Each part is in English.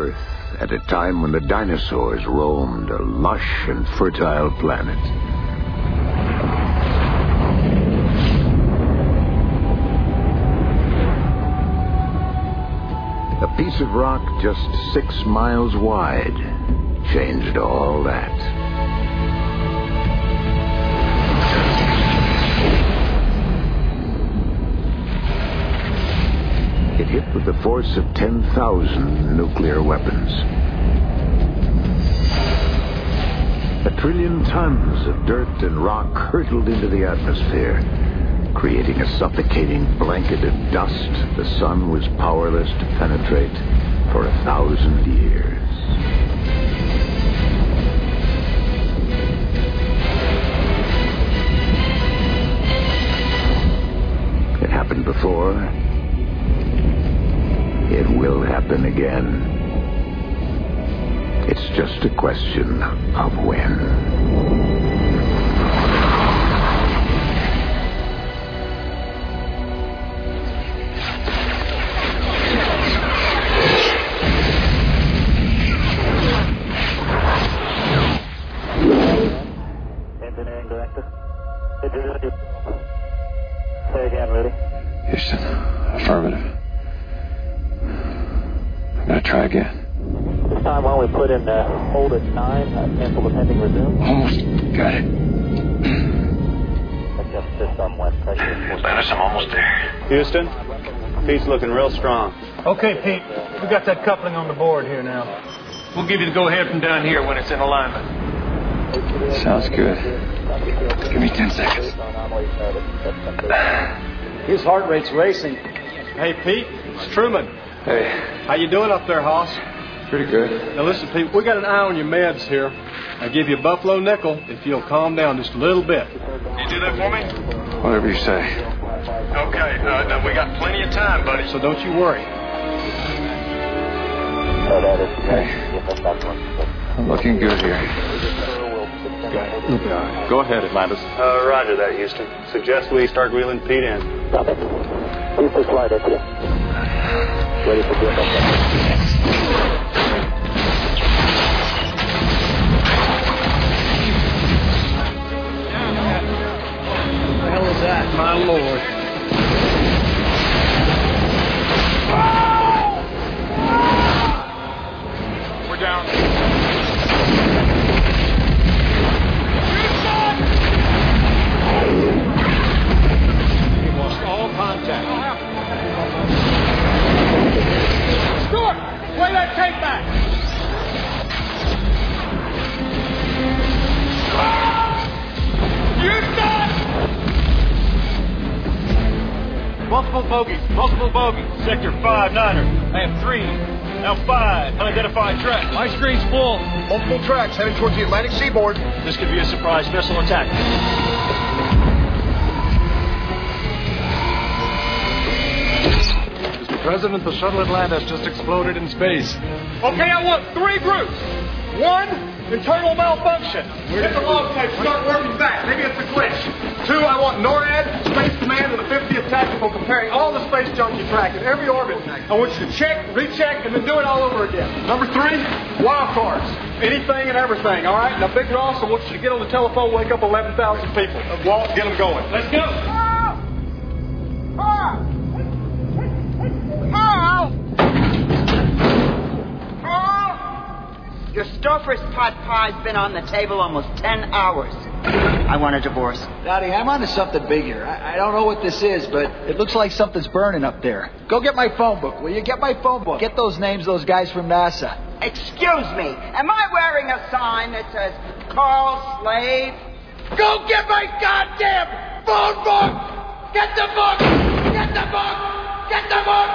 Earth at a time when the dinosaurs roamed a lush and fertile planet. A piece of rock just 6 miles wide changed all that. It hit with the force of 10,000 nuclear weapons. 1 trillion tons of dirt and rock hurtled into the atmosphere, creating a suffocating blanket of dust the sun was powerless to penetrate for 1,000 years. It happened before. It will happen again. It's just a question of when. Say again, ready? Houston, affirmative. I'm gonna try again. This time, why don't we put in hold at 9, cancel the pending resume? Almost got it. Adjust system when pressure. Dennis, I'm almost there. Houston, Pete's looking real strong. Okay, Pete. We got that coupling on the board here now. We'll give you the go-ahead from down here when it's in alignment. Sounds good. Give me 10 seconds. His heart rate's racing. Hey, Pete, it's Truman. Hey, How you doing up there, Hoss? pretty good. Now listen, Pete, we got an eye on your meds here. I'll give you a Buffalo nickel if you'll calm down just a little bit. You do that for me? Whatever you say. Okay. Now we got plenty of time, buddy. So don't you worry. Hey, I'm looking good here. Go ahead, Atlantis. Roger that, Houston. Suggest we start reeling Pete in. Stop it. Keep the slide at you. Ready for get up. What the hell is that? My lord. We're down. We lost all contact. Stuart, play that tape back. Multiple bogeys. Sector 5, Niner. I have 3. Now 5. Unidentified track. My screen's full. Multiple tracks heading towards the Atlantic seaboard. This could be a surprise missile attack. Mr. President, the shuttle Atlantis just exploded in space. Okay, I want 3 groups. 1, internal malfunction. Hit the log tape. Start working back. Maybe it's a glitch. 2, I want NORAD, Space Command, and the 50th Tactical comparing all the space junk you track in every orbit. I want you to check, recheck, and then do it all over again. Number 3, wild cards. Anything and everything, all right? Now, Big Ross, I want you to get on the telephone, wake up 11,000 people. Walt, get them going. Let's go. Your Stouffer's pot pie's been on the table almost 10 hours. I want a divorce. Daddy, I'm onto something big here. I don't know what this is, but it looks like something's burning up there. Go get my phone book, will you? Get my phone book. Get those names, those guys from NASA. Excuse me, am I wearing a sign that says Carl Slade? Go get my goddamn phone book! Get the book! Get the book! Get the book!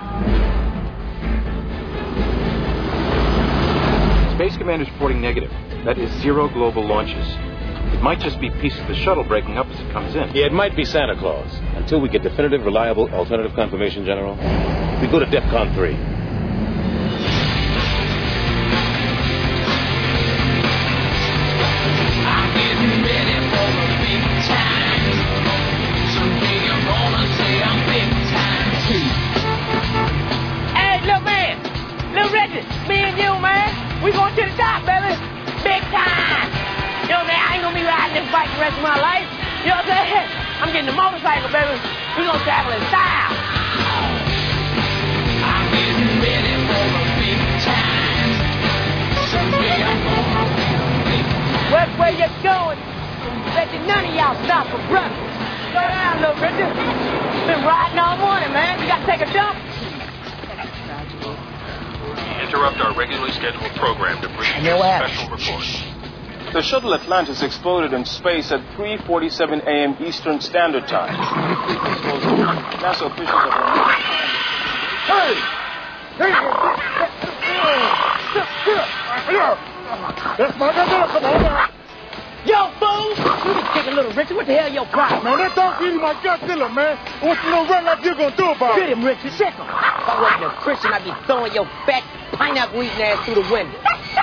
Space Command is reporting negative. That is 0 global launches. It might just be pieces of the shuttle breaking up as it comes in. Yeah, it might be Santa Claus. Until we get definitive, reliable, alternative confirmation, General, we go to DEFCON 3. I'm getting ready for the big time. Someday I'm gonna say I'm big time too. Hey, little man! Little Reggie! Me get in the motorcycle, baby. We gonna travel in style. I'm getting ready for a big time. Someday I'm gonna Where you going? Bet you none of y'all stop for breakfast. Slow down, little Richard. Been riding all morning, man. You gotta take a dump. Interrupt our regularly scheduled program to bring you a special report. The shuttle Atlantis exploded in space at 3:47 a.m. Eastern Standard Time. NASA officials have... Hey! That's my brother. Come on now. Yo, fool! You just kick a little Richard. What the hell your problem? Man, that dog really my Godzilla, man. What you know right like you're gonna do about it? Get him, Richard. Sick him. If I wasn't a Christian, I'd be throwing your fat, pineapple-eating ass through the window.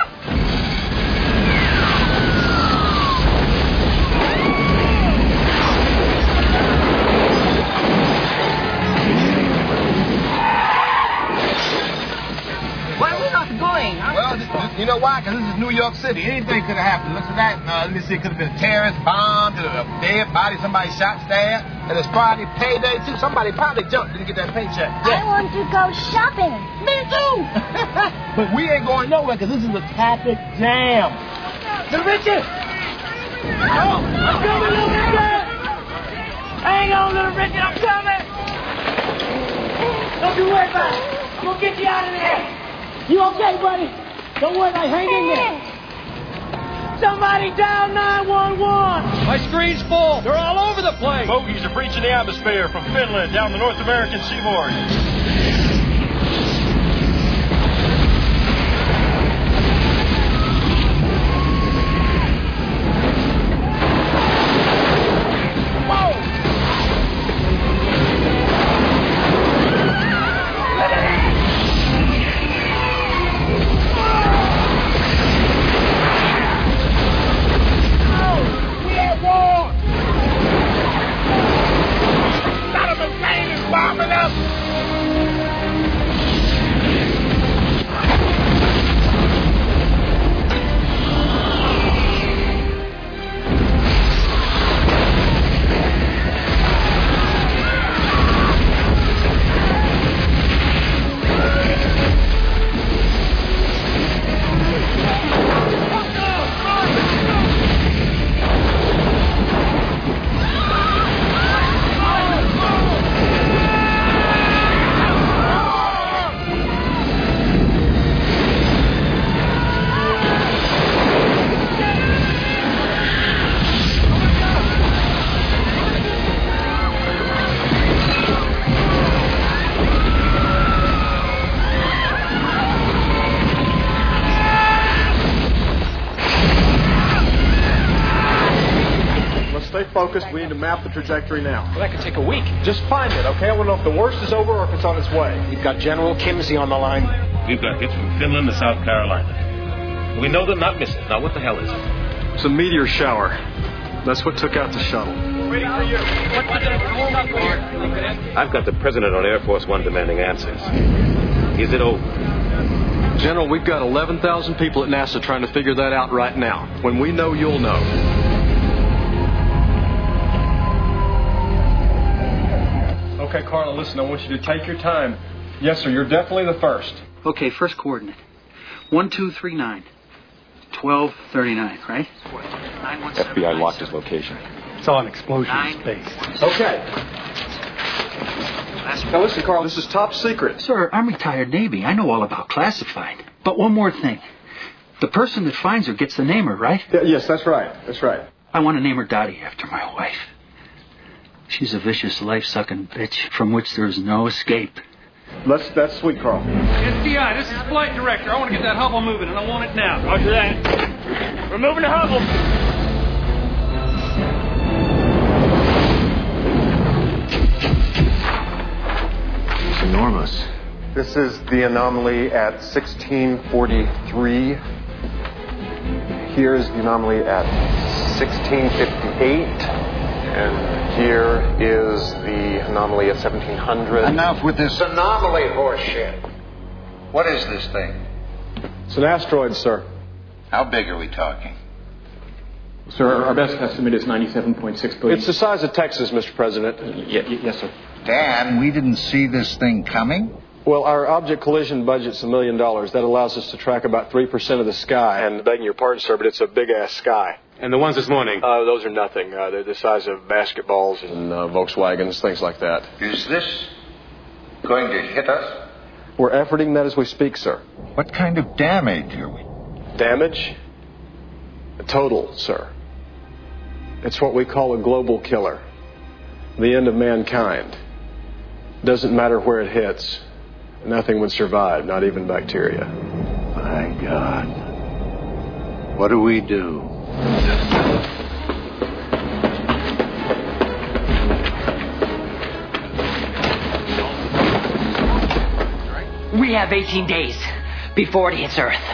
Why are we not going? Well, you know why? Because this is New York City. Anything could have happened. Look at that. Let me see. It could have been a terrorist, bombed, a dead body, somebody shot, stabbed. And it's Friday payday, too. Somebody probably jumped, didn't get that paycheck. I want to go shopping. Me too. But we ain't going nowhere because this is a traffic jam. Little Richard! Oh, I'm coming, little Richard! Hang on, little Richard, I'm coming! Don't you worry about it. I'm gonna get you out of there. You okay, buddy? Don't worry, hang in there. Somebody dial 911. My screen's full. They're all over the place. Bogies are breaching the atmosphere from Finland down the North American seaboard. Focused. We need to map the trajectory now. Well, that could take a week. Just find it, okay? I want to know if the worst is over or if it's on its way. We've got General Kimsey on the line. We've got hits from Finland to South Carolina. We know they're not missing. Now, what the hell is it? It's a meteor shower. That's what took out the shuttle. Waiting for you. I've got the president on Air Force One demanding answers. Is it over? General, we've got 11,000 people at NASA trying to figure that out right now. When we know, you'll know. Okay, Carla, listen, I want you to take your time. Yes, sir, you're definitely the first. Okay, first coordinate. 1239. 1239, right? FBI locked his location. Saw an explosion in space. Okay. Now listen, Carl, this is top secret. Sir, I'm retired Navy. I know all about classified. But one more thing. The person that finds her gets to name her, right? Yes, that's right. That's right. I want to name her Dottie after my wife. She's a vicious, life-sucking bitch from which there's no escape. That's sweet, Carl. SDI, this is Flight Director. I want to get that Hubble moving, and I want it now. Roger that. We're moving the Hubble. It's enormous. This is the anomaly at 1643. Here's the anomaly at 1658. And here is the anomaly at 1700. Enough with this anomaly horseshit. What is this thing? It's an asteroid, sir. How big are we talking? Sir, our best estimate is $97.6 billion. It's the size of Texas, Mr. President. Yes, sir. Dan, we didn't see this thing coming? Well, our object collision budget's $1 million. That allows us to track about 3% of the sky. And begging your pardon, sir, but it's a big-ass sky. And the ones this morning? Those are nothing. They're the size of basketballs and Volkswagens, things like that. Is this going to hit us? We're efforting that as we speak, sir. What kind of damage are we? Damage? Total, sir. It's what we call a global killer. The end of mankind. Doesn't matter where it hits. Nothing would survive, not even bacteria. My God. What do we do? We have 18 days before it hits Earth.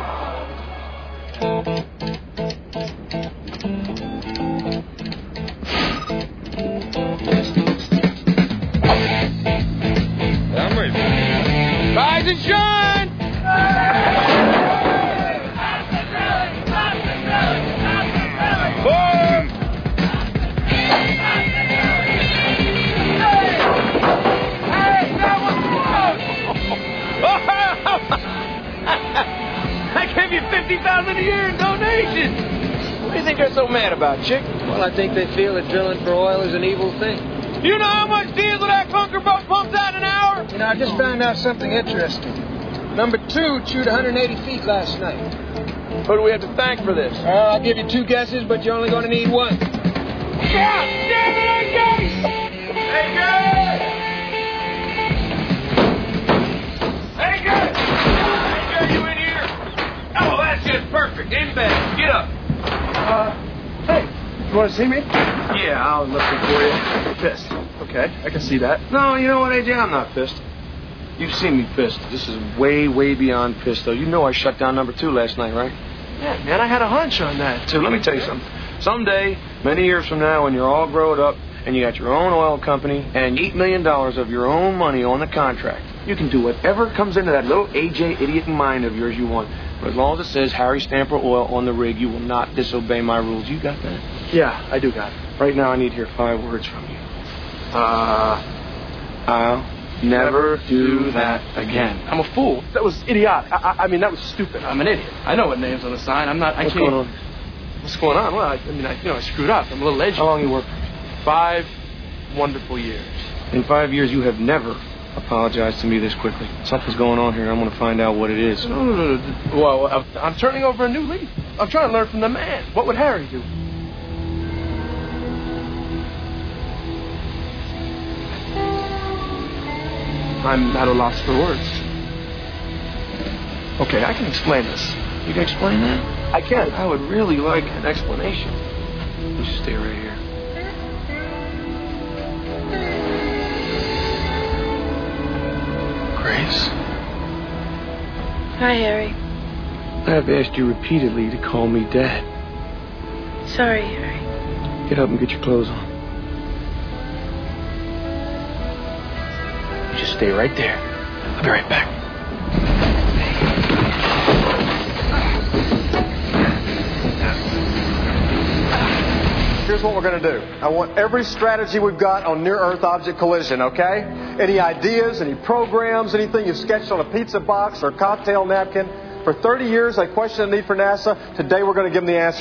Rise and shine! Boom! Hey, that was I gave you $50,000 a year in donations. What do you think they're so mad about, chick? Well, I think they feel that drilling for oil is an evil thing. You know how much diesel that clunker boat pumps out an hour? You know, I just found out something interesting. Number 2 chewed 180 feet last night. Who do we have to thank for this? I'll give you 2 guesses, but you're only going to need 1. God damn it, AJ! AJ! AJ! AJ, you in here? Oh, that's just perfect. In bed. Get up. Hey, you want to see me? Yeah, I'll look for you. You're pissed. Okay, I can see that. No, you know what, AJ? I'm not pissed. You've seen me pissed. This is way, way beyond pissed, though. You know I shut down number 2 last night, right? Yeah, man, I had a hunch on that, too. Let me tell you something. Someday, many years from now, when you're all grown up and you got your own oil company and $8 million of your own money on the contract, you can do whatever comes into that little AJ idiot mind of yours you want. But as long as it says Harry Stamper Oil on the rig, you will not disobey my rules. You got that? Yeah, I do got it. Right now, I need to hear 5 words from you. I'll never do that again. I'm a fool. That was idiotic. I mean, that was stupid. I'm an idiot. I know what name's on the sign. I'm not. What's going on? What's going on? Well, I screwed up. I'm a little edgy. How long you worked? 5 wonderful years. In 5 years, you have never apologized to me this quickly. Something's going on here. I'm going to find out what it is. No. Well, I'm turning over a new leaf. I'm trying to learn from the man. What would Harry do? I'm at a loss for words. Okay, I can explain this. You can explain that? I can. I would really like an explanation. You should stay right here. Grace? Hi, Harry. I've asked you repeatedly to call me Dad. Sorry, Harry. Get up and get your clothes on. You just stay right there. I'll be right back. Here's what we're going to do. I want every strategy we've got on near-Earth object collision, okay? Any ideas, any programs, anything you've sketched on a pizza box or a cocktail napkin. For 30 years, I questioned the need for NASA. Today, we're going to give them the answer.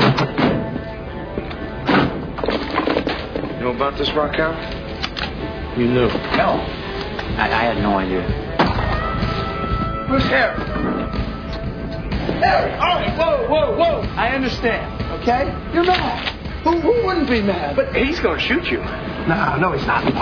You know about this, Raquel? You knew. No. I had no idea. Who's Harry? Harry! Oh, whoa. I understand, okay? You're mad. Who wouldn't be mad? But he's going to shoot you. No, he's not.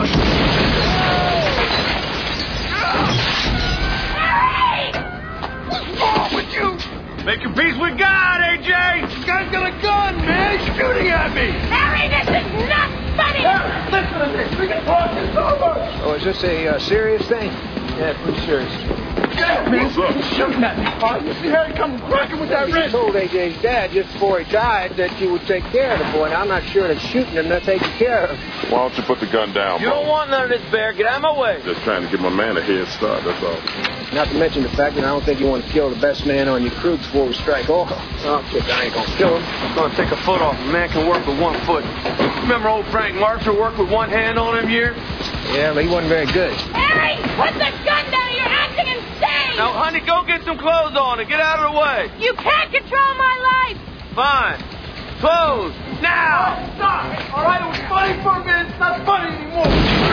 What's wrong with you? Make your peace with God, AJ! This guy's got a gun, man! He's shooting at me! Harry, this is not funny! Harry, listen to this. We can talk this over! Oh, is this a serious thing? Yeah, pretty serious. Man, he's shooting at me, Pa. You see Harry come cracking with that wrist? You told AJ's dad just before he died that you would take care of the boy. Now, I'm not sure that shooting him not taking care of him. Why don't you put the gun down, You don't want none of this, Bear. Get out of my way. Just trying to give my man a head start, that's all. Not to mention the fact that I don't think you want to kill the best man on your crew before we strike off. Oh, kid, I ain't gonna kill him. I'm gonna take a foot off. A man can work with 1 foot. Remember old Frank Marshall worked with one hand on him years? Yeah, but he wasn't very good. Harry, put the gun down. You're acting insane. Now, honey, go get some clothes on and get out of the way. You can't control my life. Fine. Clothes, now. Stop. All right, it was funny for a minute. It's not funny anymore.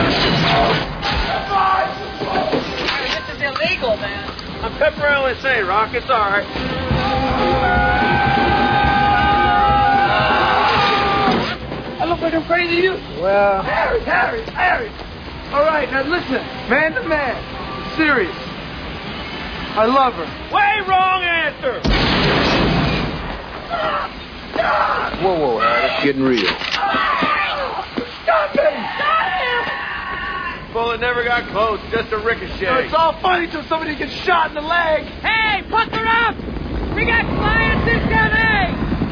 This is illegal, man. I'm Pepper LSA, Rock. It's all right. I look like I'm crazy to you? Well... Harry. All right, now listen. Man to man. Serious. I love her. Way wrong answer. Whoa, Harry. It's getting real. Stop him! Bullet never got close, just a ricochet. It's all funny till somebody gets shot in the leg. Hey, put her up. We got clients incoming.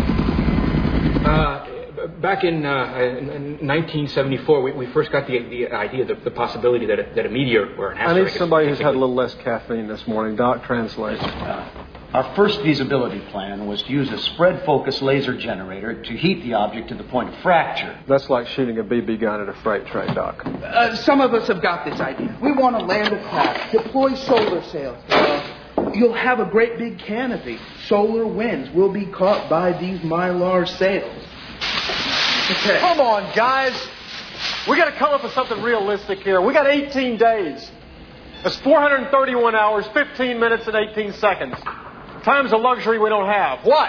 Back in 1974, we first got the idea, the possibility that a meteor or an asteroid... I need somebody who's had a little less caffeine this morning. Doc, translate. Our first feasibility plan was to use a spread-focus laser generator to heat the object to the point of fracture. That's like shooting a BB gun at a freight train, Doc. Some of us have got this idea. We want to land a craft, deploy solar sails. You'll have a great big canopy. Solar winds will be caught by these Mylar sails. Okay. Come on, guys. We got to come up with something realistic here. We got 18 days. That's 431 hours, 15 minutes, and 18 seconds. Time's a luxury we don't have. What?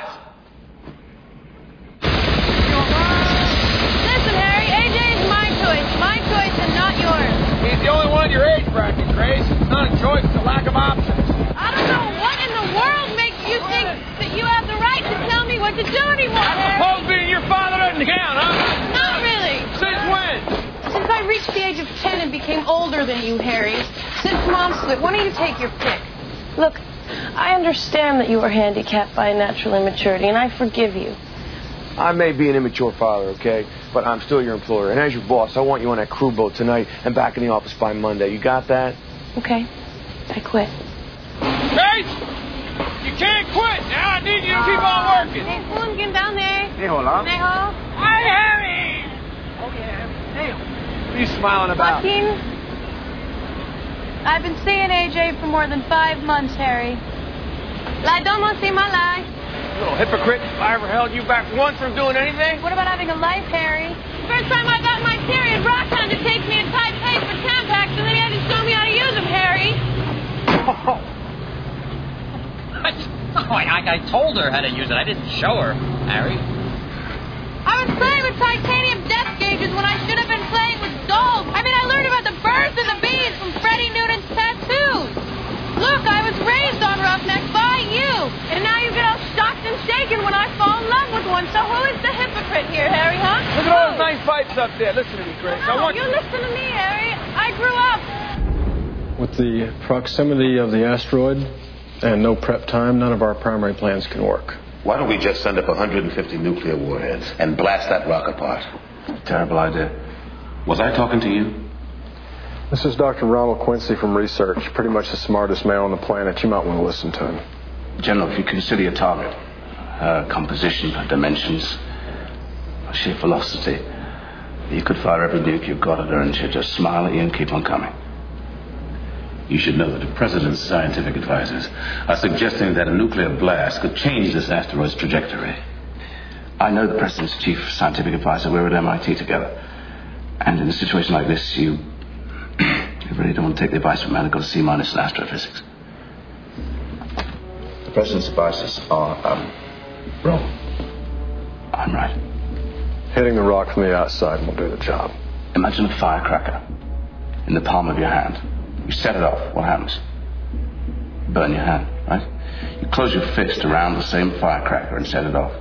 Listen, Harry, AJ is my choice and not yours. He's the only one in your age bracket, Grace. It's not a choice, it's a lack of options. I don't know what in the world makes you think that you have the right to tell me what to do anymore, Harry. Suppose being your father doesn't count, huh? Not really. Since when? Since I reached the age of 10 and became older than you, Harry. Since Mom split, why don't you take your pick? Look, I understand that you were handicapped by a natural immaturity, and I forgive you. I may be an immature father, okay? But I'm still your employer. And as your boss, I want you on that crew boat tonight and back in the office by Monday. You got that? Okay. I quit. Grace! You can't quit! Now I need you to keep on working. Hey, Fulham, down there. Hey, hola. Hi, Harry. Oh, yeah. Damn. What are you smiling about? Joaquin, I've been seeing AJ for more than 5 months, Harry. La domo si malai. Little hypocrite. If I ever held you back once from doing anything. What about having a life, Harry? First time I got my period, Brock had to take me in tight place for Tampax, and then he had to show me how to use them, Harry. I told her how to use it. I didn't show her, Harry. I was playing with titanium depth gauges when I should have been playing with dolls. I mean, I learned about the birds and the bees from Freddie Noonan's tattoos. Look, I was raised on Roughnecks by you. And now you get all shocked and shaken when I fall in love with one. So who is the hypocrite here, Harry, huh? Look at all those nice pipes up there. Listen to me, Grace. I want you listen to me, Harry. I grew up. With the proximity of the asteroid and no prep time, none of our primary plans can work. Why don't we just send up 150 nuclear warheads and blast that rock apart? Terrible idea. Was I talking to you? This is Dr. Ronald Quincy from research, pretty much the smartest man on the planet. You might want to listen to him. General, if you consider your target, her composition, her dimensions, her sheer velocity, you could fire every nuke you've got at her and she'd just smile at you and keep on coming. You should know that the President's scientific advisors are suggesting that a nuclear blast could change this asteroid's trajectory. I know the President's chief scientific advisor. We're at MIT together. And in a situation like this, you really don't want to take the advice from a man who got a C- in astrophysics. The President's advisors are, wrong. I'm right. Hitting the rock from the outside will do the job. Imagine a firecracker in the palm of your hand. You set it off. What happens? Burn your hand, right? You close your fist around the same firecracker and set it off.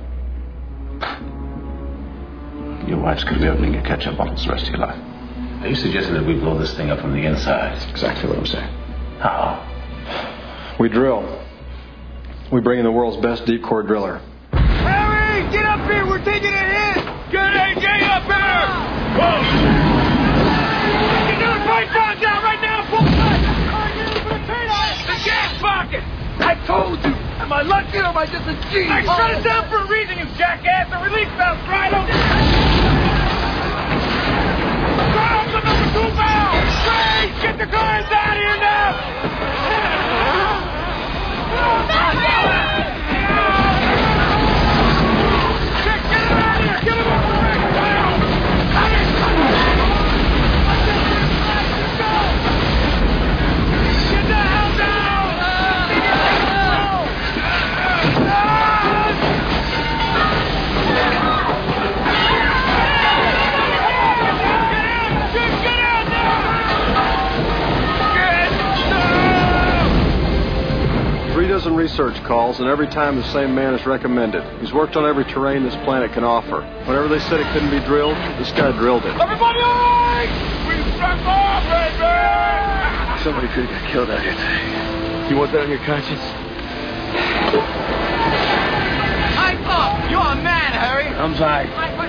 Your wife's going to be opening your ketchup bottles the rest of your life. Are you suggesting that we blow this thing up from the inside? That's exactly what I'm saying. How? We drill. We bring in the world's best deep core driller. Harry, get up here. We're taking a hit. Get AJ up here. Whoa. You're doing right down right now. Pull back. The gas pocket. I told you. Am I lucky or am I just a genius? I shut it down for a reason, you jackass. The relief valve's right over there. Drop the number 2 valve. Ray, get the cars out of here now. Get him out of here. Get him off the rig. Get the hell down. Dozen research calls, and every time the same man is recommended. He's worked on every terrain this planet can offer. Whenever they said it couldn't be drilled, this guy drilled it. Everybody all right? We struck off, baby! Somebody could have got killed out here today. You want that on your conscience? I thought you're a man, Harry. I'm sorry.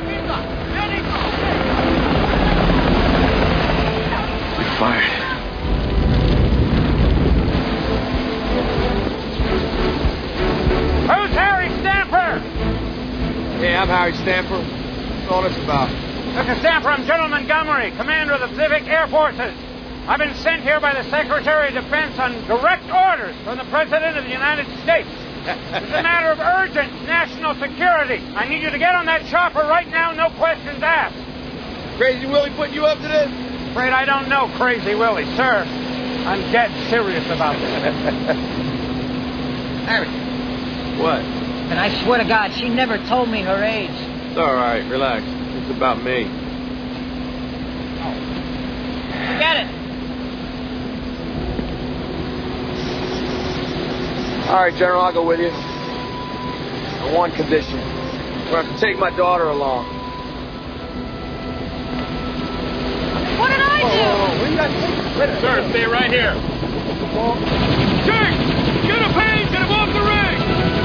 We're fired. Who's Harry Stamper? Hey, I'm Harry Stamper. What's all this about? Mr. Stamper, I'm General Montgomery, commander of the Pacific Air Forces. I've been sent here by the Secretary of Defense on direct orders from the President of the United States. It's a matter of urgent national security. I need you to get on that chopper right now, no questions asked. Crazy Willie put you up to this? Afraid I don't know Crazy Willie, sir. I'm dead serious about this. Harry. What? And I swear to God, she never told me her age. It's all right. Relax. It's about me. Get it. All right, General, I'll go with you. On one condition. We'll have to take my daughter along. What did I do? What do you got? Sir, stay right here. Jake, get a page, get him off the ring.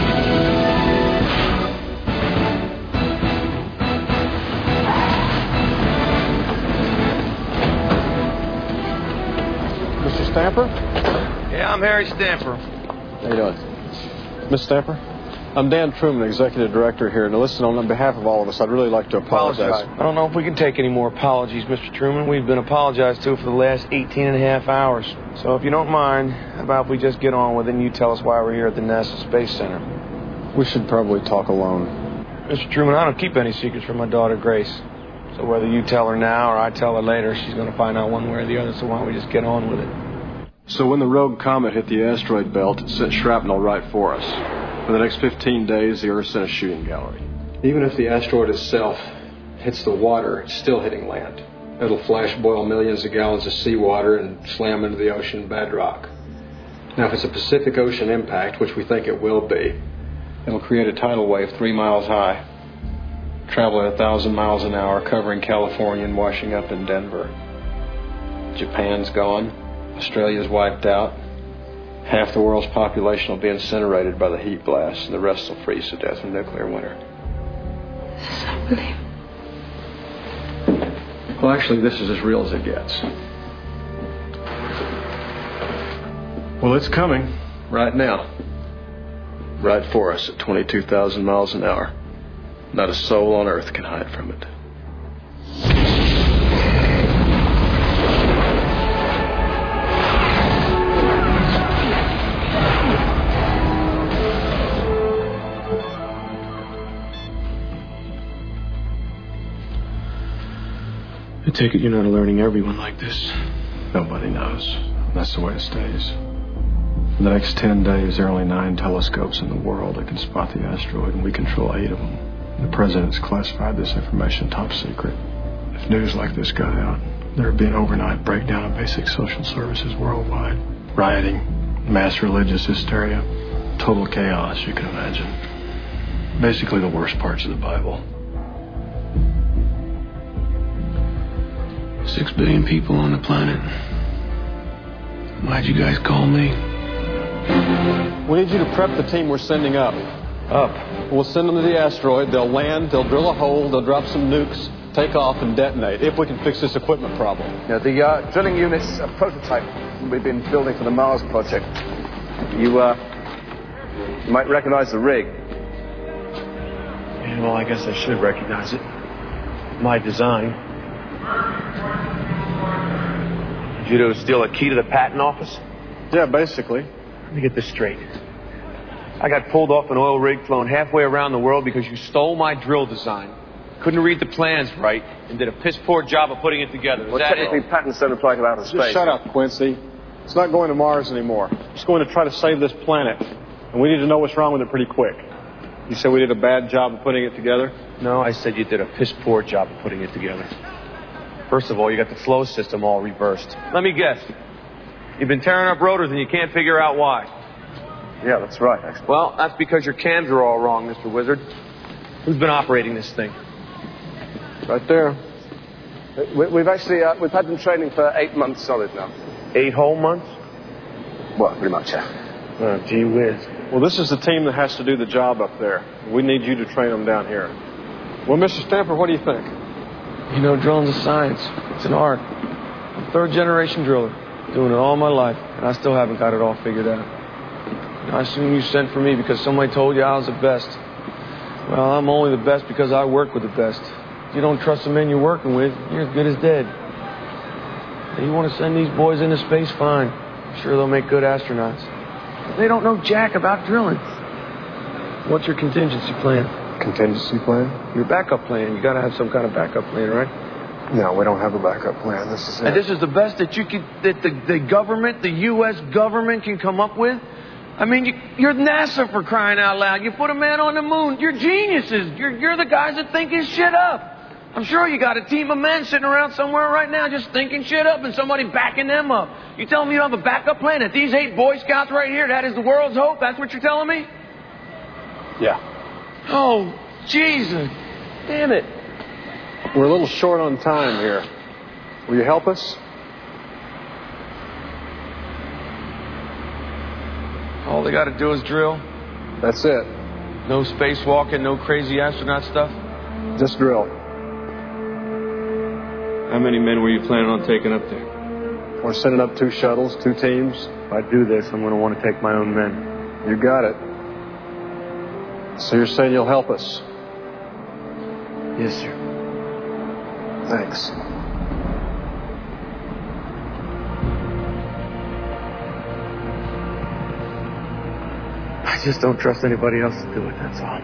Mr. Stamper? Yeah, I'm Harry Stamper. How you doing? Miss Stamper? I'm Dan Truman, Executive Director here. Now listen, on behalf of all of us, I'd really like to apologize. I don't know if we can take any more apologies, Mr. Truman. We've been apologized to for the last 18 and a half hours. So if you don't mind, how about if we just get on with it and you tell us why we're here at the NASA Space Center? We should probably talk alone. Mr. Truman, I don't keep any secrets from my daughter, Grace. So whether you tell her now or I tell her later, she's going to find out one way or the other, so why don't we just get on with it? So when the Rogue Comet hit the asteroid belt, it sent shrapnel right for us. For the next 15 days, the Earth's in a shooting gallery. Even if the asteroid itself hits the water, it's still hitting land. It'll flash boil millions of gallons of seawater and slam into the ocean bedrock. Now, if it's a Pacific Ocean impact, which we think it will be, it'll create a tidal wave 3 miles high, travel at 1,000 miles an hour, covering California and washing up in Denver. Japan's gone. Australia's wiped out. Half the world's population will be incinerated by the heat blast, and the rest will freeze to death in nuclear winter. This is unbelievable. Well, actually, this is as real as it gets. Well, it's coming right now. Right for us at 22,000 miles an hour. Not a soul on Earth can hide from it. I take it you're not alerting everyone like this. Nobody knows. That's the way it stays. For the next 10 days, there are only 9 telescopes in the world that can spot the asteroid, and we control 8 of them. The president's classified this information top secret. If news like this got out, there would be an overnight breakdown of basic social services worldwide. Rioting, mass religious hysteria, total chaos, you can imagine. Basically the worst parts of the Bible. 6 billion people on the planet. Why'd you guys call me? We need you to prep the team we're sending up. Up? We'll send them to the asteroid. They'll land, they'll drill a hole, they'll drop some nukes, take off, and detonate, if we can fix this equipment problem. Yeah, the drilling unit's a prototype we've been building for the Mars project. You might recognize the rig. Yeah, well, I guess I should recognize it. My design. Did you steal a key to the patent office? Yeah, basically. Let me get this straight. I got pulled off an oil rig, flown halfway around the world because you stole my drill design, couldn't read the plans right, and did a piss-poor job of putting it together. Is Well, that technically, it? patents don't apply to outer space. Just shut up, Quincy. It's not going to Mars anymore. It's going to try to save this planet. And we need to know what's wrong with it pretty quick. You said we did a bad job of putting it together? No, I said you did a piss-poor job of putting it together. First of all, you got the flow system all reversed. Let me guess. You've been tearing up rotors and you can't figure out why. Yeah, that's right, actually. Well, that's because your cams are all wrong, Mr. Wizard. Who's been operating this thing? Right there. We've actually, we've had them training for 8 months solid now. 8 whole months? Well, pretty much, yeah. Oh, gee whiz. Well, this is the team that has to do the job up there. We need you to train them down here. Well, Mr. Stamper, what do you think? You know, drilling's a science. It's an art. I'm a third-generation driller, doing it all my life, and I still haven't got it all figured out. I assume you sent for me because somebody told you I was the best. Well, I'm only the best because I work with the best. If you don't trust the men you're working with, you're as good as dead. If you want to send these boys into space, fine. I'm sure they'll make good astronauts. But they don't know jack about drilling. What's your contingency plan? Contingency plan? Your backup plan. You got to have some kind of backup plan, right? No, we don't have a backup plan. This is it. And this is the best that you could, that the government, the U.S. government can come up with? I mean, you're NASA, for crying out loud. You put a man on the moon. You're geniuses. You're the guys that think his shit up. I'm sure you got a team of men sitting around somewhere right now just thinking shit up and somebody backing them up. You telling me you don't have a backup plan? That these 8 Boy Scouts right here, that is the world's hope? That's what you're telling me? Yeah. Oh, Jesus. Damn it. We're a little short on time here. Will you help us? All they got to do is drill? That's it. No spacewalking, no crazy astronaut stuff? Just drill. How many men were you planning on taking up there? We're sending up 2 shuttles, 2 teams. If I do this, I'm going to want to take my own men. You got it. So you're saying you'll help us? Yes, sir. Thanks. I just don't trust anybody else to do it, that's all.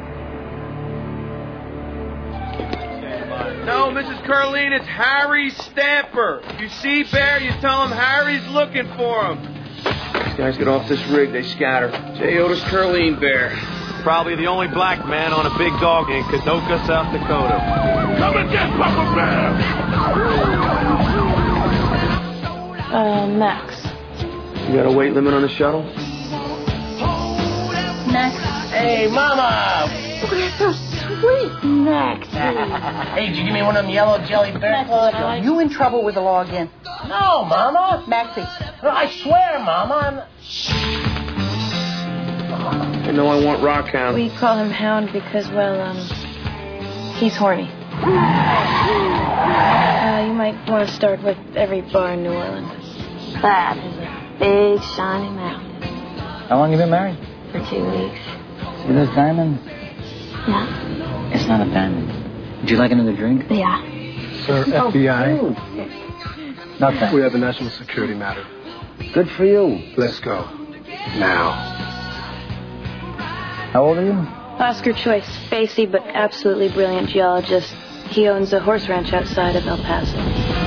No, Mrs. Curleen, it's Harry Stamper. You see Bear, you tell him Harry's looking for him. These guys get off this rig, they scatter. J. Otis Curleen, Bear. Probably the only black man on a big dog in Kadoka, South Dakota. Come and get Papa Bear! Max. You got a weight limit on the shuttle? Max. Hey, Mama! Oh, that's so sweet, Max. Hey, did you give me one of them yellow jelly bear claws? Are you in trouble with the login? No, Mama. Maxie. No, I swear, Mama. You know I want Rockhound. We call him Hound because, well, he's horny. You might want to start with every bar in New Orleans. That is a big, shiny mountain. How long you been married? For 2 weeks. See this diamond? Yeah. It's not a diamond. Would you like another drink? Yeah. Sir, FBI. No thanks. We have a national security matter. Good for you. Let's go. Now. How old are you? Oscar Choice, spacey but absolutely brilliant geologist. He owns a horse ranch outside of El Paso.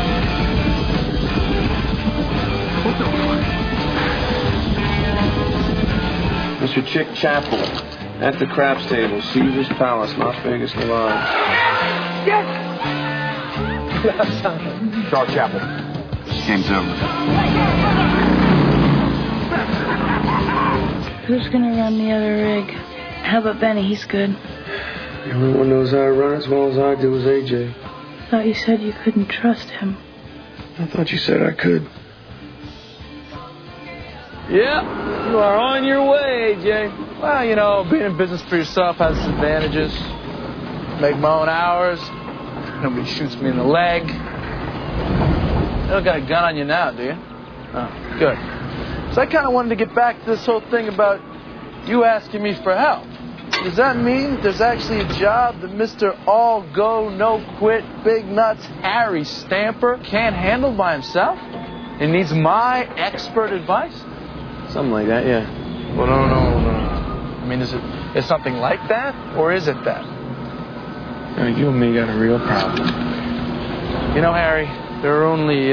Mr. Chick Chapel, at the craps table, Caesar's Palace, Las Vegas, Nevada. Yes! Charles Chapel. Game's over. Who's gonna run the other rig? How about Benny? He's good. The only one knows how to run as well as I do is AJ. Thought you said you couldn't trust him. I thought you said I could. Yeah. You are on your way, AJ. Well, you know, being in business for yourself has its advantages. Make my own hours. Nobody shoots me in the leg. You don't got a gun on you now, do you? Oh, good. So I kind of wanted to get back to this whole thing about you asking me for help. Does that mean that there's actually a job that Mr. All-Go, No-Quit, Big Nuts, Harry Stamper can't handle by himself? It needs my expert advice? Something like that, yeah. Well, no. I mean, is something like that, or is it that? You and me got a real problem. You know, Harry, there are only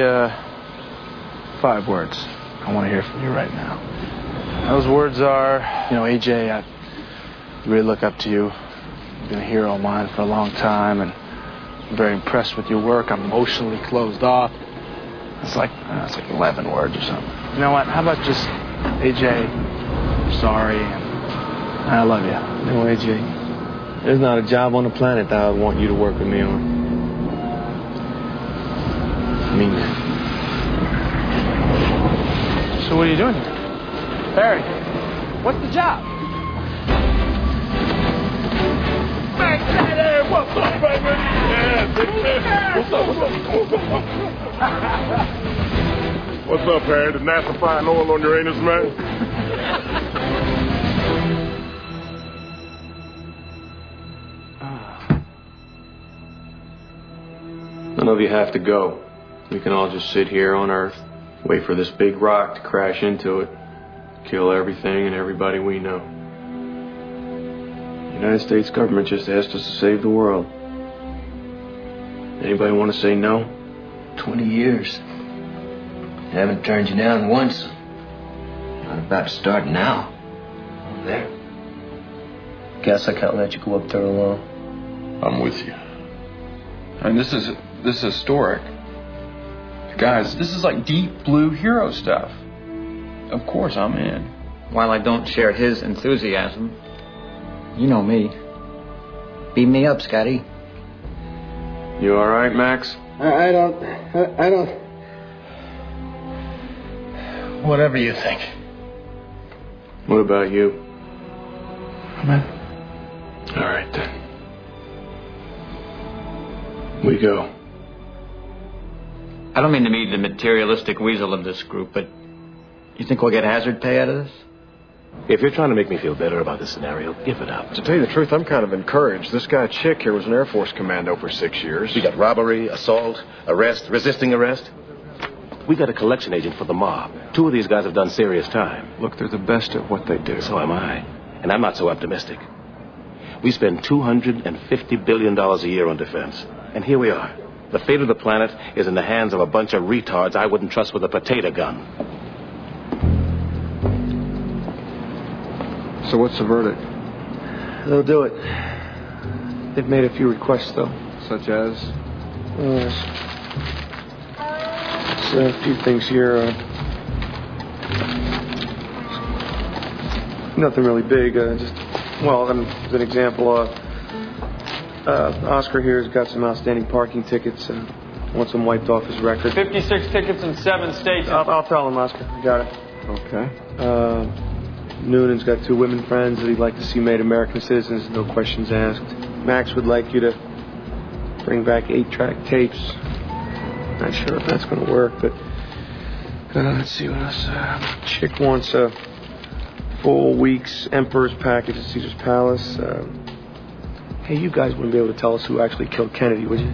5 words I want to hear from you right now. Those words are, you know, AJ, I really look up to you. You've been a hero of mine for a long time, and I'm very impressed with your work. I'm emotionally closed off. It's like 11 words or something. You know what? How about just, AJ, I'm sorry, and I love you. No, AJ, there's not a job on the planet that I would want you to work with me on. I mean that. So what are you doing here? Harry, what's the job? What's up, baby? Yeah, what's up, Harry? Did NASA find oil on Uranus, man? None of you have to go. We can all just sit here on Earth, wait for this big rock to crash into it, kill everything and everybody we know. The United States government just asked us to save the world. Anybody want to say no? 20 years. I haven't turned you down once. Not about to start now. I'm there. Guess I can't let you go up there alone. I'm with you. I mean, this is historic. Guys, this is like deep blue hero stuff. Of course I'm in. While I don't share his enthusiasm, you know me. Beat me up, Scotty. You all right, Max? I don't. Whatever you think. What about you? I'm in. All right, then. We go. I don't mean to be the materialistic weasel of this group, but you think we'll get hazard pay out of this? If you're trying to make me feel better about this scenario, give it up. To tell you the truth, I'm kind of encouraged. This guy Chick here was an Air Force commando for 6 years. We got robbery, assault, arrest, resisting arrest. We got a collection agent for the mob. 2 of these guys have done serious time. Look, they're the best at what they do. So am I. And I'm not so optimistic. We spend $250 billion a year on defense. And here we are. The fate of the planet is in the hands of a bunch of retards I wouldn't trust with a potato gun. So what's the verdict? They'll do it. They've made a few requests, though. Such as? A few things here. Nothing really big. As an example, Oscar here has got some outstanding parking tickets and wants them wiped off his record. 56 tickets in 7 states. I'll tell him, Oscar. I got it. Okay. Noonan's got 2 women friends that he'd like to see made American citizens, no questions asked. Max would like you to bring back 8-track tapes. Not sure if that's going to work, but let's see what else. Chick wants a full week's Emperor's package at Caesar's Palace. Hey, you guys wouldn't be able to tell us who actually killed Kennedy, would you?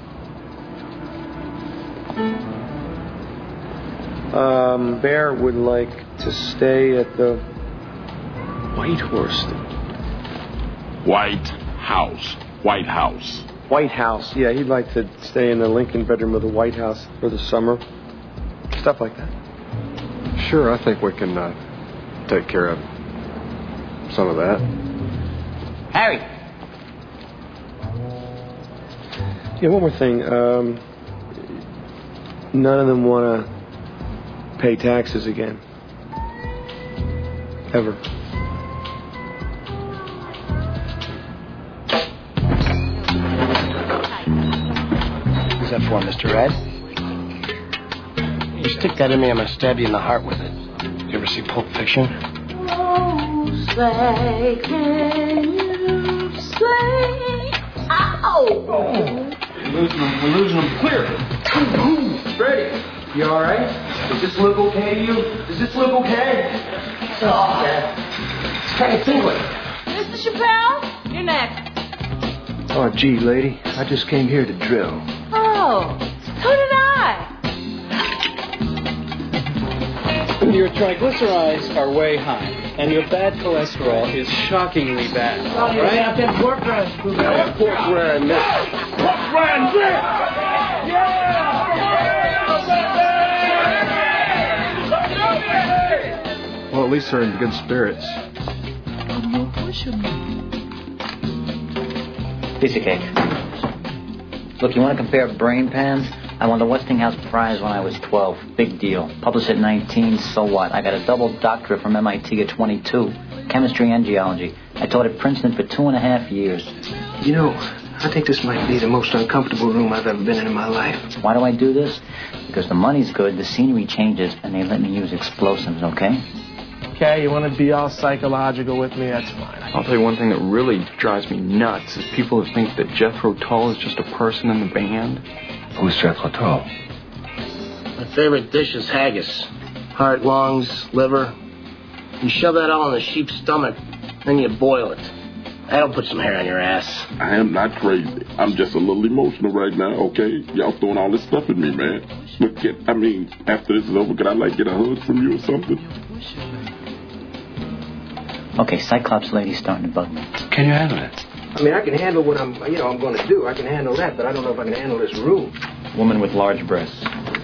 Bear would like to stay at the White Horse. White House. White House. White House. Yeah, he'd like to stay in the Lincoln bedroom of the White House for the summer. Stuff like that. Sure, I think we can take care of some of that. Harry. Yeah, one more thing. None of them want to pay taxes again. Ever. Who's that for, Mr. Red? You stick that in me, I'm going to stab you in the heart with it. You ever see Pulp Fiction? Oh, say, can you say? Ow! We're losing them clear. Freddie, you all right? Does this look okay to you? Does this look okay? Oh, it's kind of tingling. Mr. Chappelle, you're next. Oh, gee, lady. I just came here to drill. Oh, so did I. Your triglycerides are way high, and your bad cholesterol is shockingly bad. All right? Pork rind mix. Pork rind Well, at least they're in good spirits. Piece of cake. Look, you want to compare brain pans? I won the Westinghouse Prize when I was 12. Big deal. Published at 19, so what? I got a double doctorate from MIT at 22. Chemistry and geology. I taught at Princeton for 2.5 years. You know, I think this might be the most uncomfortable room I've ever been in my life. Why do I do this? Because the money's good, the scenery changes, and they let me use explosives, okay? Okay, you want to be all psychological with me? That's fine. I'll tell you one thing that really drives me nuts is people that think that Jethro Tull is just a person in the band. Who's Jethro Tull? My favorite dish is haggis. Heart, lungs, liver. You shove that all in a sheep's stomach, then you boil it. That'll put some hair on your ass. I am not crazy. I'm just a little emotional right now, okay? Y'all throwing all this stuff at me, man. But after this is over, can I, get a hug from you or something? Okay, Cyclops lady's starting to bug me. Can you handle it? I mean, I can handle what I'm going to do. I can handle that, but I don't know if I can handle this room. Woman with large breasts.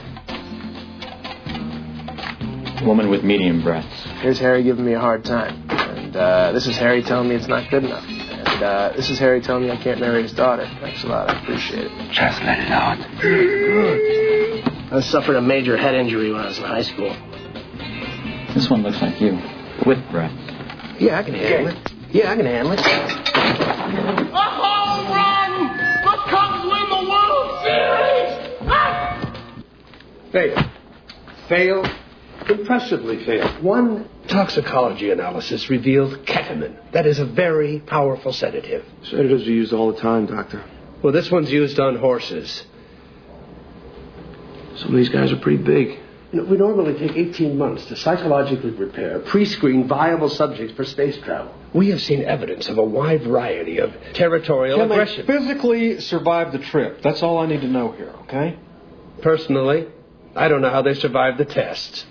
Woman with medium breasts. Here's Harry giving me a hard time. And this is Harry telling me it's not good enough. And this is Harry telling me I can't marry his daughter. Thanks a lot. I appreciate it. Just let it out. Good. I suffered a major head injury when I was in high school. This one looks like you. With breasts. Yeah, I can handle it. Yeah, I can handle it. A home run! The Cubs win the World Series! Fail. Fail. Impressively failed. One toxicology analysis revealed ketamine. That is a very powerful sedative. Sedatives are used all the time, Doctor. Well, this one's used on horses. Some of these guys are pretty big. We normally take 18 months to psychologically prepare, pre-screen viable subjects for space travel. We have seen evidence of a wide variety of territorial aggression. Can they physically survive the trip? That's all I need to know here, okay? Personally, I don't know how they survived the tests.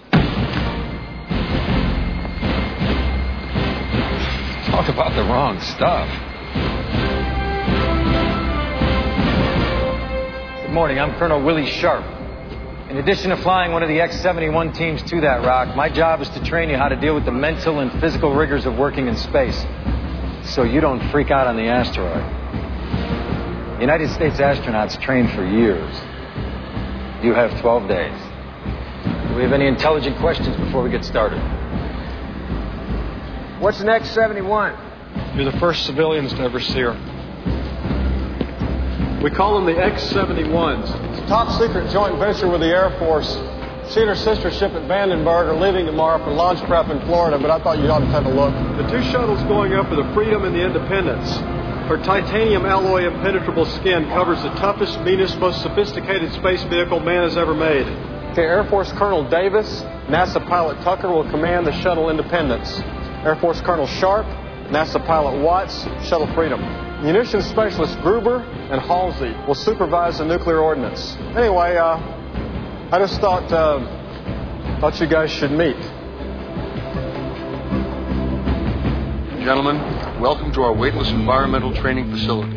Talk about the wrong stuff. Good morning, I'm Colonel Willie Sharp. In addition to flying one of the X-71 teams to that rock, my job is to train you how to deal with the mental and physical rigors of working in space, so you don't freak out on the asteroid. The United States astronauts train for years. You have 12 days. Do we have any intelligent questions before we get started? What's an X-71? You're the first civilians to ever see her. We call them the X-71s. It's a top-secret joint venture with the Air Force. She and her sister ship at Vandenberg are leaving tomorrow for launch prep in Florida, but I thought you ought to take a look. The two shuttles going up are the Freedom and the Independence. Her titanium alloy impenetrable skin covers the toughest, meanest, most sophisticated space vehicle man has ever made. Okay, Air Force Colonel Davis, NASA pilot Tucker will command the shuttle Independence. Air Force Colonel Sharp, NASA pilot Watts, shuttle Freedom. Munitions specialist Gruber and Halsey will supervise the nuclear ordnance. Anyway, I just thought you guys should meet. Gentlemen, welcome to our weightless environmental training facility.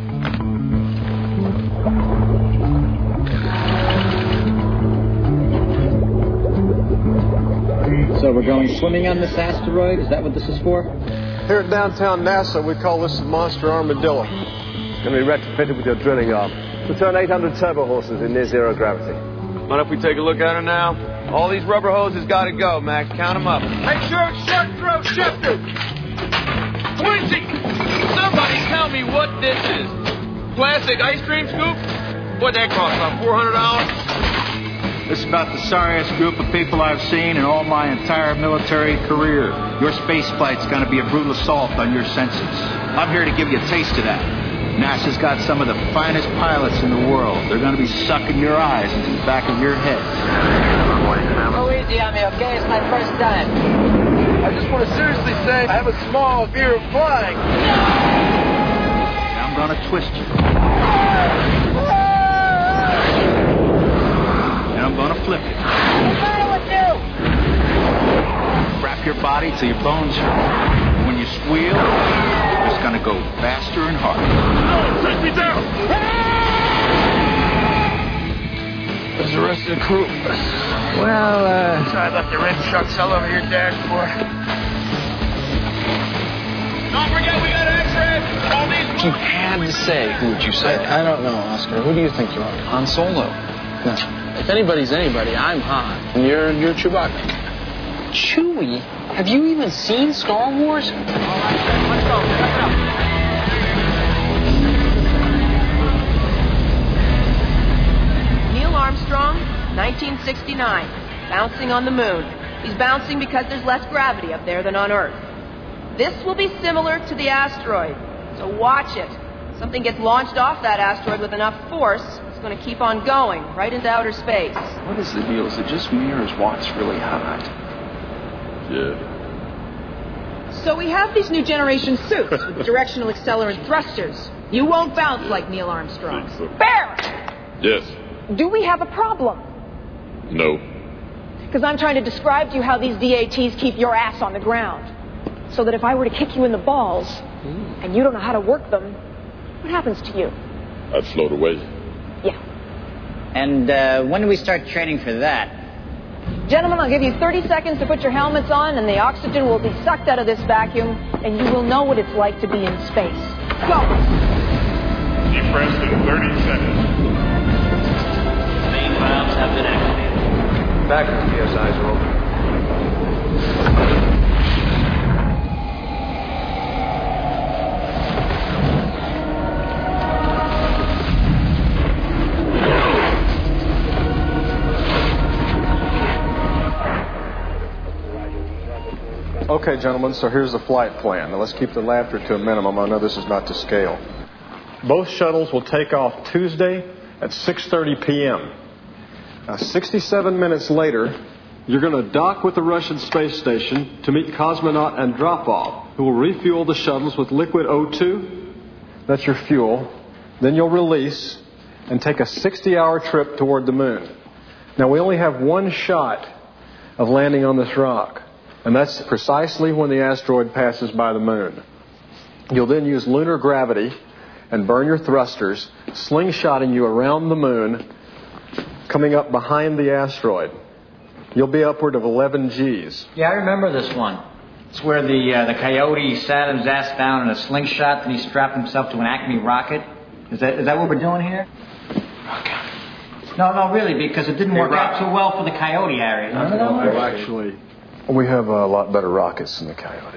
So we're going swimming on this asteroid? Is that what this is for? Here at downtown NASA, we call this the Monster Armadillo. It's going to be retrofitted with your drilling arm. We'll turn 800 turbo horses in near zero gravity. Mind if we take a look at her now? All these rubber hoses got to go, Max. Count them up. Make sure it's short throw shifted. 20! Somebody tell me what this is. Plastic ice cream scoop? What'd that cost, about $400? This is about the sorriest group of people I've seen in all my entire military career. Your space flight's going to be a brutal assault on your senses. I'm here to give you a taste of that. NASA's got some of the finest pilots in the world. They're going to be sucking your eyes into the back of your head. Go easy on me, okay? It's my first time. I just want to seriously say I have a small fear of flying. I'm going to twist you. And I'm going to flip you. Wrap your body till your bones hurt. When you squeal, it's going to go faster and harder. No, take me down! Where's the rest of the crew? Well, So I left the rim trucks all over your dashboard. Don't forget we got X-ray. All these. If you had to say, who would you say? I don't know, Oscar. Who do you think you are? Han Solo. No. If anybody's anybody, I'm Han. And you're Chewbacca. Chewie? Have you even seen Star Wars? all right, let's go. Neil Armstrong, 1969, bouncing on the moon. He's bouncing because there's less gravity up there than on Earth. This will be similar to the asteroid, so watch it. Something gets launched off that asteroid with enough force, it's going to keep on going, right into outer space. What is the deal? Is it just me or is Watts really hot? Yeah. So we have these new generation suits with directional accelerant thrusters. You won't bounce like Neil Armstrong. Bear! Yes. Do we have a problem? No. Because I'm trying to describe to you how these DATs keep your ass on the ground. So that if I were to kick you in the balls, and you don't know how to work them, what happens to you? I'd float away. Yeah. And when do we start training for that? Gentlemen, I'll give you 30 seconds to put your helmets on, and the oxygen will be sucked out of this vacuum, and you will know what it's like to be in space. Go! Depressed in 30 seconds. Main valves have been activated. Backwards PSIs are open. Okay, gentlemen, so here's the flight plan. Now let's keep the laughter to a minimum. I know this is not to scale. Both shuttles will take off Tuesday at 6:30 p.m. Now, 67 minutes later, you're going to dock with the Russian space station to meet cosmonaut Andropov, who will refuel the shuttles with liquid O2. That's your fuel. Then you'll release and take a 60-hour trip toward the moon. Now, we only have one shot of landing on this rock. And that's precisely when the asteroid passes by the moon. You'll then use lunar gravity and burn your thrusters, slingshotting you around the moon, coming up behind the asteroid. You'll be upward of 11 Gs. Yeah, I remember this one. It's where the coyote sat his ass down in a slingshot and he strapped himself to an Acme rocket. Is that what we're doing here? No, really, because it didn't work out too well for the coyote, Harry. Remember that one? Actually, we have a lot better rockets than the Coyote.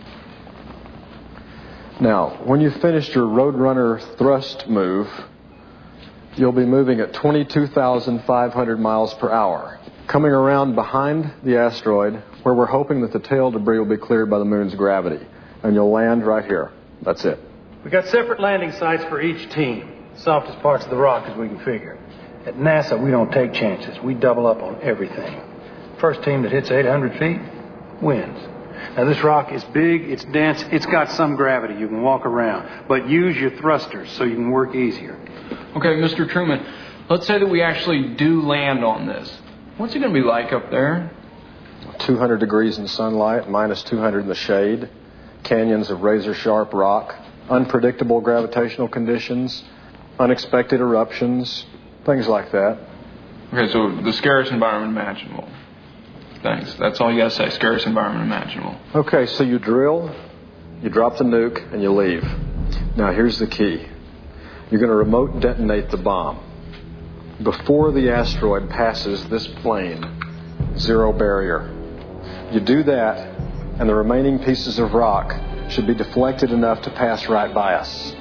Now, when you've finished your Roadrunner thrust move, you'll be moving at 22,500 miles per hour, coming around behind the asteroid, where we're hoping that the tail debris will be cleared by the moon's gravity. And you'll land right here. That's it. We got separate landing sites for each team. Softest parts of the rock as we can figure. At NASA, we don't take chances. We double up on everything. First team that hits 800 feet wins. Now, this rock is big, it's dense, it's got some gravity. You can walk around. But use your thrusters so you can work easier. Okay, Mr. Truman, let's say that we actually do land on this. What's it going to be like up there? 200 degrees in sunlight, minus 200 in the shade, canyons of razor-sharp rock, unpredictable gravitational conditions, unexpected eruptions, things like that. Okay, so the scariest environment imaginable. Thanks. That's all you got to say. Scariest environment imaginable. Okay, so you drill, you drop the nuke, and you leave. Now, here's the key. You're going to remote detonate the bomb. Before the asteroid passes this plane, zero barrier. You do that, and the remaining pieces of rock should be deflected enough to pass right by us.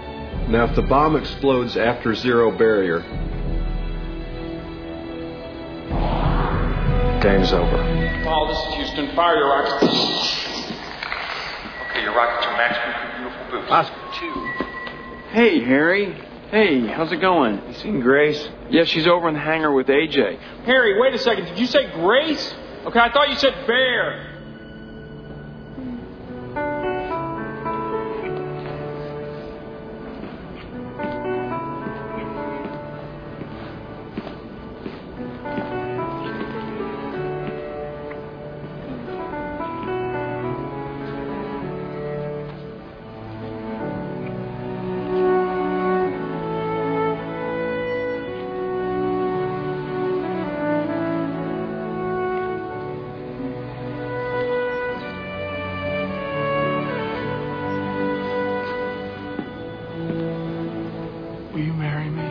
Now, if the bomb explodes after zero barrier, Game's over. Paul, this is Houston. Fire your rockets. Okay, your rockets are matched with your beautiful boots. Oscar. 2. Hey, Harry. Hey, how's it going? You seen Grace? Yeah, she's over in the hangar with AJ. Harry, wait a second. Did you say Grace? Okay, I thought you said Bear. Will you marry me?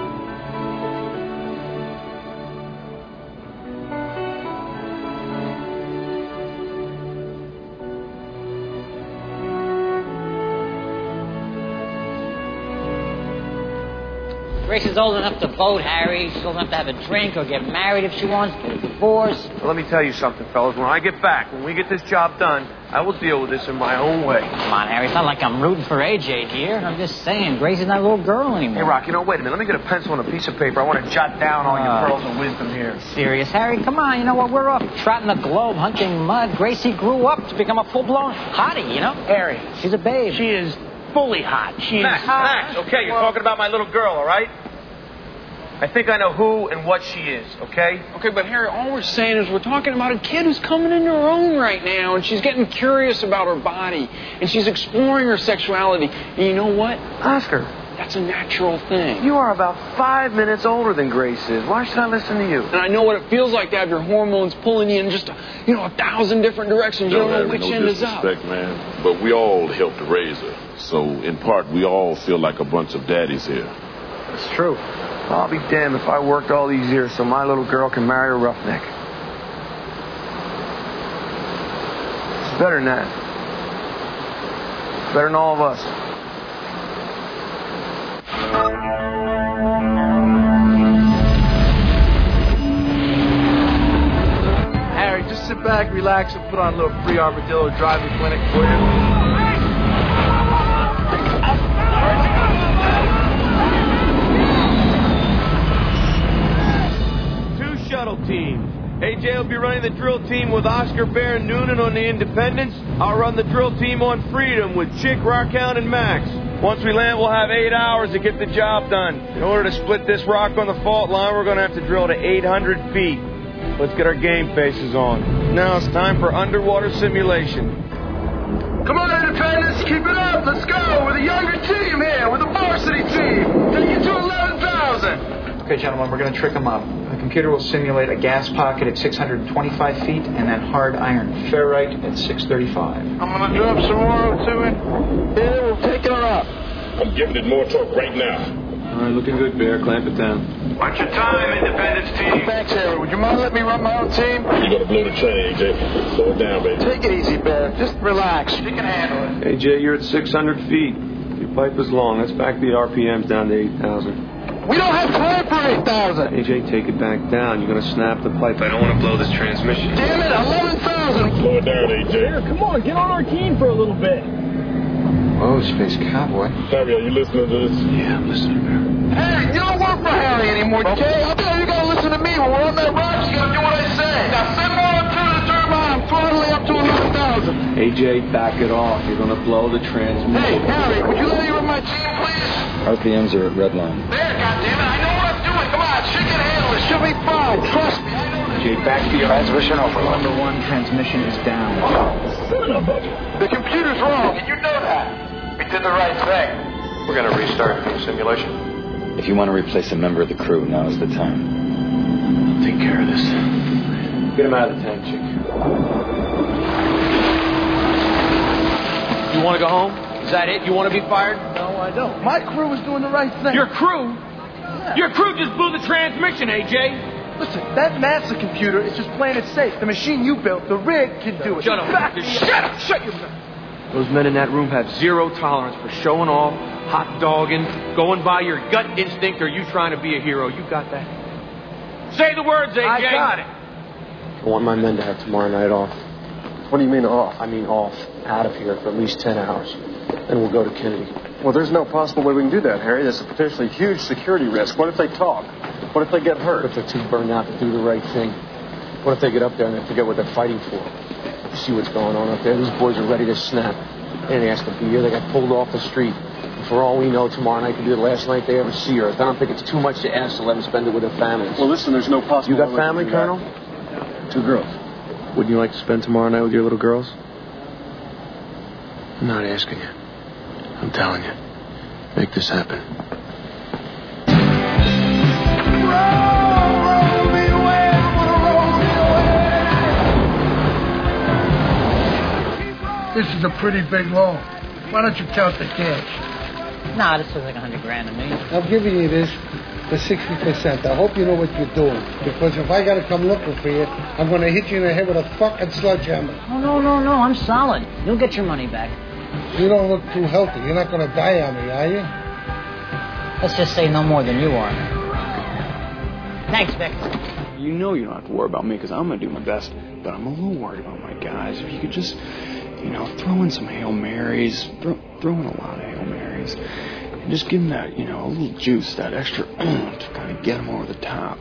Grace is old enough to vote, Harry. She's old enough to have a drink or get married if she wants, get a divorce. Well, let me tell you something, fellas. When I get back, when we get this job done, I will deal with this in my own way. Come on, Harry. It's not like I'm rooting for AJ here. I'm just saying, Grace is not a little girl anymore. Hey, Rock, wait a minute. Let me get a pencil and a piece of paper. I want to jot down all your pearls of wisdom here. Serious, Harry? Come on. You know what? We're off trotting the globe, hunting mud. Gracie grew up to become a full-blown hottie, you know? Harry. She's a babe. She is fully hot. She is Max, okay, you're talking about my little girl, all right? I think I know who and what she is, okay? Okay, but Harry, all we're saying is we're talking about a kid who's coming into her own right now, and she's getting curious about her body, and she's exploring her sexuality. And you know what? Oscar. That's a natural thing. You are about 5 minutes older than Grace is. Why should I listen to you? And I know what it feels like to have your hormones pulling you in just, 1,000 different directions. You don't know which end is up. Man. But we all helped to raise her. So, in part, we all feel like a bunch of daddies here. That's true. I'll be damned if I worked all these years so my little girl can marry a roughneck. It's better than that. It's better than all of us. Harry, just sit back, relax, and put on a little free armadillo driving clinic for you. Shuttle teams. AJ will be running the drill team with Oscar, Bear, and Noonan on the Independence. I'll run the drill team on Freedom with Chick, Rockhound, and Max. Once we land, we'll have 8 hours to get the job done. In order to split this rock on the fault line, we're going to have to drill to 800 feet. Let's get our game faces on. Now it's time for underwater simulation. Come on, Independence, keep it up. Let's go. We're the younger team here. We're the varsity team. Take you to 11,000. Okay, gentlemen, we're going to trick them up. The computer will simulate a gas pocket at 625 feet and then hard iron ferrite at 635. I'm going to drop some more to it. Yeah, we'll take her up. I'm giving it more torque right now. All right, looking good, Bear. Clamp it down. Watch your time, Independence team. Thanks, Harry. Would you mind letting me run my own team? You're going to blow the train, AJ. Slow it down, baby. Take it easy, Bear. Just relax. You can handle it. AJ, you're at 600 feet. Your pipe is long. Let's back the RPMs down to 8,000. We don't have time for 8,000. AJ, take it back down. You're going to snap the pipe. I don't want to blow this transmission. Damn it, 11,000. Slow it down, AJ. Here, come on, get on our team for a little bit. Oh, Space Cowboy. Harry, are you listening to this? Yeah, I'm listening, Bear. Hey, you don't work for Harry anymore, okay? I tell you, you got to listen to me. When we're on that rock, you got to do what I say. Now, send more up to the turbine. I'm throttling up to 11,000. AJ, back it off. You're going to blow the transmission. Hey, Harry, would you let me run my team, please? RPMs are at red line. There, goddammit, I know what I'm doing. Come on, she can handle it. She'll be fine. Trust me, I know this. AJ, back to your transmission overload. Number 1 transmission is down. Son of a... The computer's wrong, and you know that. We did the right thing. We're going to restart the simulation. If you want to replace a member of the crew, now is the time. I'll take care of this. Get him out of the tank, Chick. You want to go home? Is that it? You want to be fired? No, I don't. My crew was doing the right thing. Your crew? Yeah. Your crew just blew the transmission, AJ. Listen, that NASA computer is just playing it safe. The machine you built, the rig, can do it. Shut up. Shut up. Shut your mouth. Those men in that room have zero tolerance for showing off, hot dogging, going by your gut instinct, or you trying to be a hero. You got that? Say the words, AJ. I got it. I want my men to have tomorrow night off. What do you mean off? I mean off, out of here for at least 10 hours. Then we'll go to Kennedy. Well, there's no possible way we can do that, Harry. There's a potentially huge security risk. What if they talk? What if they get hurt? What if they're too burned out to do the right thing? What if they get up there and they forget what they're fighting for? You see what's going on up there? These boys are ready to snap. They didn't ask to be here. They got pulled off the street. And for all we know, tomorrow night could be the last night they ever see Earth. I don't think it's too much to ask to let them spend it with their families. Well, listen, there's no possible... You got family, Colonel? 2 girls. Wouldn't you like to spend tomorrow night with your little girls? I'm not asking you. I'm telling you. Make this happen. This is a pretty big loan. Why don't you count the cash? Nah, this was like $100,000 to me. I'm giving you this for 60%. I hope you know what you're doing. Because if I gotta come looking for you, I'm gonna hit you in the head with a fucking sledgehammer. Oh, no. I'm solid. You'll get your money back. You don't look too healthy. You're not gonna die on me, are you? Let's just say no more than you are. Thanks, Vic. You know you don't have to worry about me because I'm going to do my best. But I'm a little worried about my guys. If you could just, throw in some Hail Marys. Throw in a lot of Hail Marys. And just give them that, a little juice, that extra to kind of get them over the top.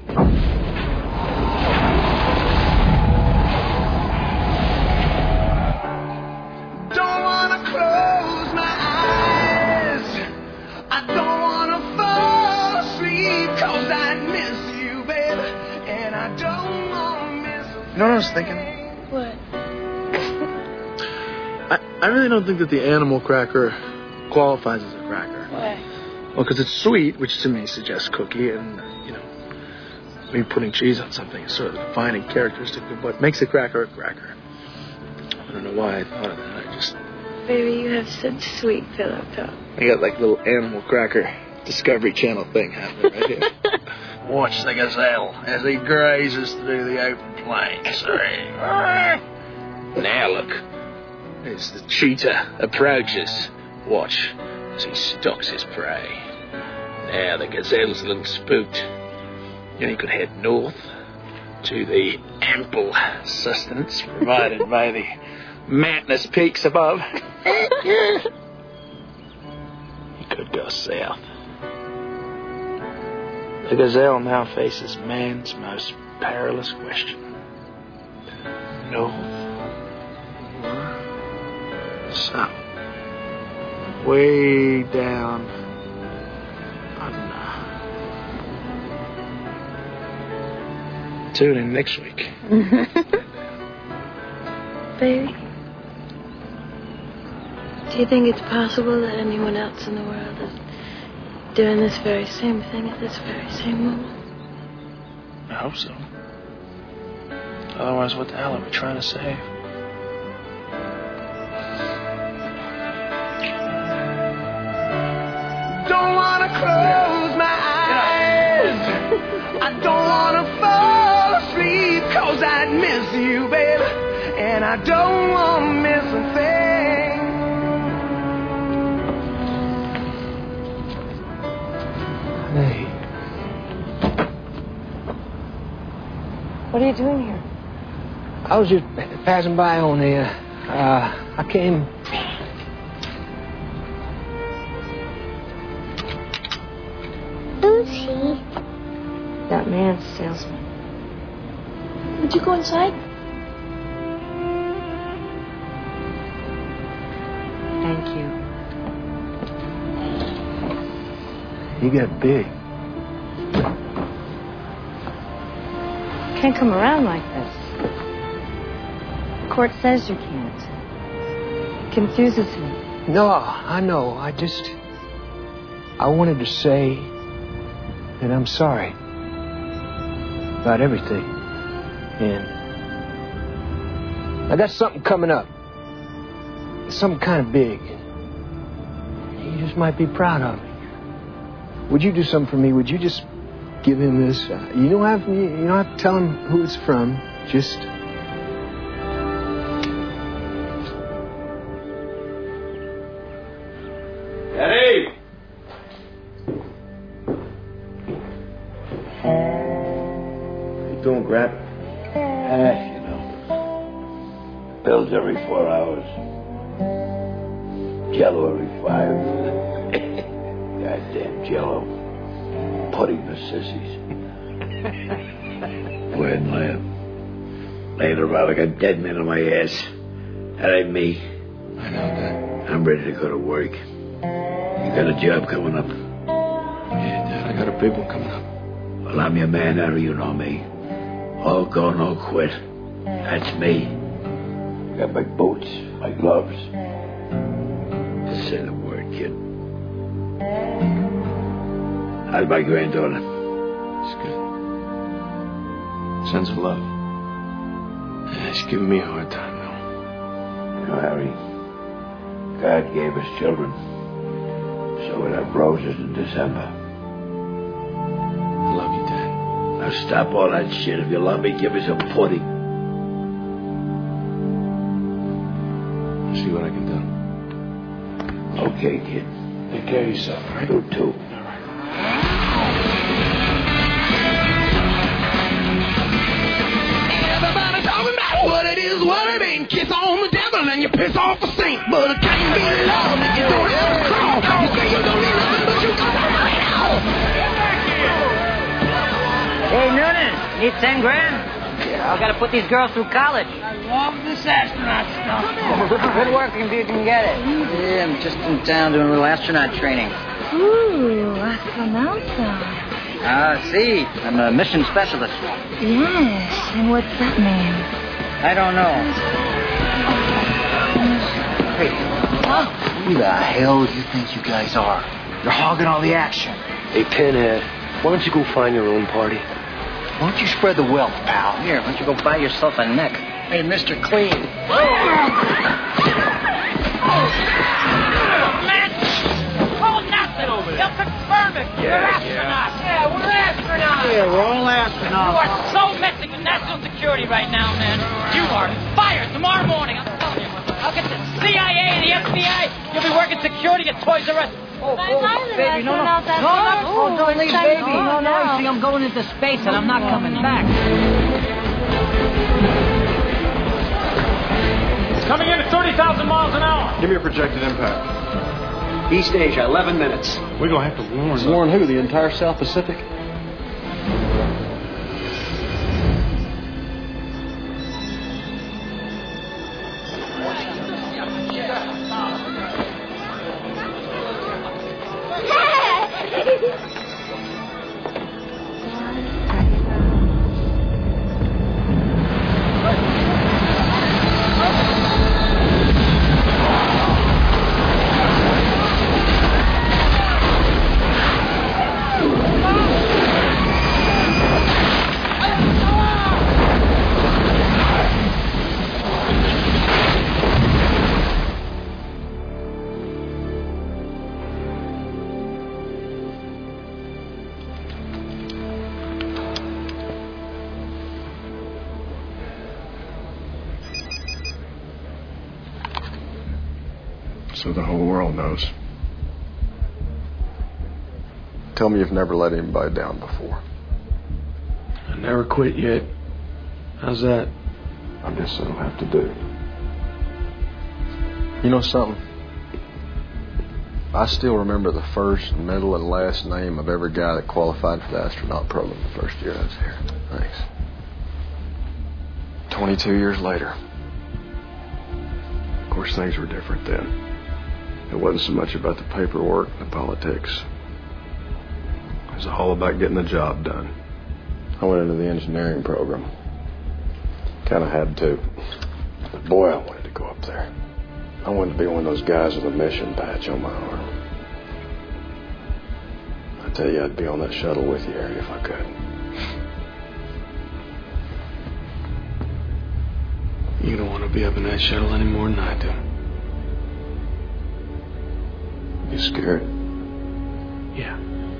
Don't want to close my eyes. I don't want to fall asleep because I miss you, baby. And I don't want to miss a thing. You know what I was thinking? What? I really don't think that the animal cracker qualifies as a cracker. Why? Well, because it's sweet, which to me suggests cookie, and, maybe putting cheese on something is sort of the defining characteristic of what makes a cracker a cracker. I don't know why I thought of that. Baby, you have such sweet pillow talk. I got like a little animal cracker Discovery Channel thing happening right here. Watch the gazelle as he grazes through the open plains. Now look, as the cheetah approaches, watch as he stalks his prey. Now the gazelle's a little spooked. Then he could head north to the ample sustenance provided by the mountainous peaks above. He could go south. The gazelle now faces man's most perilous question. North or south? Way down under. Tune in next week. Baby, do you think it's possible that anyone else in the world is doing this very same thing at this very same moment? I hope so. Otherwise, what the hell are we trying to save? Don't want to close my eyes. I don't want to fall asleep because I miss you, baby. And I don't want to miss a thing. Hey. What are you doing here? I was just passing by on there. I came... Who's he? That man's salesman. Would you go inside? Thank you. You got big. Can't come around like this. The court says you can't. It confuses me. No, I know. I wanted to say that I'm sorry about everything. And I got something coming up. Something kind of big. You just might be proud of me. Would you do something for me? Would you just give him this? You don't have to tell him who it's from. Just... Eddie! How you doing, Grab? Hey, Pills every 4 hours. Jello every 5. Goddamn Jello. Pudding for sissies. Go ahead and laugh. Laying around like a dead man on my ass. That ain't me. I know that. I'm ready to go to work. You got a job coming up? Yeah, Dad, I got a big one coming up. Well, I'm your man, Harry, you know me. All go, no quit. That's me. I got my boots, my gloves. Just say the word, kid. How's my granddaughter? It's good. Sends love. Yeah, she's giving me a hard time, though. You know, Harry, God gave us children. So we'll have roses in December. I love you, Dad. Now stop all that shit. If you love me, give me some pudding. I'll see what I can do. Okay, kid. Take care of yourself, all right? You too. Everybody talking about what it is, what it ain't. Kiss on the devil and you piss off the saint. But it can't be love if you don't ever crawl. You say you don't need nothing, but you got that money now. Hey, Noonan, need 10 grand? Yeah. I gotta put these girls through college. I love this astronaut stuff. Good work if you can get it. Yeah, I'm just in town doing a little astronaut training. Ooh, astronauta. See, I'm a mission specialist. Yes, and what's that mean? I don't know. Hey, who the hell do you think you guys are? You're hogging all the action. Hey, Pinhead, why don't you go find your own party? Why don't you spread the wealth, pal? Here, why don't you go buy yourself a neck? Hey, Mr. Clean. They'll confirm it. We're astronauts. Yeah, we're astronauts. Yeah, we're all astronauts. You are so messing with national security right now, man. You are fired tomorrow morning. I'm telling you. I'll get the CIA and the FBI. You'll be working security at Toys R Us. Oh, baby, no, don't leave, baby. No, you see, I'm going into space and I'm not coming back. Coming in at 30,000 miles an hour. Give me a projected impact. East Asia, 11 minutes. We're going to have to warn them. Warn who? The entire South Pacific? So the whole world knows. Tell me you've never let anybody down before. I never quit yet. How's that? I guess that'll have to do. You know something? I still remember the first, middle, and last name of every guy that qualified for the astronaut program the first year I was here. Thanks. 22 years later. Of course, things were different then. It wasn't so much about the paperwork and the politics. It was all about getting the job done. I went into the engineering program. Kind of had to. But boy, I wanted to go up there. I wanted to be one of those guys with a mission patch on my arm. I tell you, I'd be on that shuttle with you, Harry, if I could. You don't want to be up in that shuttle any more than I do. You scared? Yeah.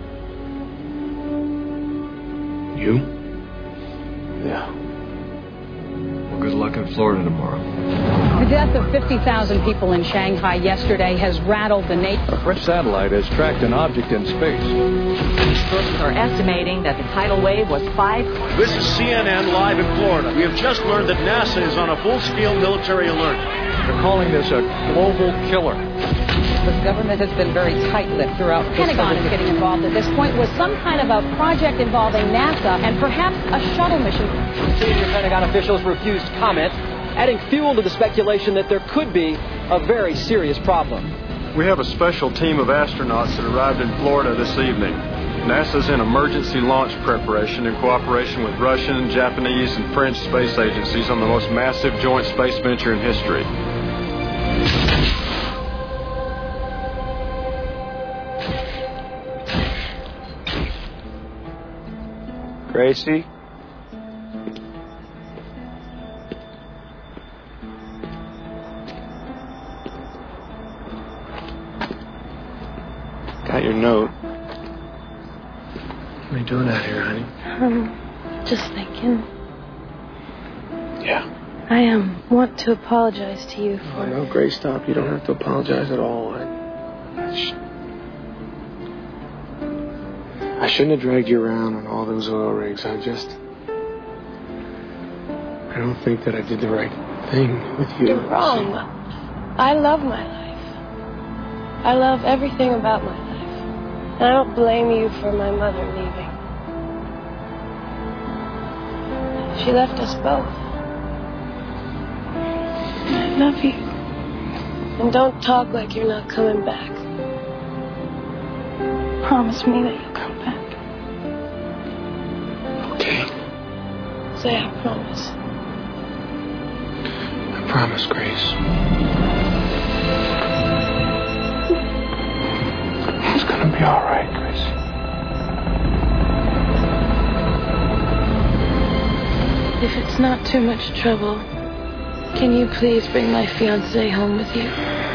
You? Yeah. Well, good luck in Florida tomorrow. Good death of 50,000 people in Shanghai yesterday has rattled the nation. A French satellite has tracked an object in space. Experts are estimating that the tidal wave was 5. This is CNN live in Florida. We have just learned that NASA is on a full-scale military alert. They're calling this a global killer. The government has been very tight-lipped throughout. The Pentagon is getting involved at this point with some kind of a project involving NASA and perhaps a shuttle mission. Senior Pentagon officials refused comment, adding fuel to the speculation that there could be a very serious problem. We have a special team of astronauts that arrived in Florida this evening. NASA's in emergency launch preparation in cooperation with Russian, Japanese, and French space agencies on the most massive joint space venture in history. Gracie? Got your note. What are you doing out here, honey? Just thinking. Yeah. I want to apologize to you for... Oh, no, Grace, stop. You don't have to apologize at all. I shouldn't have dragged you around on all those oil rigs. I don't think that I did the right thing with you. You're wrong. I love my life. I love everything about my life. And I don't blame you for my mother leaving. She left us both. I love you. And don't talk like you're not coming back. Promise me that you'll come back. Okay. Say I promise. I promise, Grace. It's gonna be all right, Grace. If it's not too much trouble, can you please bring my fiancé home with you?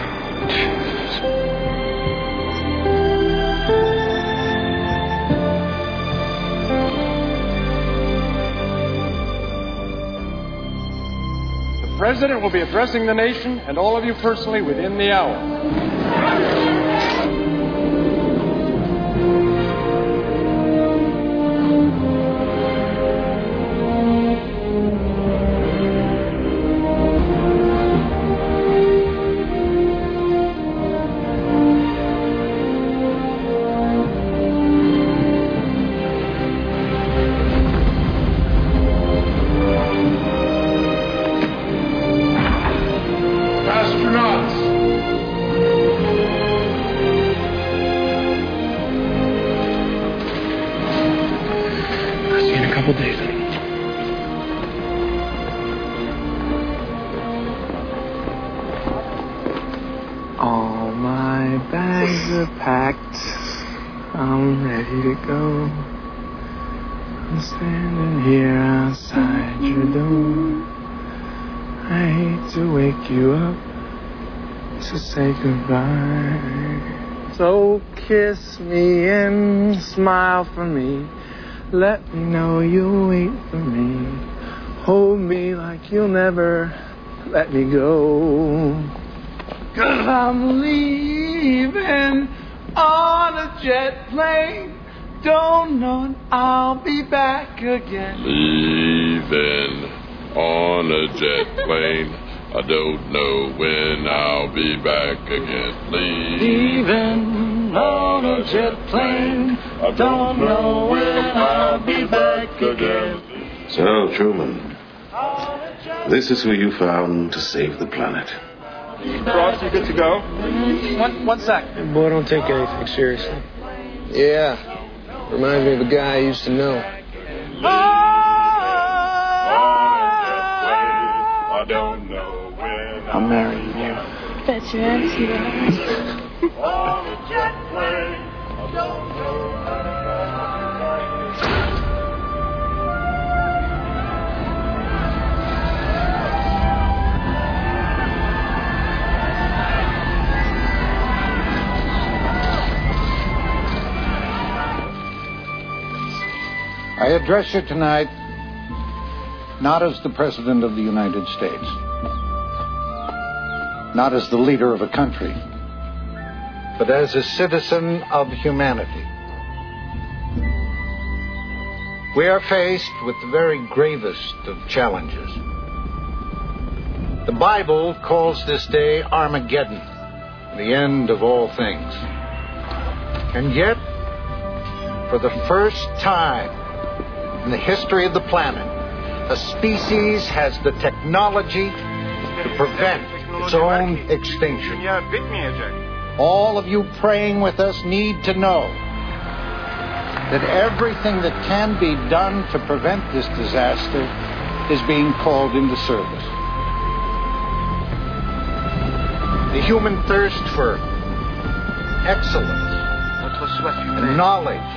The President will be addressing the nation and all of you personally within the hour. All my bags are packed. I'm ready to go. I'm standing here outside your door. I hate to wake you up to say goodbye. So kiss me and smile for me. Let me know you'll wait for me. Hold me like you'll never let me go. 'Cause I'm leaving on a jet plane. Don't know when I'll be back again. Leaving on a jet plane. I don't know when I'll be back again. Leaving on a jet plane. I don't know when I'll be back again. So, Truman, this is who you found to save the planet. Ross, you good to go? One sec. Hey, boy, don't take anything seriously. Yeah. Reminds me of a guy I used to know. I don't know when I'm marrying you. That's your attitude. On a jet plane. I don't know. I address you tonight not as the President of the United States, not as the leader of a country, but as a citizen of humanity. We are faced with the very gravest of challenges. The Bible calls this day Armageddon, the end of all things. And yet, for the first time in the history of the planet, a species has the technology to prevent its own extinction. All of you praying with us need to know that everything that can be done to prevent this disaster is being called into service. The human thirst for excellence and knowledge,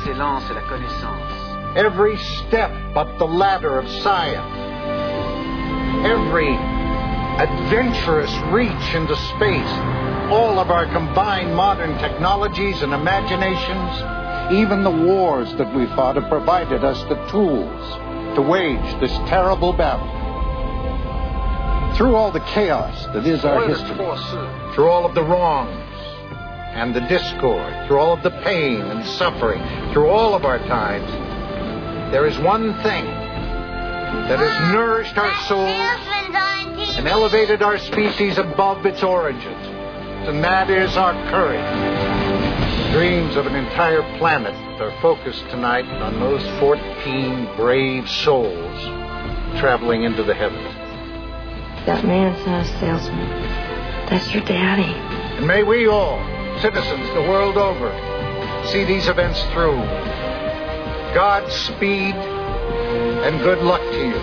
every step up the ladder of science, every adventurous reach into space, all of our combined modern technologies and imaginations, even the wars that we fought, have provided us the tools to wage this terrible battle. Through all the chaos that is our history, through all of the wrongs and the discord, through all of the pain and suffering, through all of our times, there is one thing that has nourished our souls and elevated our species above its origins, and that is our courage. Dreams of an entire planet are focused tonight on those 14 brave souls traveling into the heavens. That man's not a salesman. That's your daddy. And may we all, citizens the world over, see these events through. Godspeed and good luck to you.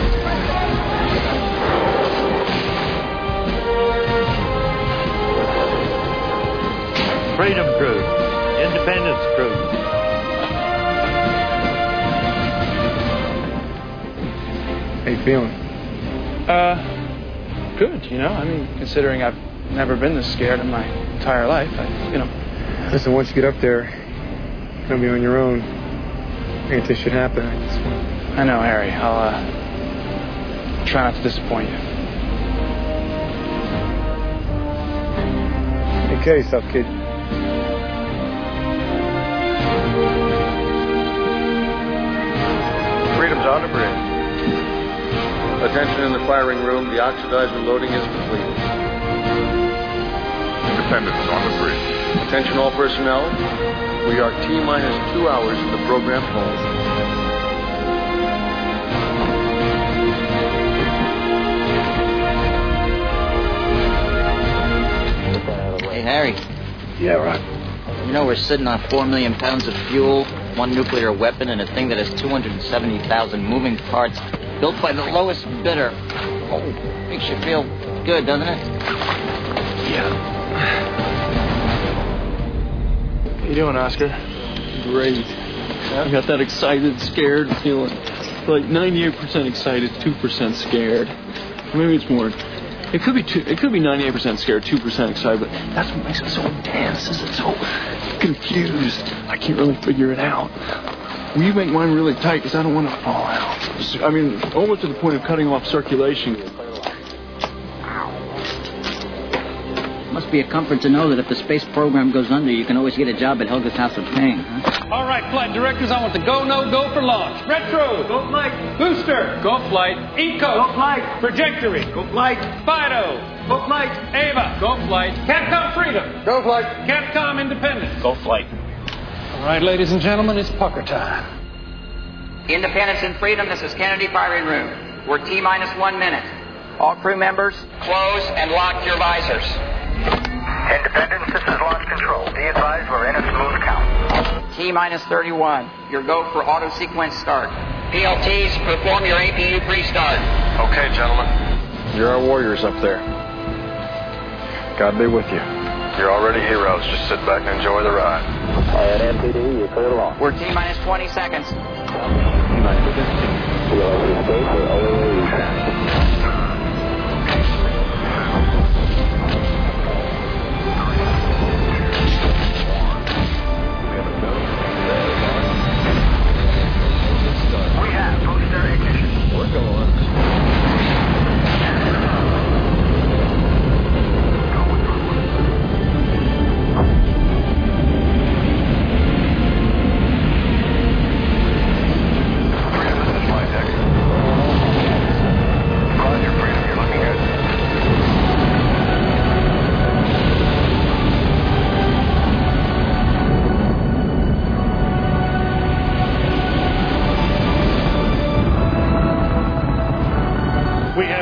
Freedom Crew, Independence Crew. How you feeling? Good, you know. I mean, considering I've never been this scared in my entire life, Listen, once you get up there, you're gonna be on your own. Anything should happen. I know, Harry. I'll try not to disappoint you. Take care of yourself, kid. Freedom's on the bridge. Attention in the firing room. The oxidizer loading is complete. Independence on the bridge. Attention all personnel. We are T-minus 2 hours from the program home. Hey, Harry. Yeah, Rock. You know we're sitting on 4 million pounds of fuel, one nuclear weapon, and a thing that has 270,000 moving parts, built by the lowest bidder. Oh, makes you feel good, doesn't it? Yeah. How you doing, Oscar? Great. I got that excited, scared feeling. Like 98% excited, 2% scared. Maybe it's more. It could be 98% scared, 2% excited, but that's what makes it so intense. Is it so confused? I can't really figure it out. Will you make mine really tight? Because I don't want to fall out. I mean, almost to the point of cutting off circulation. Must be a comfort to know that if the space program goes under, you can always get a job at Helga's House of Pain, huh? All right, flight directors, I want the go, no, go for launch. Retro. Go flight. Booster. Go flight. Eco. Go flight. Trajectory. Go flight. Fido. Go flight. Ava. Go flight. Capcom Freedom. Go flight. Capcom Independence. Go flight. All right, ladies and gentlemen, it's pucker time. Independence and Freedom, this is Kennedy Firing Room. We're T-minus 1 minute. All crew members, close and lock your visors. Independence, this is launch control. Be advised we're in a smooth count. T-minus 31. Your go for auto sequence start. PLTs, perform your APU pre-start. Okay, gentlemen. You're our warriors up there. God be with you. You're already heroes. Just sit back and enjoy the ride. At MPD, you're clear along. We're T-minus 20 seconds.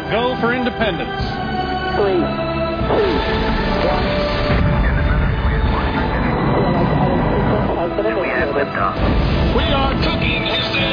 Go for Independence. 3, 2, 1. We have liftoff. We are cooking, Houston.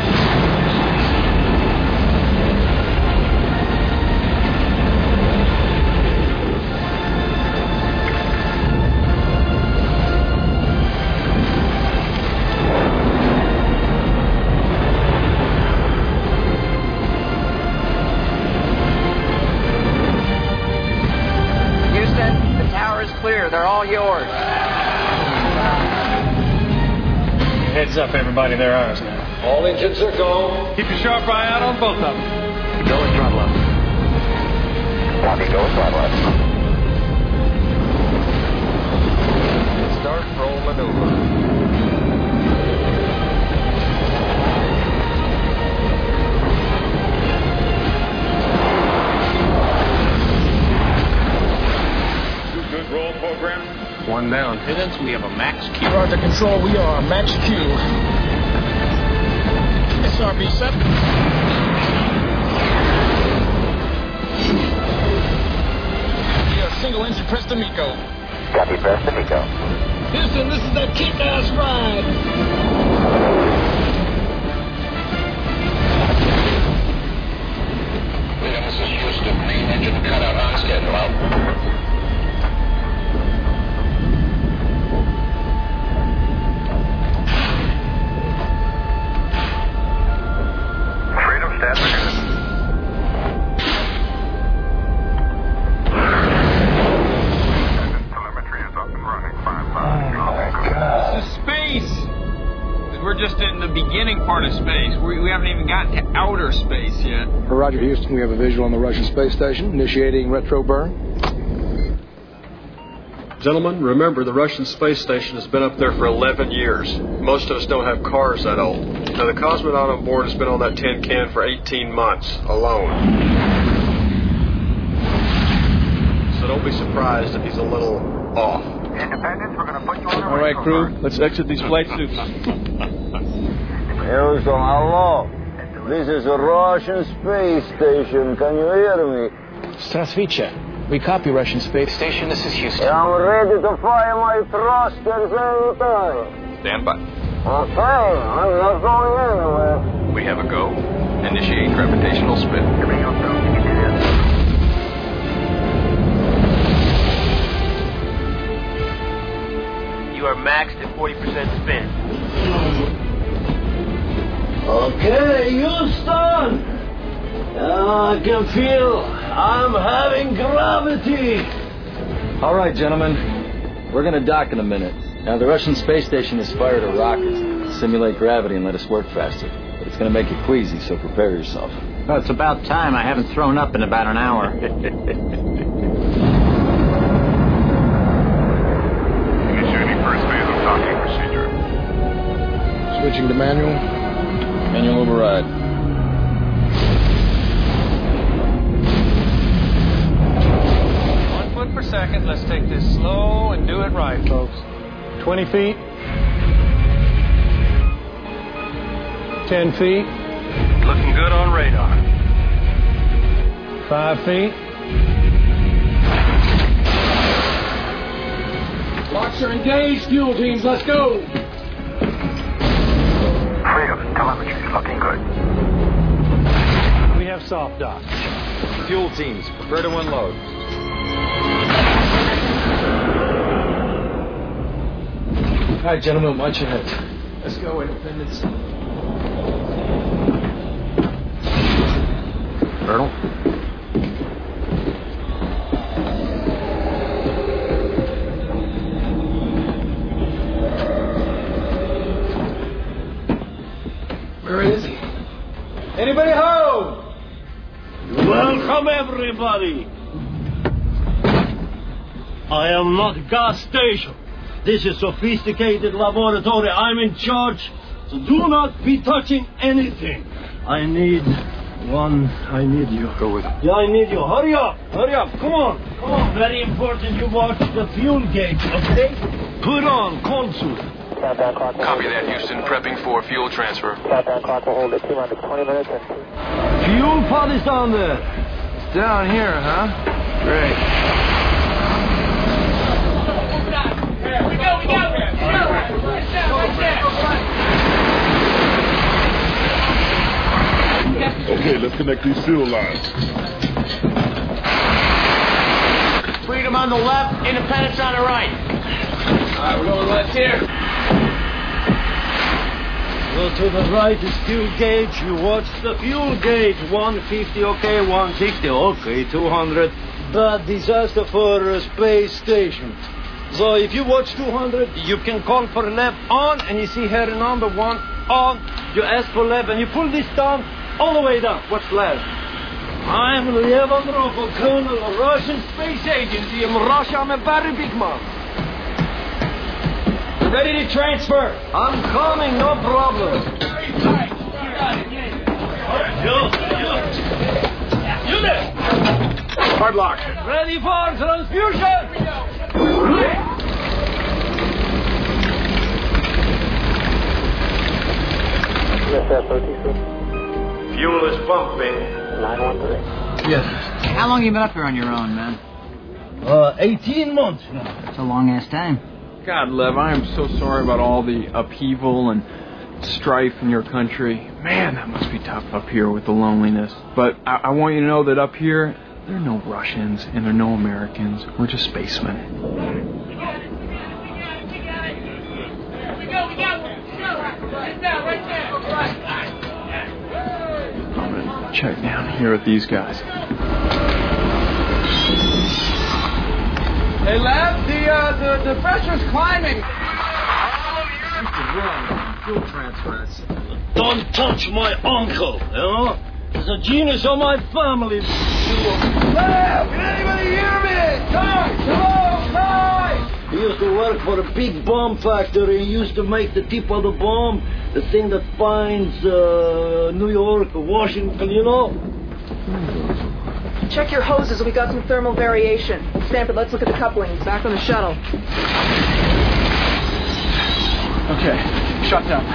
Clear. They're all yours. Heads up, everybody. They're ours now. All engines are go. Keep your sharp eye out on both of them. Go with throttle up. Copy. Go with throttle up. Start roll maneuver. Roll program. One down. Hiddens, we have a max Q. Roger, control. We are max Q. SRB set. We are single engine Presto Mico. Copy, Presto Mico. Houston, this is that kick-ass ride. This is Houston. Main engine cutout on schedule. Out. Beginning part of space. We haven't even gotten to outer space yet. Roger, Houston. We have a visual on the Russian space station. Initiating retro burn. Gentlemen, remember the Russian space station has been up there for 11 years. Most of us don't have cars that old. Now, the cosmonaut on board has been on that tin can for 18 months alone. So don't be surprised if he's a little off. Independence, we're going to put you on. All right, crew. Let's exit these flight suits. Houston, hello. This is a Russian space station. Can you hear me? Strasvice. We copy Russian space station. This is Houston. I'm ready to fire my thrusters anytime. Stand by. Okay, I'm not going anywhere. We have a go. Initiate gravitational spin. Everything else down. You can do this. You are maxed at 40% spin. Okay, Houston. I can feel I'm having gravity. All right, gentlemen. We're going to dock in a minute. Now, the Russian space station has fired a rocket to simulate gravity and let us work faster. But it's going to make you queasy, so prepare yourself. Well, it's about time. I haven't thrown up in about an hour. Initiating first phase of docking procedure. Switching to manual. Manual override. 1 foot per second. Let's take this slow and do it right, folks. 20 feet. 10 feet. Looking good on radar. 5 feet. Locks are engaged. Fuel teams, let's go. Freedom, telemetry is looking good. We have soft dock. Fuel teams, prepare to unload. All right, gentlemen, watch your heads. Let's go, Independence. Colonel? Where is he? Anybody home? Welcome, everybody. I am not gas station. This is sophisticated laboratory. I'm in charge, so do not be touching anything. I need you. Go with him. Yeah, I need you. Hurry up. Come on. Very important you watch the fuel gauge, okay? Put on console. Copy that, Houston. Prepping for fuel transfer. Countdown clock will hold at 2 minutes, 20 minutes. Fuel pod is down there. Down here, huh? Great. We go. Okay, let's connect these fuel lines. Freedom on the left, Independence on the right. All right, we're going left here. Go to the right is fuel gauge. You watch the fuel gauge. 150, okay. 160, okay. 200. Bad disaster for space station. So if you watch 200, you can call for left on, and you see here number 1 on. You ask for left, and you pull this down all the way down. What's left? I'm Lev Andropov, Colonel of Russian Space Agency. In Russia, I'm a very big man. Ready to transfer. I'm coming, no problem. You there. Hard lock. Ready for transfusion. Fuel is pumping. 913. Yes. How long you been up here on your own, man? 18 months now. It's a long-ass time. God, Lev, I am so sorry about all the upheaval and strife in your country. Man, that must be tough up here with the loneliness. But I want you to know that up here, there are no Russians and there are no Americans. We're just spacemen. We go. Right there. I'm gonna check down here with these guys. Hey, Lev, the pressure's climbing. Fuel transfer. Don't touch my uncle, you know? He's a genius of my family. Lev, can anybody hear me? Guys, hello, guys! He used to work for a big bomb factory. He used to make the tip of the bomb, the thing that finds New York, Washington, you know? Check your hoses. We got some thermal variation. Stanford, let's look at the couplings. Back on the shuttle. Okay, shut down.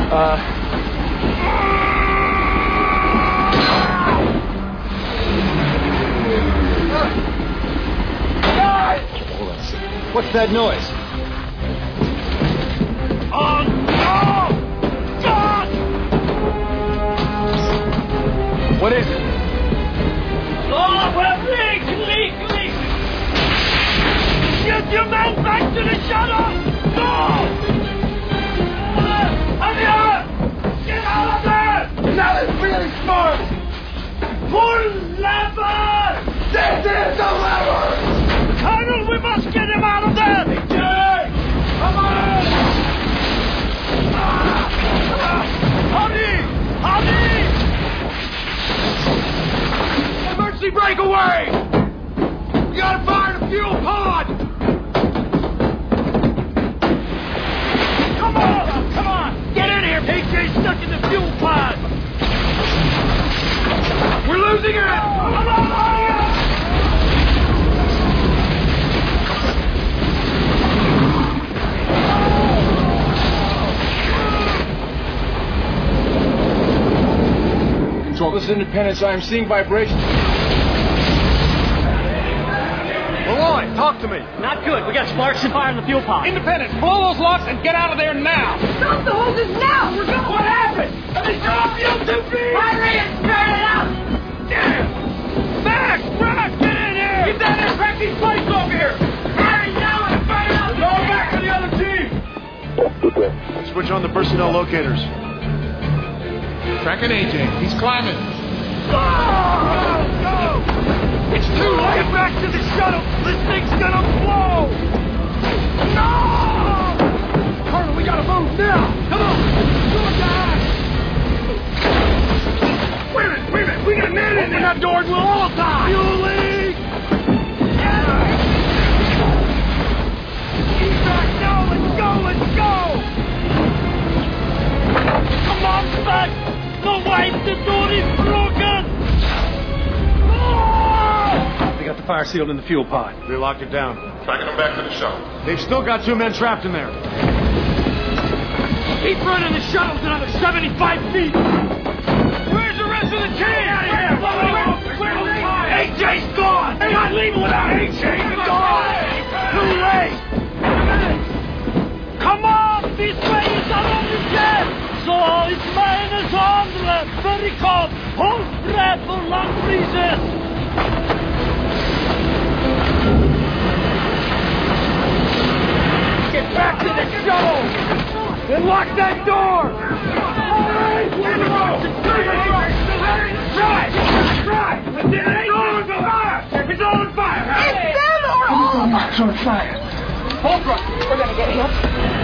Hold on a second. What's that noise? Oh, no! God! What is it? Oh, we're leak! Get your men back to the shuttle! No! Anya! Get out of there! Now it's really smart! Pull lever! This is the lever! Colonel, we must get him out of there! Jay! Come on! Hurry! Emergency breakaway! We gotta fire the fuel pod! Come on! Get in here! AJ's stuck in the fuel pod! We're losing it! Come on! Control, this is Independence. I am seeing vibrations. Malloy, talk to me. Not good. We got sparks and fire in the fuel pod. Independence, blow those locks and get out of there now. Stop the hoses now! We're going. What happened? They dropped you to me! Hurry and turn it out! Damn! Max! Rock, get in here! Get down there and crack these plates over here! Hurry now and burn it out! Go back to the other team! Switch on the personnel locators. Tracking AJ. He's climbing. Go! It's too late! Get back to the shuttle! This thing's gonna blow! No! Colonel, we gotta move now! Come on! Wait a minute! We got a man in that door and we'll all die! Fuel leak! Keep back now! Let's go! Come on, back! The way the door is broken! They got the fire sealed in the fuel pod. They locked it down. Tracking them back to the shuttle. They've still got 2 men trapped in there. Keep running, the shuttle's another 75 feet! Where's the rest of the team? Get out of here! Where's the AJ? I'm not leaving without AJ. Too late. Come on, this way is already dead. So it's -100. Very cold. Hold breath for long freezes. Get back to the shuttle and lock that door. Right. It's all on fire. It's them or all of us. It's on fire. Hold on. We're gonna get hit.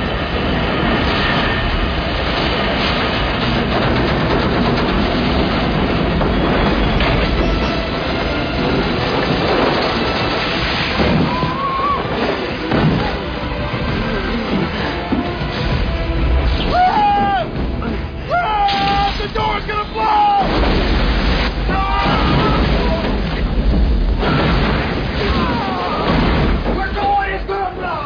The door's gonna blow! We're going, it's gonna blow!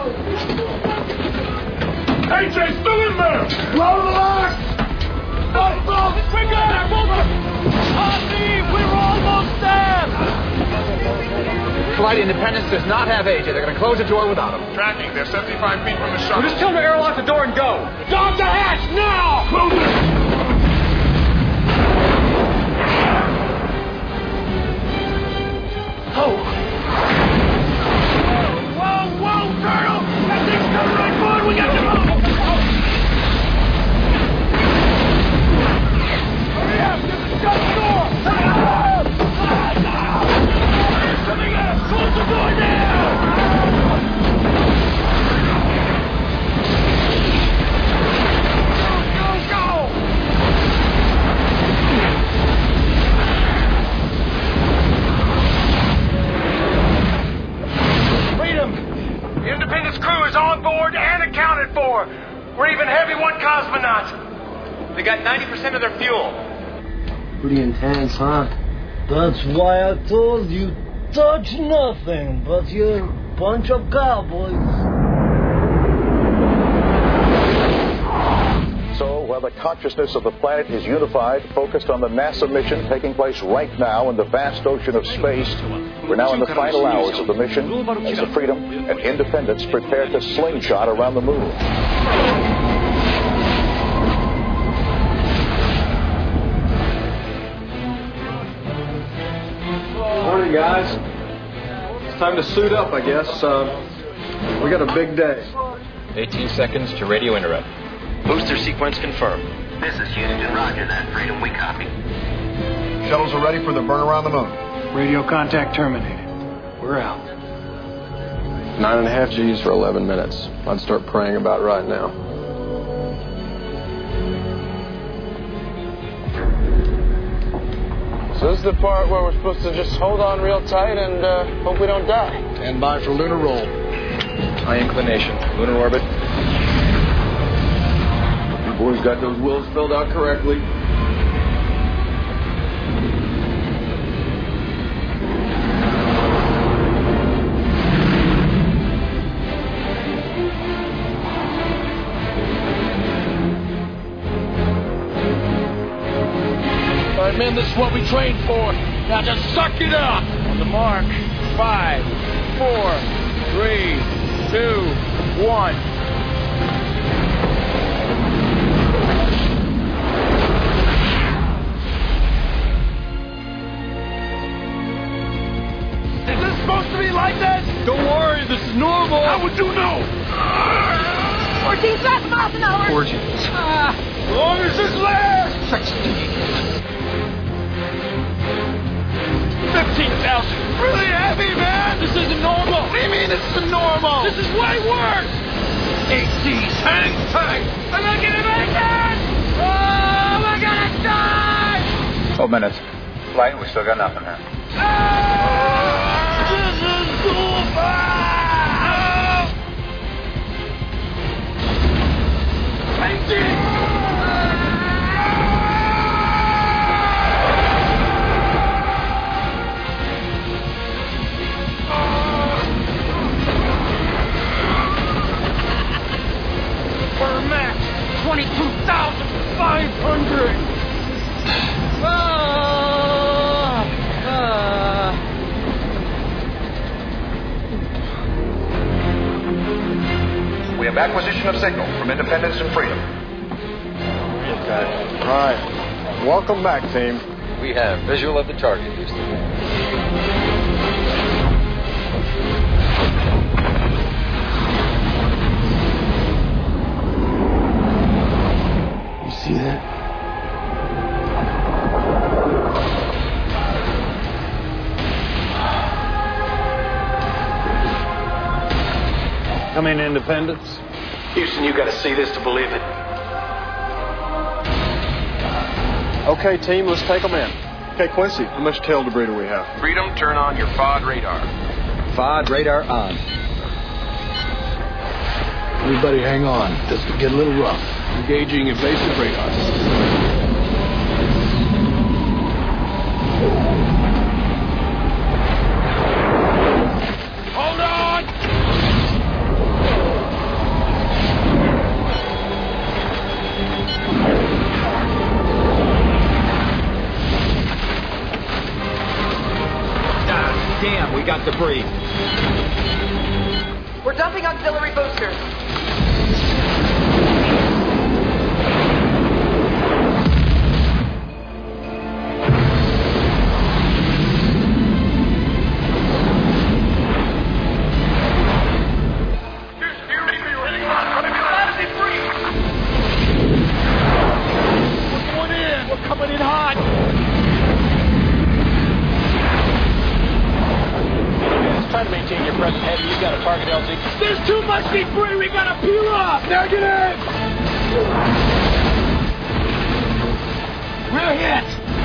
AJ's still in there! Blow the lock! Don't blow! We're good! We're almost there! Flight Independence does not have AJ. They're going to close the door without him. Tracking. They're 75 feet from the shuttle. Just tell them to airlock the door and go! Dog the hatch, now! Close it! Oh! Whoa, Colonel! That thing's coming right forward! We got to move! Hurry up! Shut the door! Coming up! Close the door now! Go! Freedom! The Independence crew is on board and accounted for. We're even heavy one cosmonaut. They got 90% of their fuel. Pretty intense, huh? That's why I told you, touch nothing, but you're a bunch of cowboys. So, while the consciousness of the planet is unified, focused on the NASA mission taking place right now in the vast ocean of space, we're now in the final hours of the mission as the Freedom and Independence prepare to slingshot around the moon. Morning, guys. It's time to suit up, I guess. We got a big day. 18 seconds to radio interrupt. Booster sequence confirmed. This is Houston. Roger that, Freedom. We copy. Shuttles are ready for the burn around the moon. Radio contact terminated. We're out. 9.5 G's for 11 minutes. I'd start praying about right now. So this is the part where we're supposed to just hold on real tight and hope we don't die. Stand by for lunar roll. High inclination. Lunar orbit. You boys got those wills filled out correctly. All right, men, this is what we trained for. Now just suck it up. On the mark. 5, 4, 3, 2, 1. Is this supposed to be like this? Don't worry, this is normal. How would you know? 14,000 miles an hour. 14. As long as this lasts. 15,000. Really heavy, man. This isn't normal. What do you mean this isn't normal? This is way worse. 8Gs. Hang tight. I'm not gonna make it. Oh, we're gonna die. 12 minutes. Flight, we still got nothing here. This is too bad. 8Gs. For max 22,500. Acquisition of signal from Independence and Freedom. Okay. All right. Welcome back, team. We have visual of the target, Houston. You see that? Come in, Independence. Houston, you gotta see this to believe it. Okay, team, let's take them in. Okay, Quincy, how much tail debris do we have? Freedom, turn on your FOD radar. FOD radar on. Everybody hang on. This could get a little rough. Engaging invasive radar. Damn, we got debris. We're dumping auxiliary boosters. We're going in. We're coming in hot. Try to maintain your present heavy. You've got a target, LZ. There's too much debris. We gotta peel off. Negative. We're hit.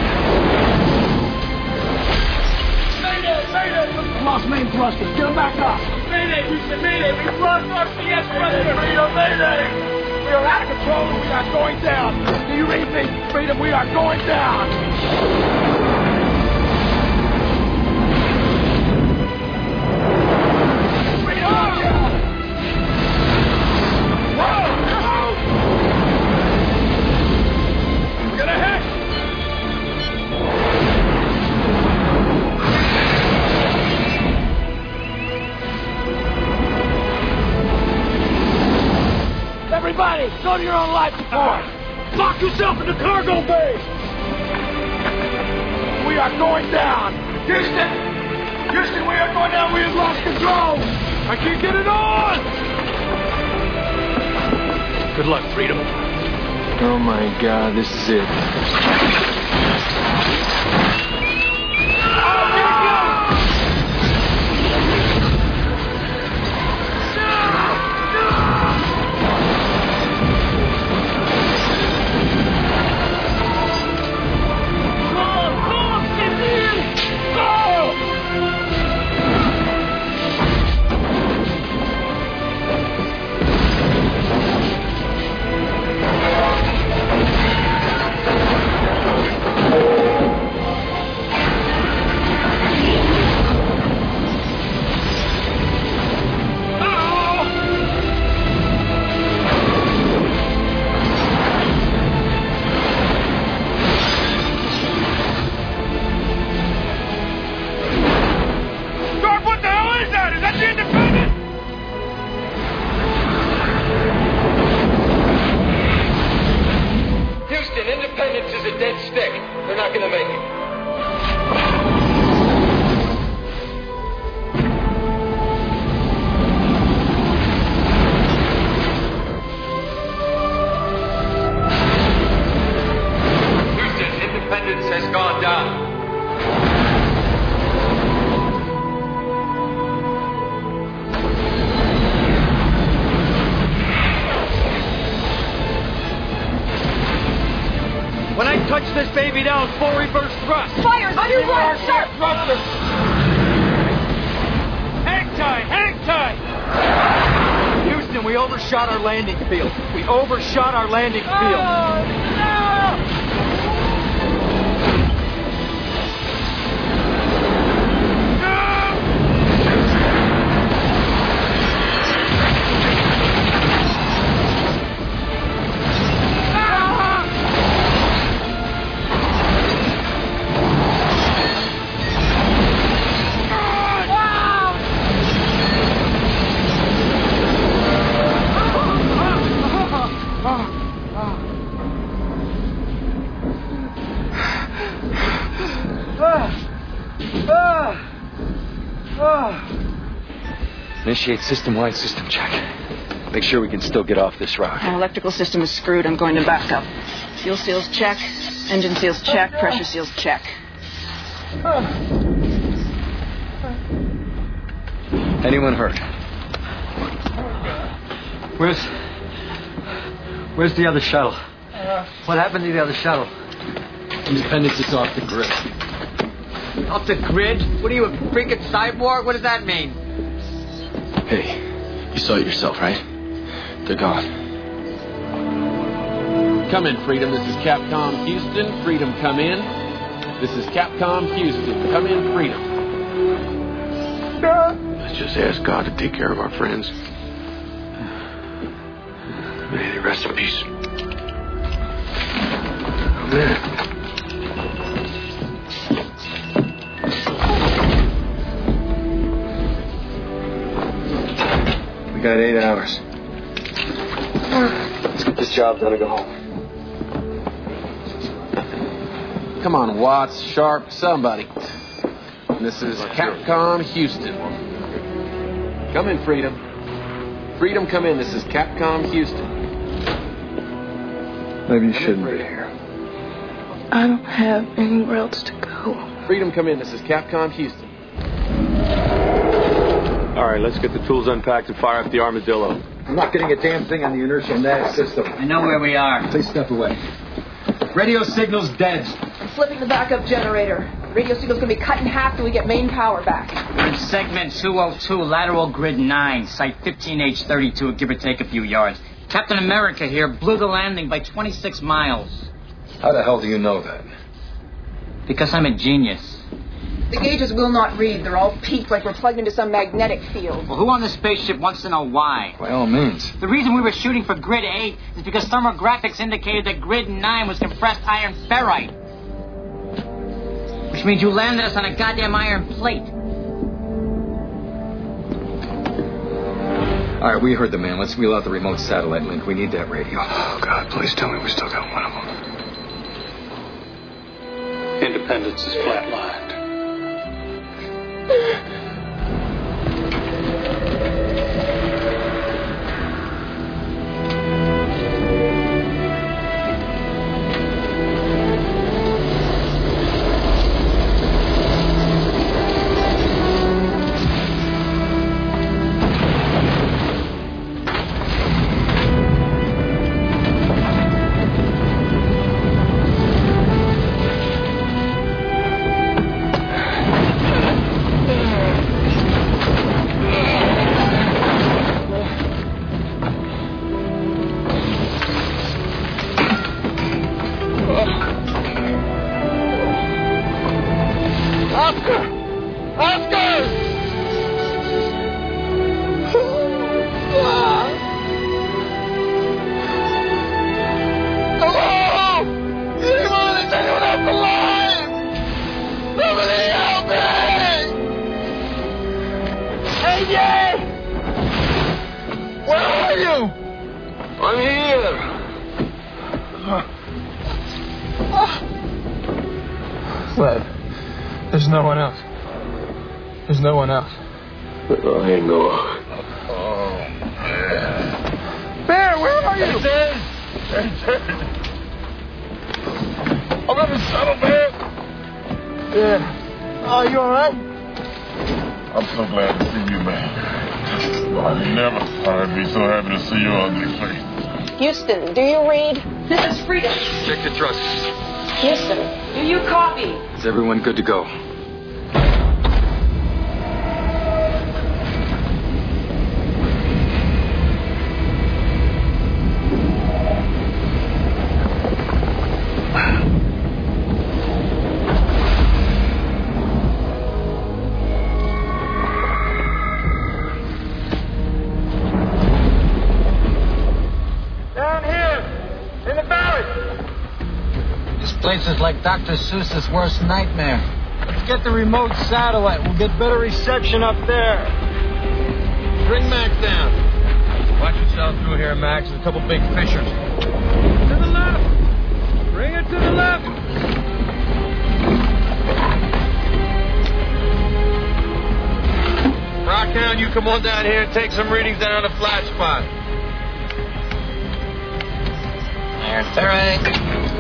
Mayday. Lost main thrusters. Get them back up. Mayday, Houston. Mayday. We've lost RCS thrusters. Freedom, mayday. We are out of control and we are going down. Do you read me? Freedom, we are going down. Everybody, go to your own life support. Lock yourself in the cargo bay. We are going down. Houston, we are going down. We have lost control. I can't get it on. Good luck, Freedom. Oh my God, this is it. Touch this baby down, full reverse thrust. Fire! Underwater, sharp! Thruster. Hang tight! Houston, we overshot our landing field. No! Initiate system-wide system check. Make sure we can still get off this route. My electrical system is screwed. I'm going to back up. Fuel seals check. Engine seals check. Pressure seals check. Anyone hurt? Where's the other shuttle? What happened to the other shuttle? Independence is off the grid. Off the grid? What are you, a freaking cyborg? What does that mean? Hey, you saw it yourself, right? They're gone. Come in, Freedom. This is Capcom Houston. Freedom, come in. This is Capcom Houston. Come in, Freedom. Let's just ask God to take care of our friends. May they rest in peace. Amen. We got 8 hours. Let's get this job done and go home. Come on, Watts, Sharp, somebody. This is Capcom Houston. Come in, Freedom. Freedom, come in. This is Capcom Houston. Maybe you shouldn't be here. I don't have anywhere else to go. Freedom, come in. This is Capcom Houston. All right, let's get the tools unpacked and fire up the armadillo. I'm not getting a damn thing on the inertial nav system. I know where we are. Please step away. Radio signal's dead. I'm flipping the backup generator. Radio signal's going to be cut in half till we get main power back. We're in segment 202, lateral grid 9, site 15H32, give or take a few yards. Captain America here blew the landing by 26 miles. How the hell do you know that? Because I'm a genius. The gauges will not read. They're all peaked like we're plugged into some magnetic field. Well, who on the spaceship wants to know why? By all means. The reason we were shooting for grid 8 is because thermographics indicated that grid 9 was compressed iron ferrite. Which means you landed us on a goddamn iron plate. All right, we heard the man. Let's wheel out the remote satellite link. We need that radio. Oh, God, please tell me we still got one of them. Independence is flatlined. There's no one else. There's no one else. Oh, hang on. Oh, yeah. Bear, where are you? I'm on the shuttle, man. Yeah. Oh, you alright? I'm so glad to see you, man. I never thought I'd be so happy to see your ugly face. Houston, do you read? This is Freedom. Check the truck. Houston, do you copy? Is everyone good to go? This is like Dr. Seuss's worst nightmare. Let's get the remote satellite. We'll get better reception up there. Bring Max down. Watch yourself through here, Max. There's a couple big fissures. To the left. Bring it to the left. Rock Rockhound, you come on down here and take some readings down on the flat spot. There's Terry.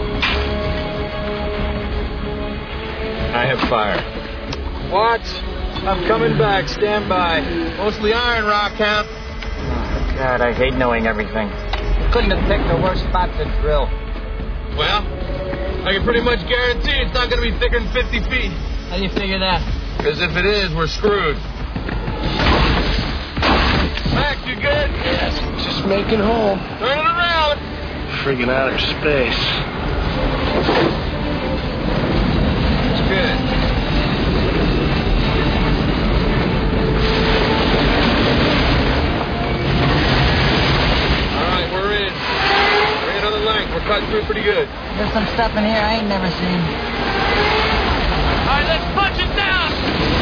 I have fire. What? I'm coming back. Stand by. Mostly iron, Rockhound. Oh, God, I hate knowing everything. Couldn't have picked a worse spot to drill. Well, I can pretty much guarantee it's not going to be thicker than 50 feet. How do you figure that? Because if it is, we're screwed. Mac, you good? Yes, just making home. Turn it around. Friggin' outer space. It's good. All right, we're in. We're in on the length. We're cutting through pretty good. There's some stuff in here I ain't never seen. All right, let's punch it down.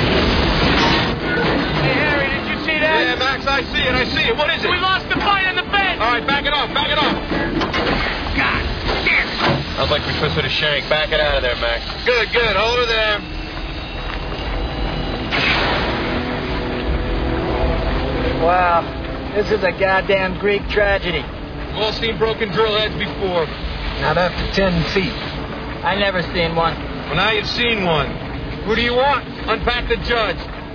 Hey, Harry, did you see that? Yeah, Max, I see it. What is it? We lost the fight on the bench. All right, back it off. God damn it. Sounds like we twisted a shank. Back it out of there, Max. Good. Hold her there. Wow, this is a goddamn Greek tragedy. We've all seen broken drill heads before. Not after 10 feet. I never seen one. Well, now you've seen one. Who do you want? Unpack the judge.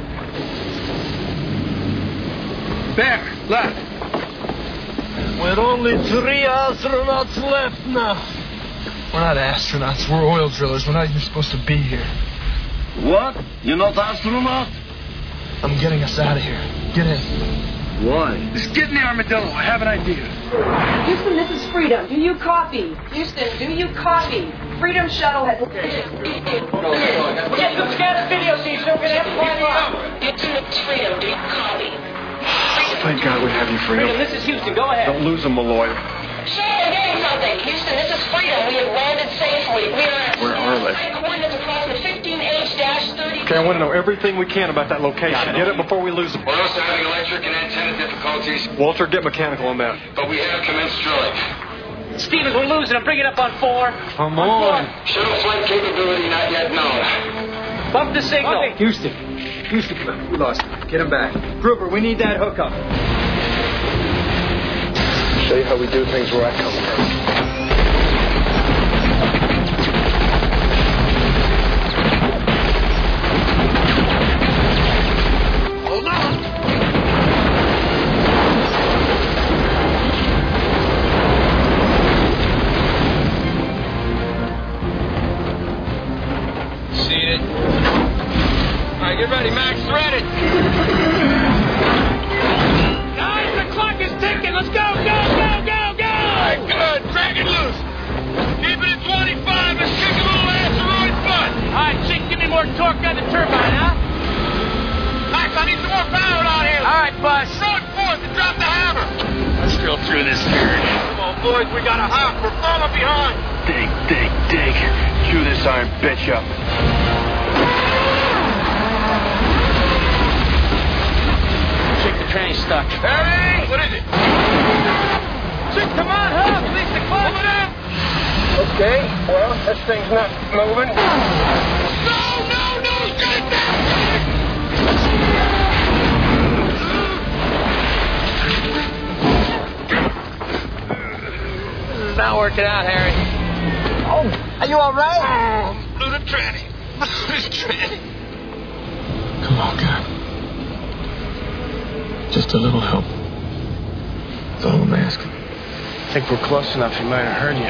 There, left. With only 3 astronauts left now. We're not astronauts. We're oil drillers. We're not even supposed to be here. What? You're not astronaut? I'm getting us out of here. Get in. Why? Just get in the armadillo. I have an idea. Houston, this is Freedom. Do you copy? Houston, do you copy? Freedom Shuttle has... Get some scatter video so you can amplify the hour. Houston, it's Freedom. Do you copy? Thank God we have you, Freedom. This is Houston. Go ahead. Don't lose him, Malloy. Shane, I'm getting something. Houston, this is Freedom. We have landed safely. We are at... Where are they? Coordinates across the 15H-30... Okay, I want to know everything we can about that location. Get it before we lose them. We're also having electric and antenna difficulties, Walter, get mechanical on that. but we have commenced drilling. Stevens, we're losing. I'm bringing up on 4. Come on. Shuttle flight capability not yet known. Bump the signal. Okay. Houston, we lost him. Get him back. Gruber, we need that hookup. Show you how we do things where I come from. Get ready, Max. Thread it. Guys, the clock is ticking. Let's go. All right, good. Drag it loose. Keep it at 25 and kick a little asteroid butt. All right, Chick, give me more torque on the turbine, huh? Max, I need some more power on here. All right, Buzz. Throw it forth and drop the hammer. Let's drill through this dirt. Come on, boys. We got a hop. We're falling behind. Dig. Chew this iron bitch up. The train's stuck. Harry! What is it? Chick, come on, hop! Release the clutch! Pull it in! Okay, well, this thing's not moving. No! Get down! This is not working out, Harry. Oh, are you all right? Blew the tranny. Come on, God. Just a little help. That's all I'm asking. I think we're close enough. He might have heard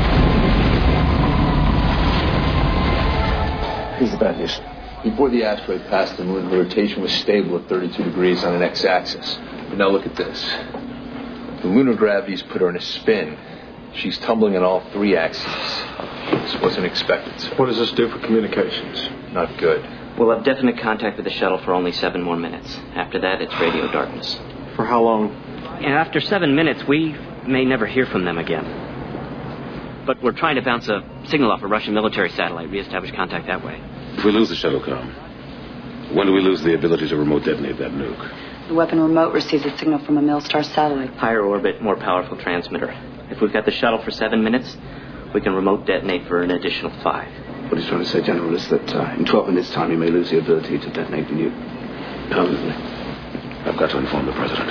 you. Here's the bad news. Before the asteroid passed the moon, her rotation was stable at 32 degrees on an x-axis. But now look at this. The lunar gravity's put her in a spin. She's tumbling on all 3 axes. This wasn't expected. What does this do for communications? Not good. We'll have definite contact with the shuttle for only 7 more minutes. After that, it's radio darkness. For how long? And after 7 minutes, we may never hear from them again. But we're trying to bounce a signal off a Russian military satellite, reestablish contact that way. If we lose the shuttle comm, when do we lose the ability to remote detonate that nuke? The weapon remote receives a signal from a Milstar satellite. Higher orbit, more powerful transmitter. If we've got the shuttle for 7 minutes, we can remote detonate for an additional 5. What he's trying to say, General, is that in 12 minutes' time, you may lose the ability to detonate the nuke permanently. got to inform the president.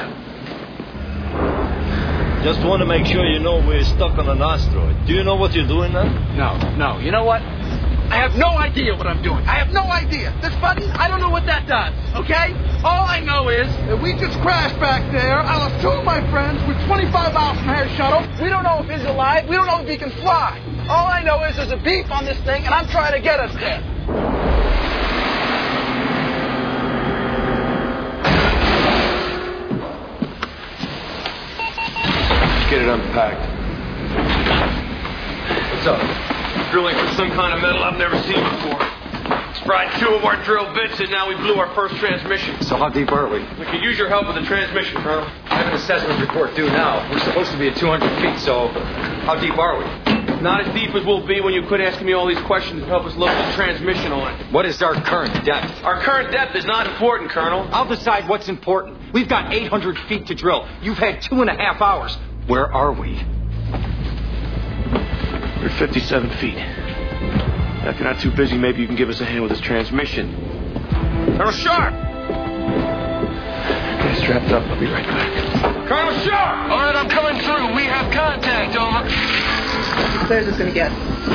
Just want to make sure you know we're stuck on an asteroid. Do you know what you're doing now? No. You know what? I have no idea what I'm doing. I have no idea. This button, I don't know what that does, okay? All I know is that we just crashed back there. I lost 2 of my friends. We're 25 miles from Harris Shuttle. We don't know if he's alive. We don't know if he can fly. All I know is there's a beep on this thing, and I'm trying to get us there. Get it unpacked. What's up? Drilling for some kind of metal I've never seen before. Fried 2 of our drill bits, and now we blew our first transmission. So how deep are we? We could use your help with the transmission, Colonel. I have an assessment report due now. We're supposed to be at 200 feet, so how deep are we? Not as deep as we'll be when you quit asking me all these questions to help us load the transmission on. What is our current depth? Our current depth is not important, Colonel. I'll decide what's important. We've got 800 feet to drill. You've had 2.5 hours. Where are we? We're 57 feet. If you're not too busy, maybe you can give us a hand with this transmission. Colonel Sharp! Okay, strapped up. I'll be right back. Colonel Sharp! All right, I'm coming through. We have contact. Over. As clear as it's going to get.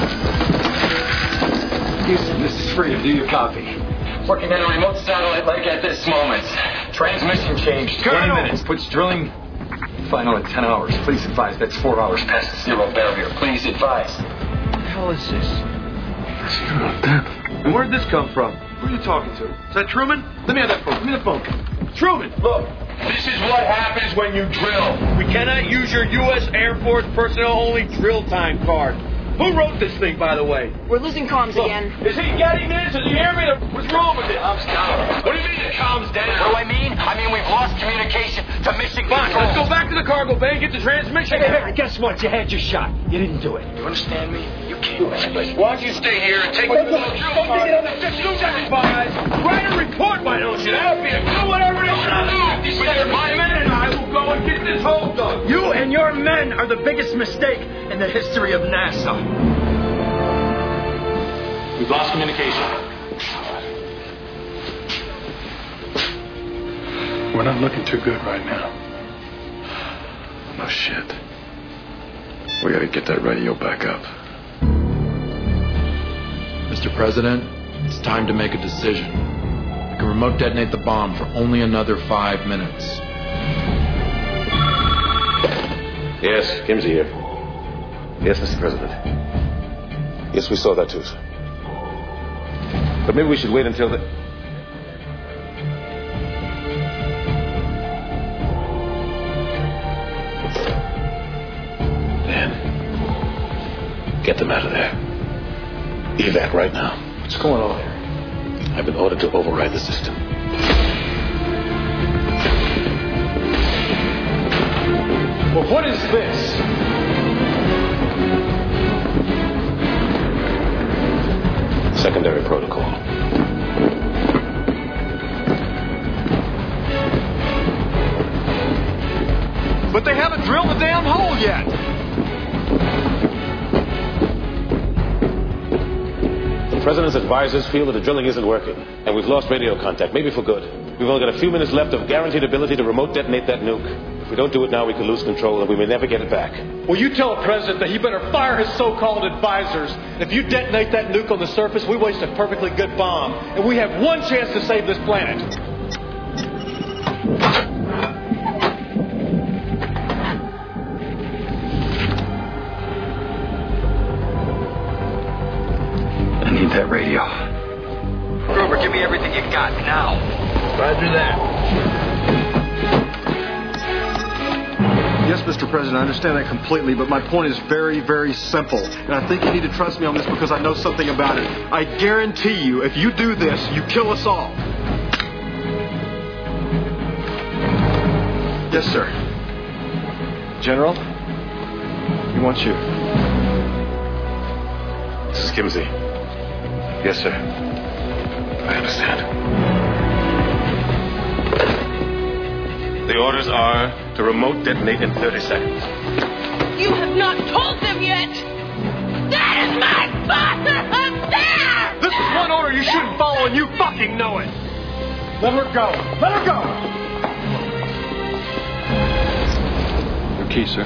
Houston, this is Freedom. Do you copy? Working on a remote satellite like at this moment. Transmission changed. 20 minutes. Puts drilling final at 10 hours. Please advise that's 4 hours past the 0 barrier. Please advise. What the hell is this? Zero depth. And where'd this come from? Who are you talking to? Is that Truman? Let me have that phone. Give me the phone. Truman! Look, this is what happens when you drill. We cannot use your U.S. Air Force personnel-only drill time card. Who wrote this thing, by the way? We're losing comms again. Is he getting this? Does he hear me? What's wrong with it? Comms down. What do you mean it calms down? What do I mean? I mean we've lost communication to mission Fine, control. let's go back to the cargo bay and get the transmission. Hey, guess what? You had your shot. You didn't do it. You understand me? You can't do it. Why don't you stay here and take the drill card? Write a report, why don't you? That'll be a do whatever it is you do. My men and I will go and get this hole done. You and your men are the biggest mistake in the history of NASA. We've lost communication. We're not looking too good right now. No shit. We gotta get that radio back up. Mr. President, it's time to make a decision. We can remote detonate the bomb for only another 5 minutes. Yes, Kimsey here. Yes, Mr. President. Yes, we saw that too, sir. But maybe we should wait until the... Dan, get them out of there. Evac right now. What's going on here? I've been ordered to override the system. Well, what is this? Secondary protocol. But they haven't drilled the damn hole yet. The President's advisors feel that the drilling isn't working, and we've lost radio contact, maybe for good. We've only got a few minutes left of guaranteed ability to remote detonate that nuke. If we don't do it now, we could lose control, and we may never get it back. Well, you tell the President that he better fire his so-called advisors. If you detonate that nuke on the surface, we waste a perfectly good bomb, and we have one chance to save this planet. I need that radio. Gruber, give me everything you got now. Roger that. Yes, Mr. President, I understand that completely, but my point is very, very simple. And I think you need to trust me on this because I know something about it. I guarantee you, if you do this, you kill us all. Yes, sir. General, he wants you. This is Kimsey. Yes, sir. I understand. The orders are to remote detonate in 30 seconds. You have not told them yet! That is my father up there! This is one order you shouldn't follow, and you fucking know it. Let her go. Let her go. key, sir.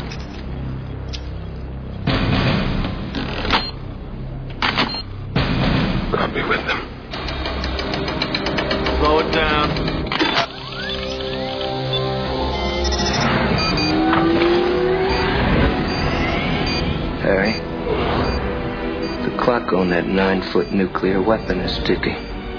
I'll be with them. Slow it down. Harry, the clock on that 9-foot nuclear weapon is ticking.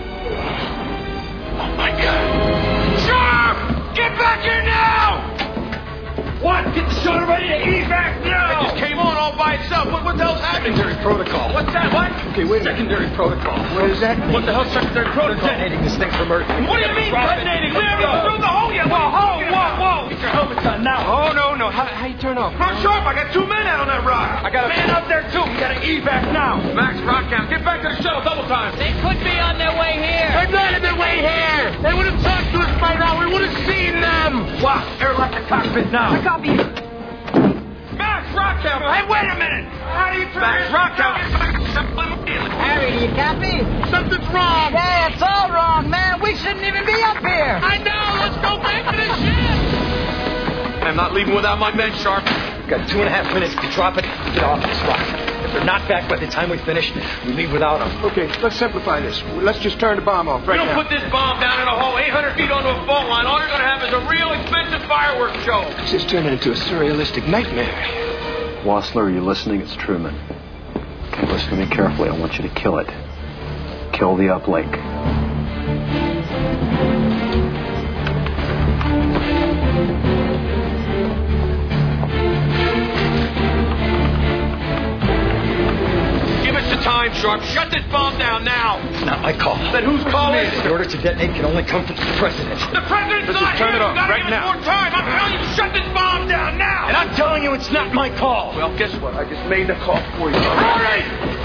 Oh, my God. Sharp! Get back here now! What? Get the shoulder ready to evac now! It just came on all by itself. What the hell's happening? Secondary protocol. What's that? What? Okay, wait a minute. Secondary protocol. What is that? What the hell's secondary protocol? Detonating this thing from Earth. What do you mean detonating? We haven't through the hole yet. Whoa. Get your helmets on now. Oh, no. How you turn off? Not sharp. I got 2 men out on that rock. I got a man up there, too. We got to evac now. Max, Rockcam, get back to the shuttle double time. They could be on their way here. They're not on their way here! They would have talked to us by now. We would have seen them! Wow, air left the cockpit now. I copy you. Max, Rockcam. Hey, wait a minute. How do you turn Max, Rockcam. Harry, do you copy? Something's wrong! Yeah, it's all wrong, man. We shouldn't even be up here. I know! Let's go back to the ship! I'm not leaving without my men, Sharp. We've got 2.5 minutes to drop it and get off this rock. If they're not back by the time we finish, we leave without them. Okay, let's simplify this. Let's just turn the bomb off right You now. don't put this bomb down in a hole 800 feet onto a fault line. All you're going to have is a real expensive fireworks show. It's just turning into a surrealistic nightmare. Wassler, are you listening? It's Truman. Okay, listen to me carefully. I want you to kill it. Kill the uplink. Give us the time, Sharp. Shut this bomb down now. It's not my call. Then whose call is it? The order to detonate can only come from the president. The president's not here. turn it off You've got to right give us now. more time. I'm telling you, shut this bomb down now. And I'm telling you, it's not my call. Well, guess what? I just made the call for you. Hurry!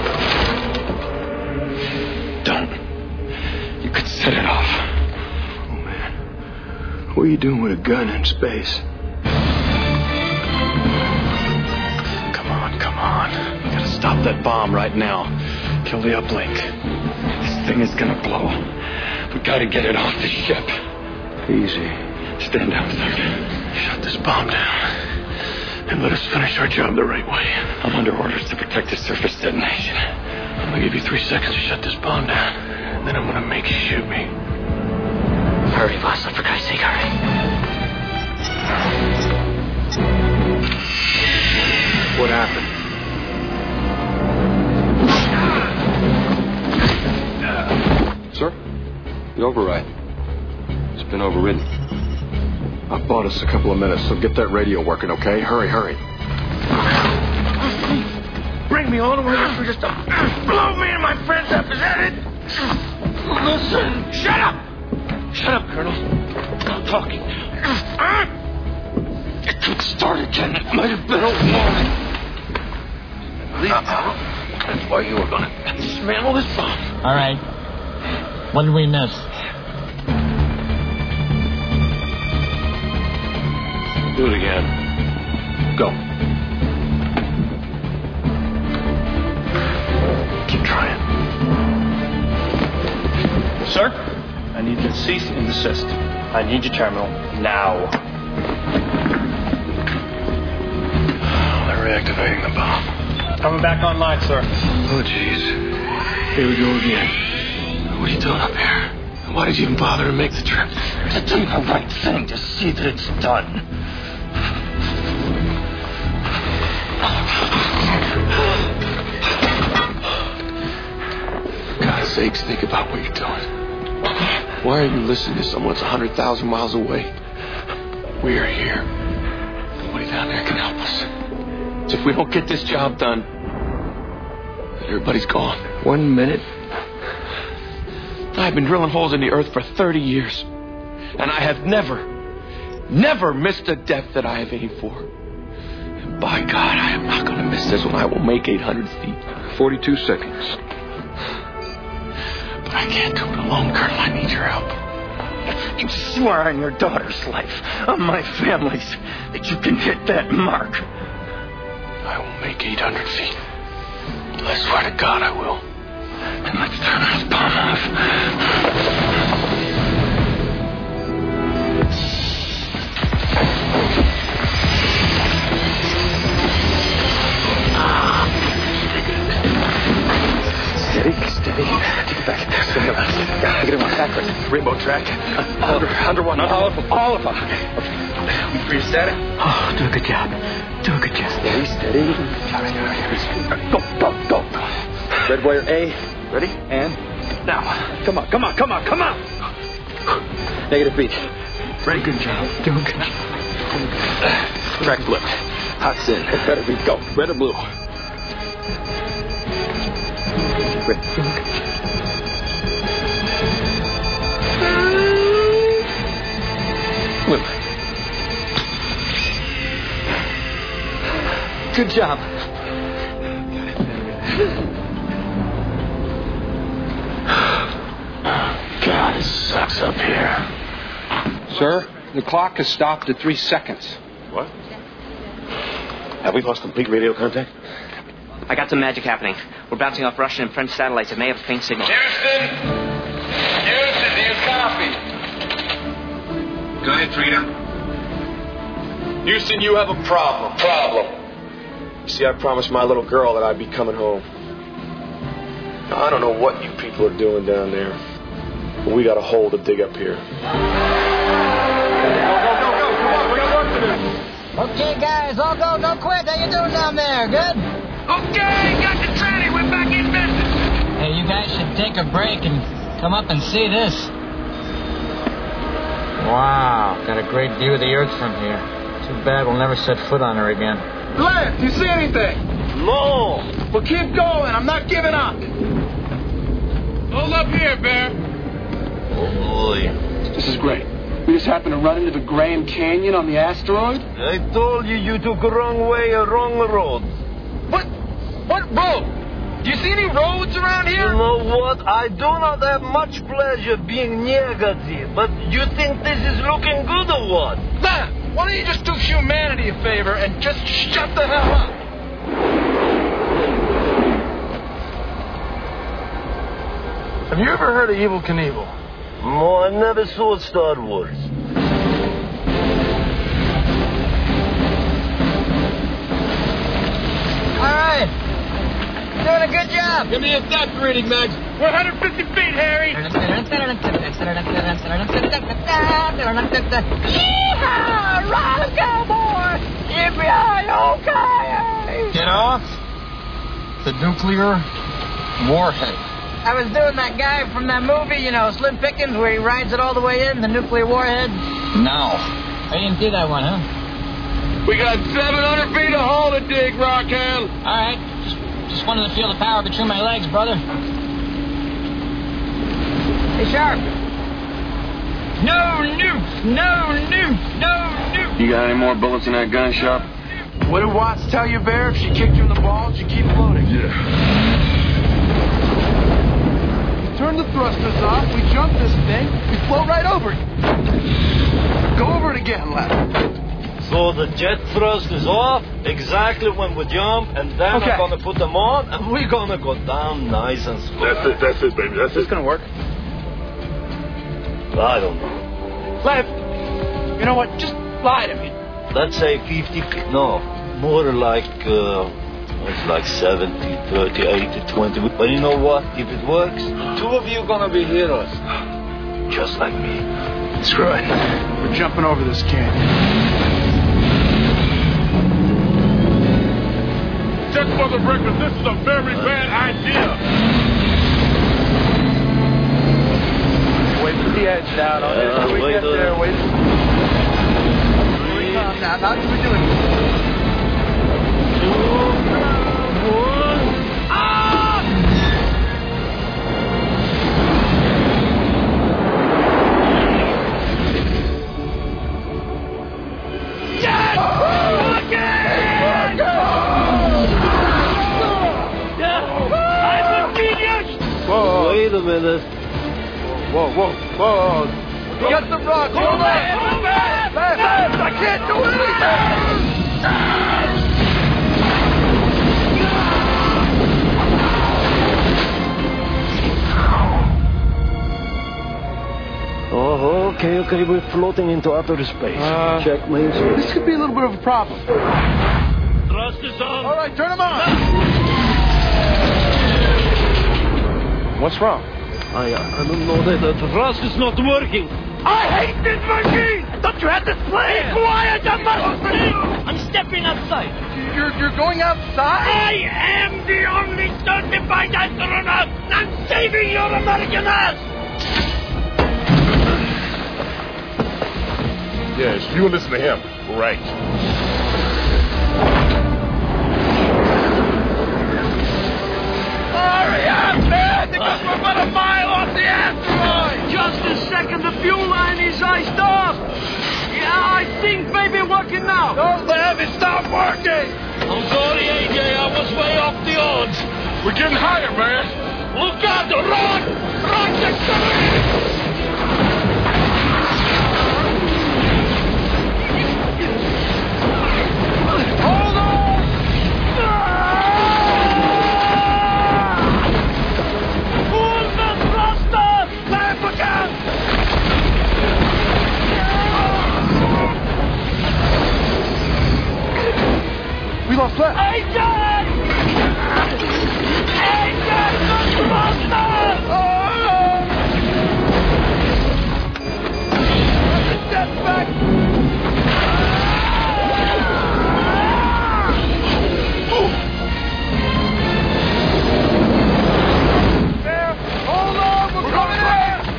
Don't. You could set it off. Oh, man. What are you doing with a gun in space? Come on. We gotta stop that bomb right now. Kill the uplink. This thing is gonna blow. We gotta get it off the ship. Easy. Stand down, Third. Shut this bomb down. And let us finish our job the right way. I'm under orders to protect the surface detonation. I'm gonna give you 3 seconds to shut this bomb down. Then I'm gonna make you shoot me. Hurry, Wassler, for Christ's sake, hurry. What happened? Sir? The override. It's been overridden. I've bought us a couple of minutes, so get that radio working, okay? Hurry. Bring me all the way up for just to blow me and my friends up. Is that it? Listen. Shut up! Shut up, Colonel. I'm talking now. It could start again. It might have been a warning. That's why you were going to dismantle this bomb. All right. What did we miss? Do it again. Go. Keep trying. Sir, I need you to cease and desist. I need your terminal now. They're reactivating the bomb. Coming back online, sir. Oh, jeez. Here we go again. What are you doing up here? Why did you even bother to make the trip? To do the right thing, to see that it's done. For God's sakes, think about what you're doing. Why are you listening to someone that's 100,000 miles away? We're here. Nobody down there can help us. So if we don't get this job done, then everybody's gone. 1 minute. I've been drilling holes in the earth for 30 years. And I have never missed a depth that I have aimed for. And by God, I am not going to miss this one. I will make 800 feet. 42 seconds. But I can't do it alone, Colonel. I need your help. You swear on your daughter's life, on my family's, that you can hit that mark. I will make 800 feet. I swear to God I will. And let's turn this bomb off. track? Under one. All of them. All of them. Okay. We free to static? Oh, do a good job. Do a good job. Steady. Go. Red wire A. Ready? And now. Come on. Negative beat. Ready? Good job. Do a good job. Track flipped. Hot's in. What better beat? Go. Red or blue? Red. Do a good job. Flip. Good job. God, it sucks up here. Sir, the clock has stopped at 3 seconds. What? Have we lost complete radio contact? I got some magic happening. We're bouncing off Russian and French satellites. It may have a faint signal. Houston, do you copy? Go ahead, Freedom. Houston, you have a problem. See, I promised my little girl that I'd be coming home. Now, I don't know what you people are doing down there, but we got a hole to dig up here. Go. Come on, we got work to do. Okay, guys, all go, no quit. How you doing down there? Good? Okay, got the tranny. We're back in business. Hey, you guys should take a break and come up and see this. Wow, got a great view of the Earth from here. Too bad we'll never set foot on her again. Lance, you see anything? No. Well, keep going. I'm not giving up. Hold up here, Bear. Oh, boy. This is great. We just happened to run into the Grand Canyon on the asteroid. I told you took the wrong way, a wrong road. What road? Do you see any roads around here? You know what? I do not have much pleasure being negative, but you think this is looking good or what? Nah, why don't you just do humanity a favor and just shut the hell up? Have you ever heard of Evel Knievel? No, I never saw Star Wars. All right. Doing a good job. Give me a depth reading, Max. We're 150 feet, Harry. Yeehaw! Ride 'em, cowboy! Yippee-yi-yo-ki-yay! Get off the nuclear warhead. I was doing that guy from that movie, you know, Slim Pickens, where he rides it all the way in, the nuclear warhead. No. I didn't do that one, huh? We got 700 feet of hole to dig, Rockhound. All right. Just wanted to feel the power between my legs, brother. Hey, Sharp. No nukes! No nukes! No nukes! You got any more bullets in that gun, Sharp? What did Watts tell you, Bear? If she kicked you in the balls, you keep floating. Yeah. Turn the thrusters off, we jump this thing, we float right over it. Go over it again, left. So the jet thrust is off exactly when we jump, and then Okay. I'm gonna put them on, and we're gonna go down nice and slow. That's it, baby. That's This gonna work? I don't know. Lev, you know what? Just lie to me. Let's say 50 feet. No, more like, it's like 70, 30, 80, 20. But you know what? If it works, the two of you are gonna be heroes. Just like me. Screw it. We're jumping over this canyon. Just for the record, this is a very bad idea. Wait for the edge down on it. When we wait get there, wait. Here we come now. How do we do it? 2, 1. Wait a minute. Whoa. Get the rock. Hold it. Left. I can't do anything. Oh, okay, we're floating into outer space. Check main switch. This could be a little bit of a problem. Thrusters on. All right, turn them on. What's wrong? I don't know that the thrust is not working. I hate this machine! Don't you have this plane? Be quiet, you machine! I'm stepping outside. You're going outside? I am the only certified astronaut! I'm saving your American ass! Yes, you listen to him. Right. Hurry up, man! Because we're about a mile off the asteroid! Just a second, the fuel line is iced off. Yeah, I think maybe working now. Don't let it stop working! I'm sorry, AJ, I was way off the odds. We're getting higher, man. Look out, run! Run, accelerate! Hold on! Pull the thruster! Let it out! We lost left. AJ! AJ, the thruster! Step back! Hold on, we're coming in!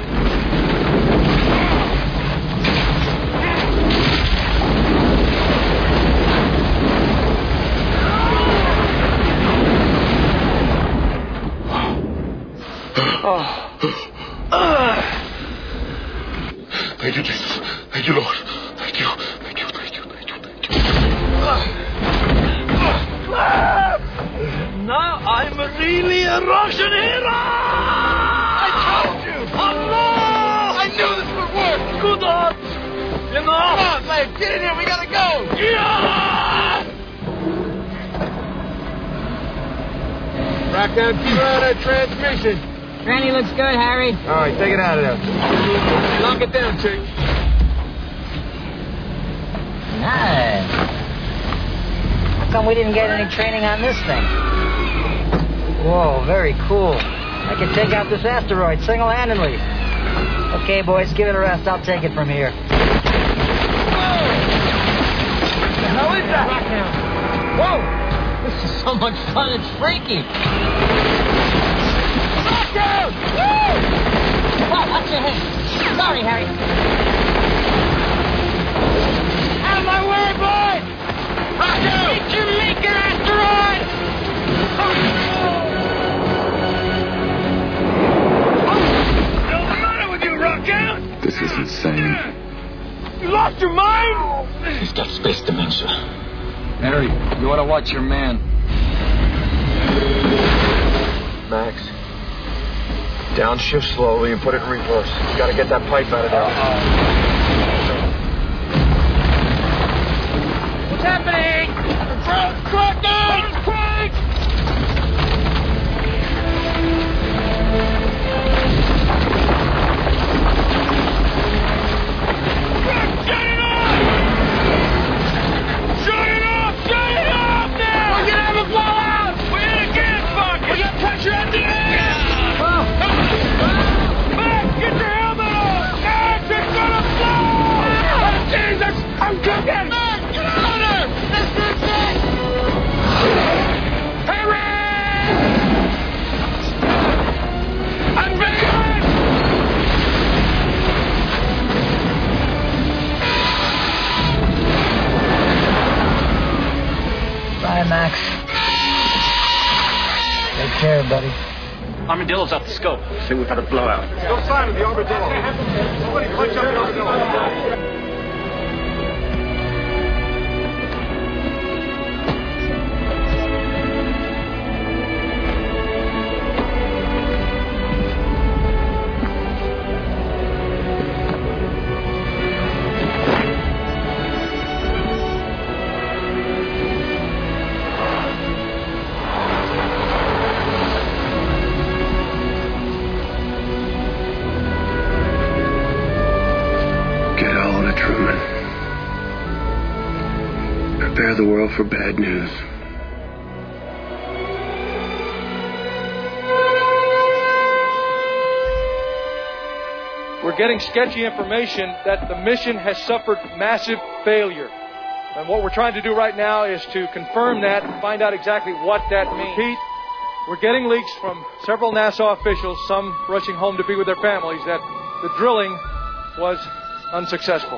Thank you, Jesus. Thank you, Lord. Thank you. Thank you. Thank you. Thank you. Thank you. Now I'm really a Russian hero! I told you! Allah! I knew this would work! Good odds! You know? Come on, mate, get in here, we gotta go! Yeah! Rock down, keep on that transmission. Granny looks good, Harry. All right, take it out of there. Knock it down, chick. Nice. How come we didn't get any training on this thing? Whoa, very cool. I can take out this asteroid single-handedly. Okay, boys, give it a rest. I'll take it from here. Whoa! What the hell is that? Rock down. Whoa! This is so much fun, it's freaky. Rock down! Woo! Whoa, watch your head. Sorry, Harry. Out of my way, boy! Rock down! Meet your maker, asteroid! What's the matter with you, Rockdown? This is insane. You lost your mind? He's got space dementia. Harry, you want to watch your man. Max, downshift slowly and put it in reverse. You gotta get that pipe out of there. What's happening? Rockdown! Quick! Shut it off! Shut it off! Shut it off now! We're gonna have a blowout! We're in a gas bucket! We got pressure at the end! Max, get your helmet on! Max, it's gonna blow! Oh, Jesus! I'm cooking! Max, get out of there! This is it! Harry! I'm back! Bye, Max. Take care, buddy. Armadillo's off the scope. I think we've had a blowout. Go silent, the armadillo. Somebody punch up the armadillo. Prepare the world for bad news. we're getting sketchy information that the mission has suffered massive failure. And what we're trying to do right now is to confirm that and find out exactly what that means. Pete, we're getting leaks from several NASA officials, some rushing home to be with their families, that the drilling was unsuccessful.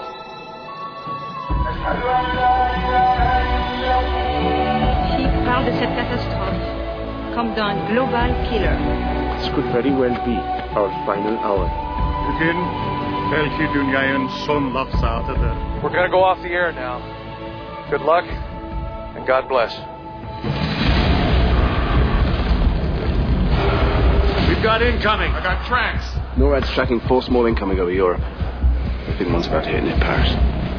Chief parle de cette catastrophe comme d'un global killer. This could very well be our final hour. We're going to go off the air now. Good luck, and God bless. We've got incoming. I got tracks. NORAD's tracking 4 small incoming over Europe. The big one's about to hit near Paris.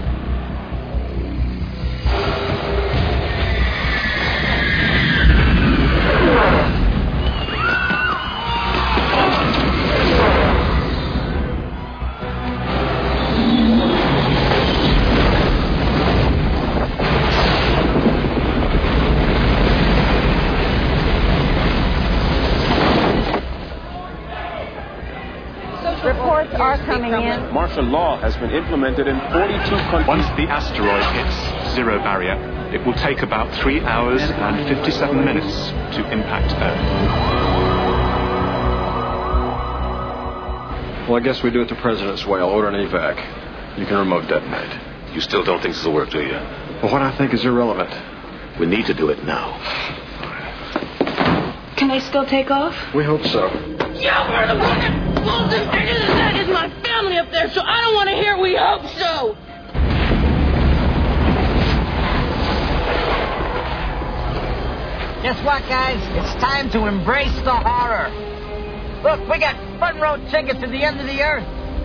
Reports are coming in. Martial law has been implemented in 42 countries. Once the asteroid hits zero barrier, it will take about 3 hours and 57 minutes to impact Earth. Well, I guess we do it the President's way. I'll order an evac. You can remote detonate. You still don't think this will work, do you? Well, what I think is irrelevant. We need to do it now. Can I still take off? We hope so. Yeah, we're the one that blows them. That is my family up there, so I don't want to hear we hope so. Guess what, guys? It's time to embrace the horror. Look, we got front row tickets to the end of the earth.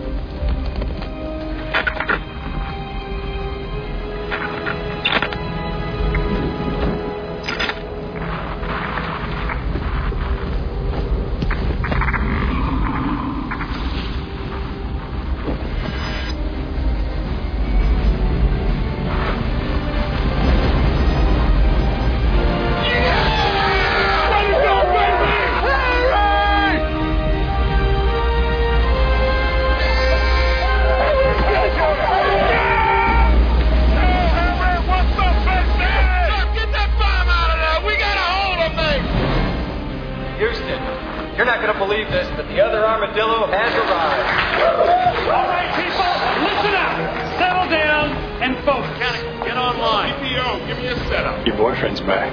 You're not going to believe this, but the other armadillo has arrived. All right, people, listen up. Settle down and focus. Mechanical, get online. EPO, give me a setup. Your boyfriend's back.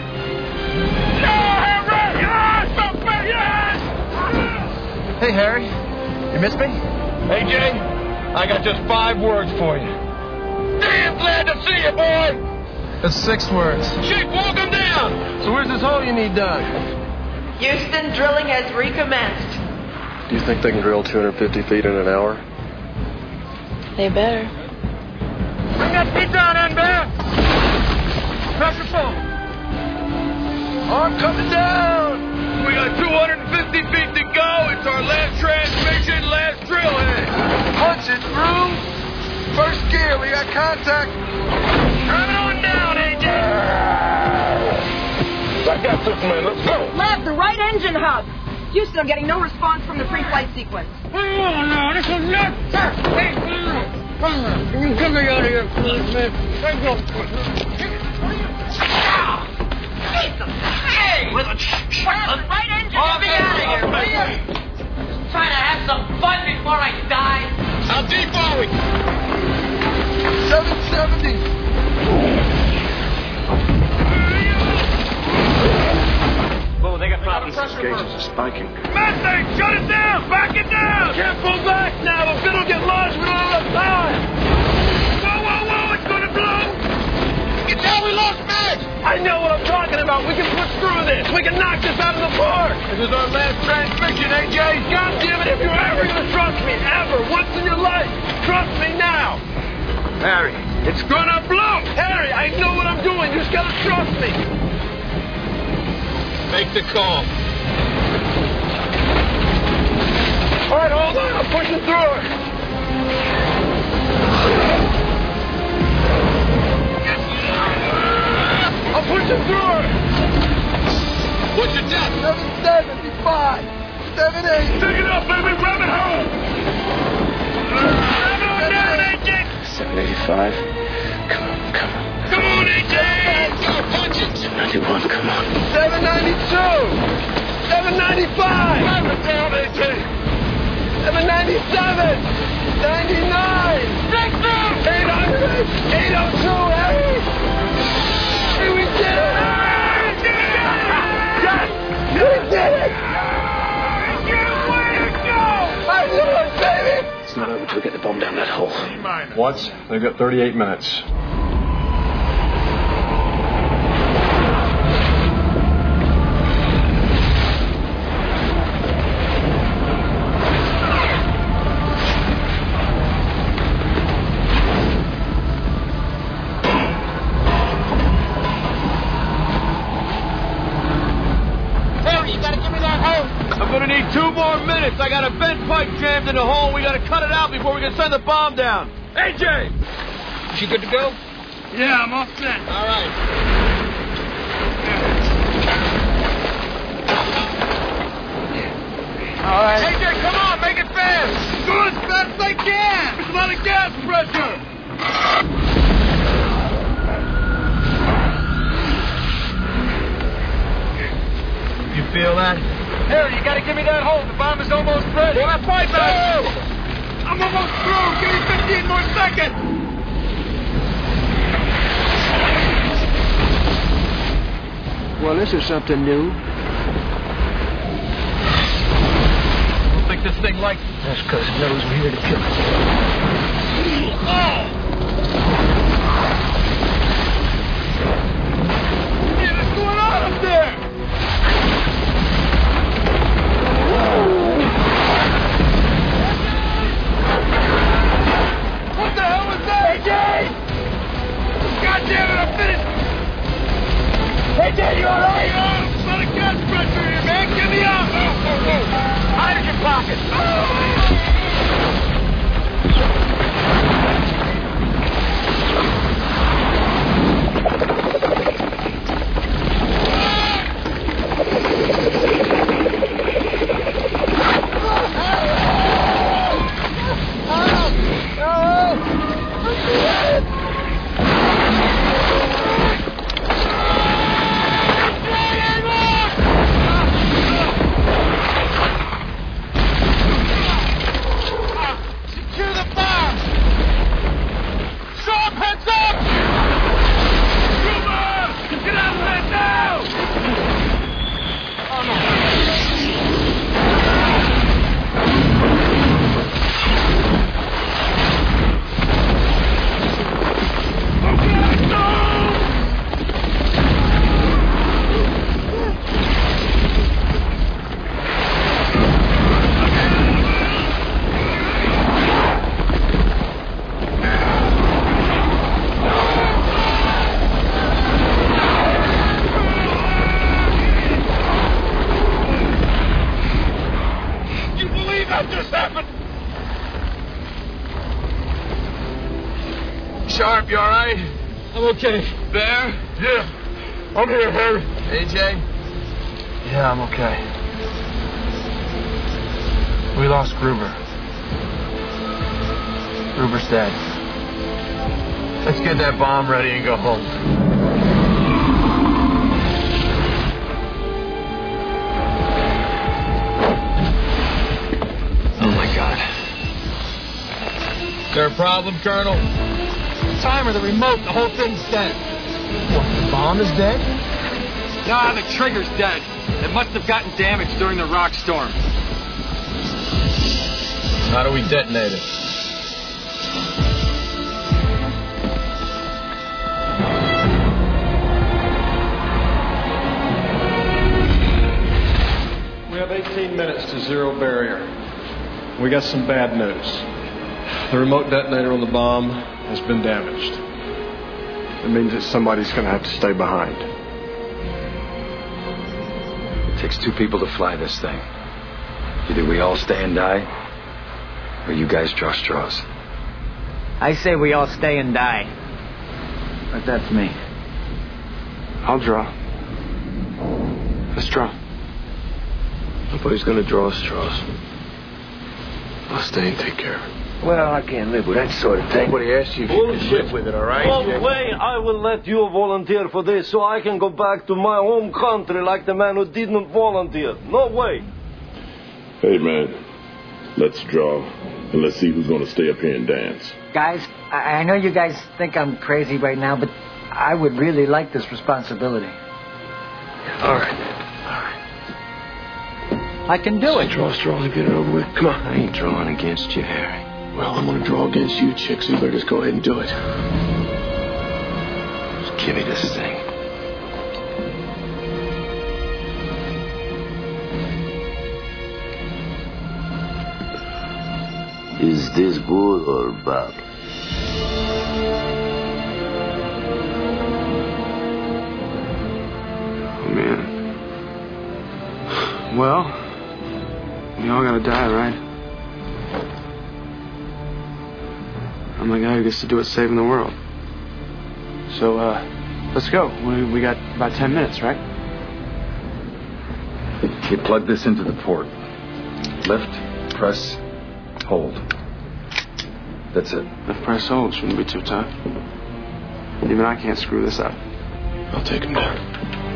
Hey, Harry. You miss me? Hey, Jay, I got just 5 words for you. Damn glad to see you, boy. That's 6 words. Chick, walk him down. So where's this hole you need dug? Houston, drilling has recommenced. Do you think they can drill 250 feet in an hour? They better. Bring that feet down, Enver. Pressure full. Arm coming down. We got 250 feet to go. It's our last transmission, last drill head. Punch it through. First gear, we got contact. Coming on down, AJ. I got this, man. Let's go. Left, the right engine hub. Houston, I'm getting no response from the pre-flight sequence. Oh, no, this is nuts. Sir, hey, get me out of here, please, man. Thank you. Hey! With the right engine, get me out of here, will you? Just trying to have some fun before I die. How deep are we? 770. Whoa, they got problems. Gauges are spiking. Mustang, shut it down! Back it down! Can't pull back now. If it'll get lost, we don't have enough time. Whoa, it's gonna blow! You tell we lost Max! I know what I'm talking about. We can push through this. We can knock this out of the park. This is our last transmission, AJ! God damn it, if you're ever gonna trust me, ever, once in your life, trust me now. Harry, it's gonna blow! Harry, I know what I'm doing. You just gotta trust me. Make the call. All right, hold on. I'm pushing through it. I'm pushing through it. What's your depth? 775. 78. Dig it up, baby. Grab it home. 795. Come on. Come on, AJ! Go, punch it! 791, come on. 792! 795! Drive it down, AJ! 797! 99! 800! 802, Harry! Hey, we did it! Yes! We did it! Way to go! I knew it, baby! It's not over until we get the bomb down that hole. Once, they've got 38 minutes. I'm gonna need 2 more minutes. I got a vent pipe jammed in the hole. We gotta cut it out before we can send the bomb down. AJ! Is she good to go? Yeah, I'm all set. All right. All right. AJ, come on, make it fast. Do it as fast as I can. There's a lot of gas pressure. You feel that? Harry, you gotta give me that hole. The bomb is almost ready. Well, that pipe out. I'm almost through. Give me 15 more seconds. Well, this is something new. Don't think this thing likes it. That's because it knows we're here to kill it. Yeah, what's going on up there? What the hell was that? AJ! God damn it, I'm finished! AJ, you alright? A lot of gas pressure here, man. Get me out! Hide in your pocket. Secure the bomb! Show him heads up! Ruber! Get out of there now! Oh, no. You believe that just happened? Sharp, you alright? I'm okay. There? Yeah. I'm here, Harry. AJ? Yeah, I'm okay. We lost Gruber. Gruber's dead. Let's get that bomb ready and go home. Oh, my God. Is there a problem, Colonel? The timer, the remote, the whole thing's dead. What, the bomb is dead? Nah, the trigger's dead. It must have gotten damaged during the rock storm. How do we detonate it? We have 18 minutes to zero barrier. We got some bad news. The remote detonator on the bomb has been damaged. It means that somebody's going to have to stay behind. It takes 2 people to fly this thing. Either we all stay and die, or you guys draw straws. I say we all stay and die. But that's me. I'll draw. Let's draw. Nobody's gonna draw straws. I'll stay and take care of it. Well, I can't live with that sort of thing. Nobody asked you if you could live with it, all right? No way I will let you volunteer for this so I can go back to my home country like the man who didn't volunteer. No way. Hey, man. Let's draw, and let's see who's going to stay up here and dance. Guys, I know you guys think I'm crazy right now, but I would really like this responsibility. All right. I can do it. Draw straws and get it over with. Come on. I ain't drawing against you, Harry. Well, I'm going to draw against you, chick, so you better just go ahead and do it. Just give me this thing. Is this good or bad? Oh, man. Well, we all gotta die, right? I'm the guy who gets to do it saving the world. So, let's go. We got about 10 minutes, right? You plug this into the port. Lift, press, hold. That's it. Lift, press, hold. Shouldn't be too tough. Even I can't screw this up. I'll take him down.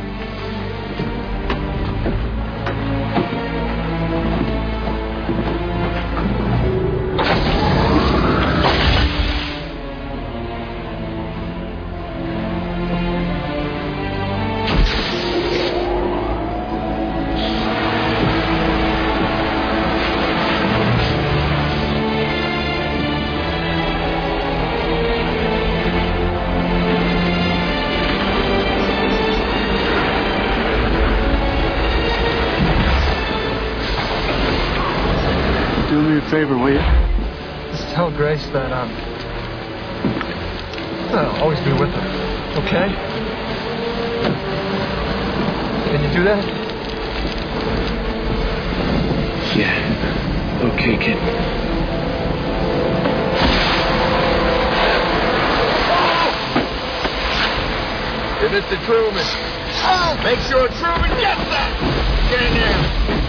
Favor, will you? Just tell Grace that I'll always be with her. Okay? Can you do that? Yeah. Okay, kid. Hey, Mr. Truman. Make sure Truman gets that. Get in there.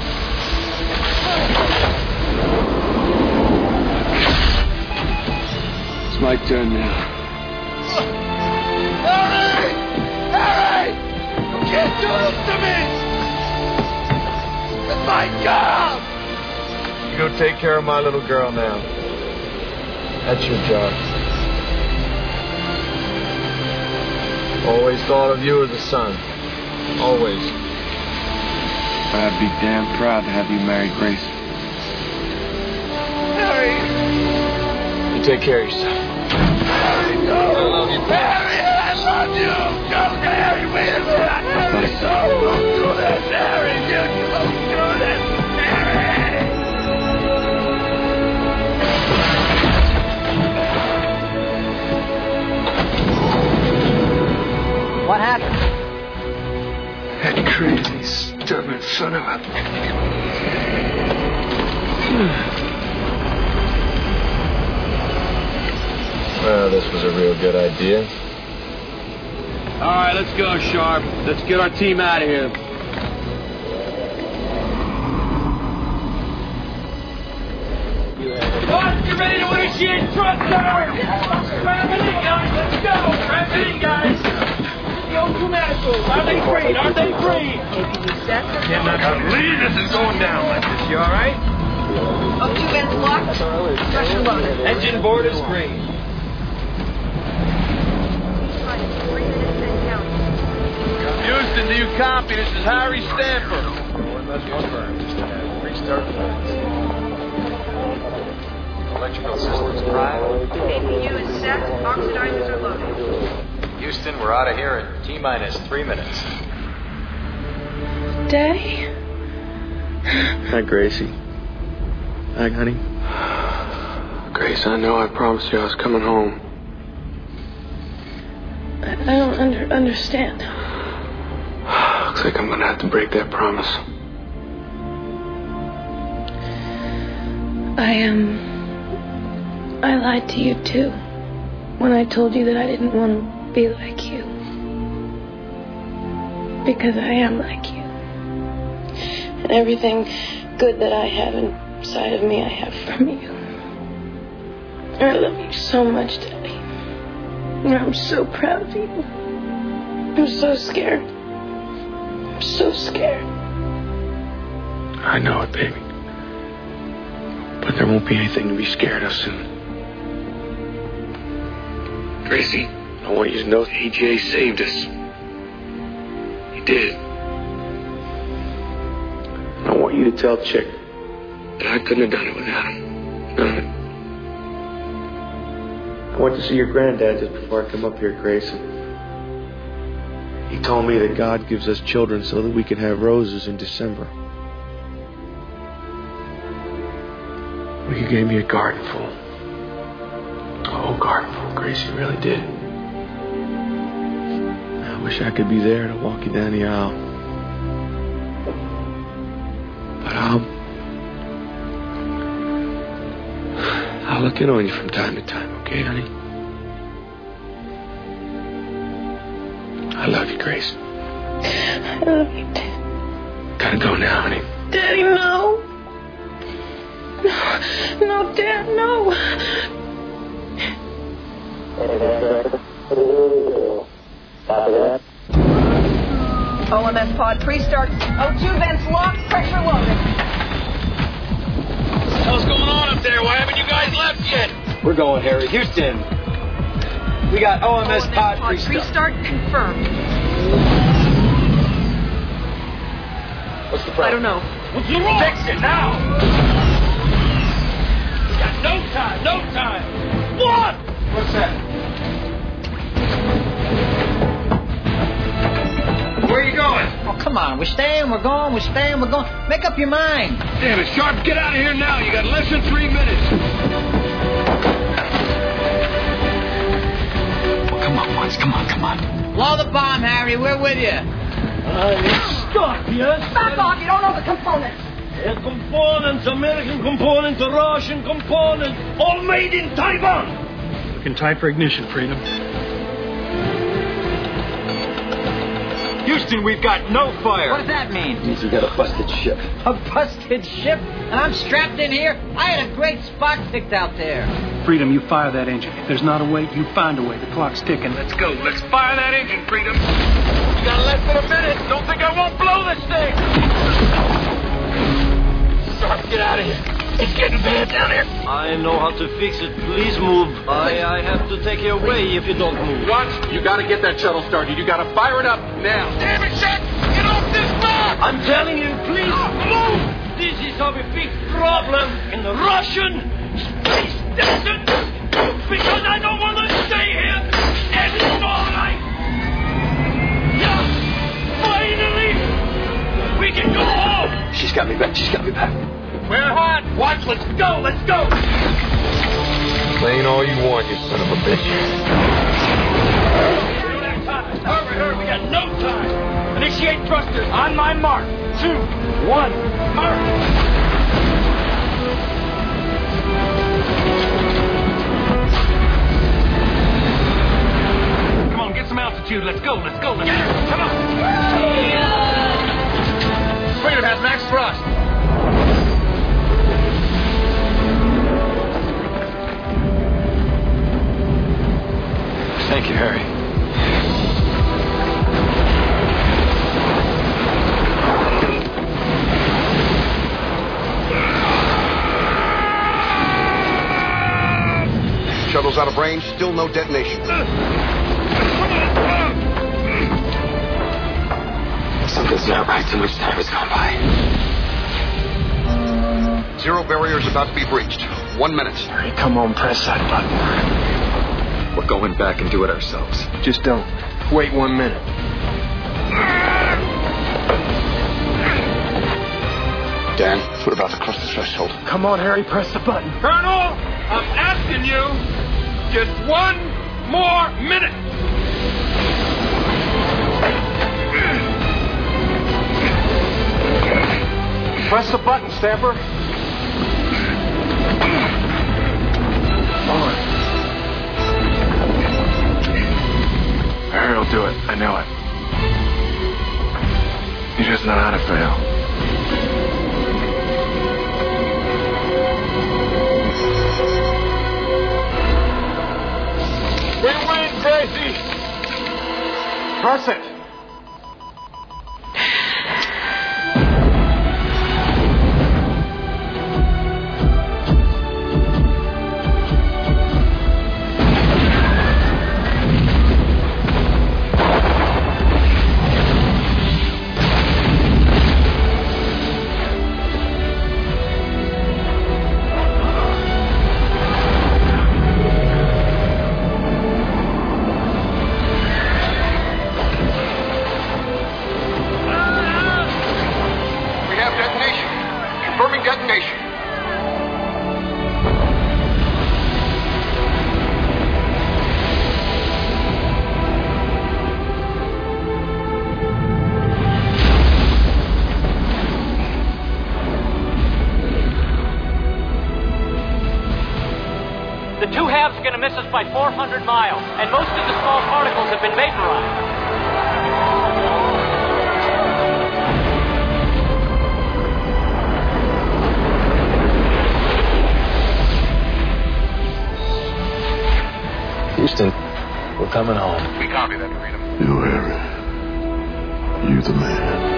It's my turn now. Harry! Harry! You can't do this to me! It's my girl! You go take care of my little girl now. That's your job. Always thought of you as a son. Always. I'd be damn proud to have you marry Grace. Harry! You take care of yourself. Harry, no! I love you, Harry! I love you! Don't, Harry, wait a minute! Harry, no! Don't do this, Harry! You don't do this, Harry! What happened? That crazy, stubborn son of a... Well, this was a real good idea. All right, let's go, Sharp. Let's get our team out of here. Boss, you ready to initiate thrust, sir? Strap it in, guys. Let's go. Strap it in, guys. The O2 manacles. Are they free? Are they free? Lee, this is going down like this. You all right? O2 vents locked. Pressure loaded. Engine board is green. Houston, do you copy? This is Harry Stanford. Restart flights. Electrical systems prime. APU is set. Oxidizers are loaded. Houston, we're out of here in T-minus 3 minutes. Daddy? Hi, Gracie. Hi, honey. Grace, I know I promised you I was coming home. I don't understand. Looks like I'm gonna have to break that promise. I lied to you too when I told you that I didn't want to be like you. Because I am like you. And everything good that I have inside of me, I have from you. I love you so much, Daddy. And I'm so proud of you. I'm so scared. I'm so scared. I know it, baby. But there won't be anything to be scared of soon. Gracie, I want you to know the ETA saved us. He did. I want you to tell Chick that I couldn't have done it without him. None of it. I went to see your granddad just before I come up here, Grace. He told me that God gives us children so that we can have roses in December. Well, you gave me a garden full. A whole garden full, Grace. You really did. I wish I could be there to walk you down the aisle. But I'll look in on you from time to time, okay, honey? I love you, Grace. I love you, Dad. Gotta go now, honey. Daddy, no. No, Dad, no. OMS pod pre-start. O2 vents locked. Pressure loaded. What the hell's going on up there? Why haven't you guys left yet? We're going, Harry. Houston. We got OMS pod pre-start confirmed. What's the problem? I don't know. What's wrong? Fix it now! We got no time. What? What's that? Where are you going? Oh, come on. We're staying, we're going, we're staying, we're going. Make up your mind. Damn it, Sharp, get out of here now. You got less than 3 minutes. Well, come on, Once. Come on. Blow the bomb, Harry. We're with you. Stop, yes? Back off. You don't know the components. Components, American components, Russian components, all made in Taiwan. Looking tight for ignition, Freedom. Houston, we've got no fire. What does that mean? It means we got a busted ship. A busted ship? And I'm strapped in here? I had a great spot picked out there. Freedom, you fire that engine. If there's not a way, you find a way. The clock's ticking. Let's go. Let's fire that engine, Freedom. You got less than a minute. Don't think I won't blow this thing. Sharp, get out of here. It's getting bad down here. I know how to fix it. Please move. I have to take you away if you don't move. What? You gotta get that shuttle started. You gotta fire it up now. Damn it, Sharp! Get off this box! I'm telling you, please move. This is a big problem in the Russian space station because I don't want to stay here anymore. Yeah, finally, we can go home. She's got me back. We're hot. Watch, let's go. Playing all you want, you son of a bitch. Hurry, we got no time. Initiate thrusters on my mark. 2, 1, mark. Come on, get some altitude. Let's go. Come on. Freedom has max thrust. Thank you, Harry. Shuttle's out of range, still no detonation. Something's not right. Too much time has gone by. Zero barrier is about to be breached. 1 minute. Harry, come on, press that button. We're going back and do it ourselves. Just don't. Wait 1 minute. Dan, we're about to cross the threshold. Come on, Harry, press the button. Colonel, I'm asking you just 1 more minute. Press the button, Stamper. On. Harry'll do it. I know it. He doesn't know how to fail. crazy. Press it. The two halves are going to miss us by 400 miles, and most of the small particles have been vaporized. Houston, we're coming home. We copy that, Freedom. You, Harry. You the man.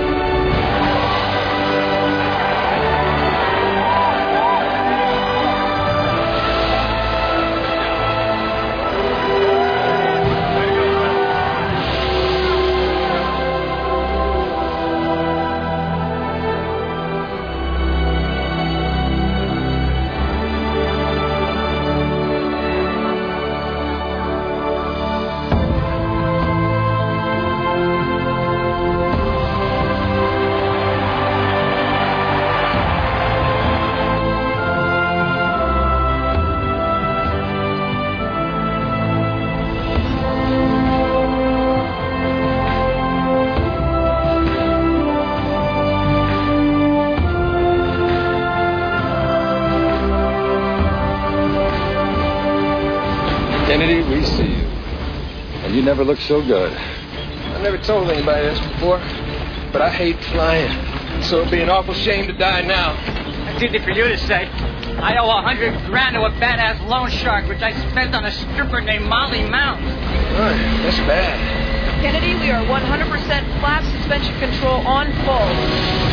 Kennedy, we see you. And you never looked so good. I never told anybody this before, but I hate flying. So it'd be an awful shame to die now. That's easy for you to say. I owe $100 grand to a badass loan shark, which I spent on a stripper named Molly Mount. That's bad. Kennedy, we are 100% flap suspension control on full.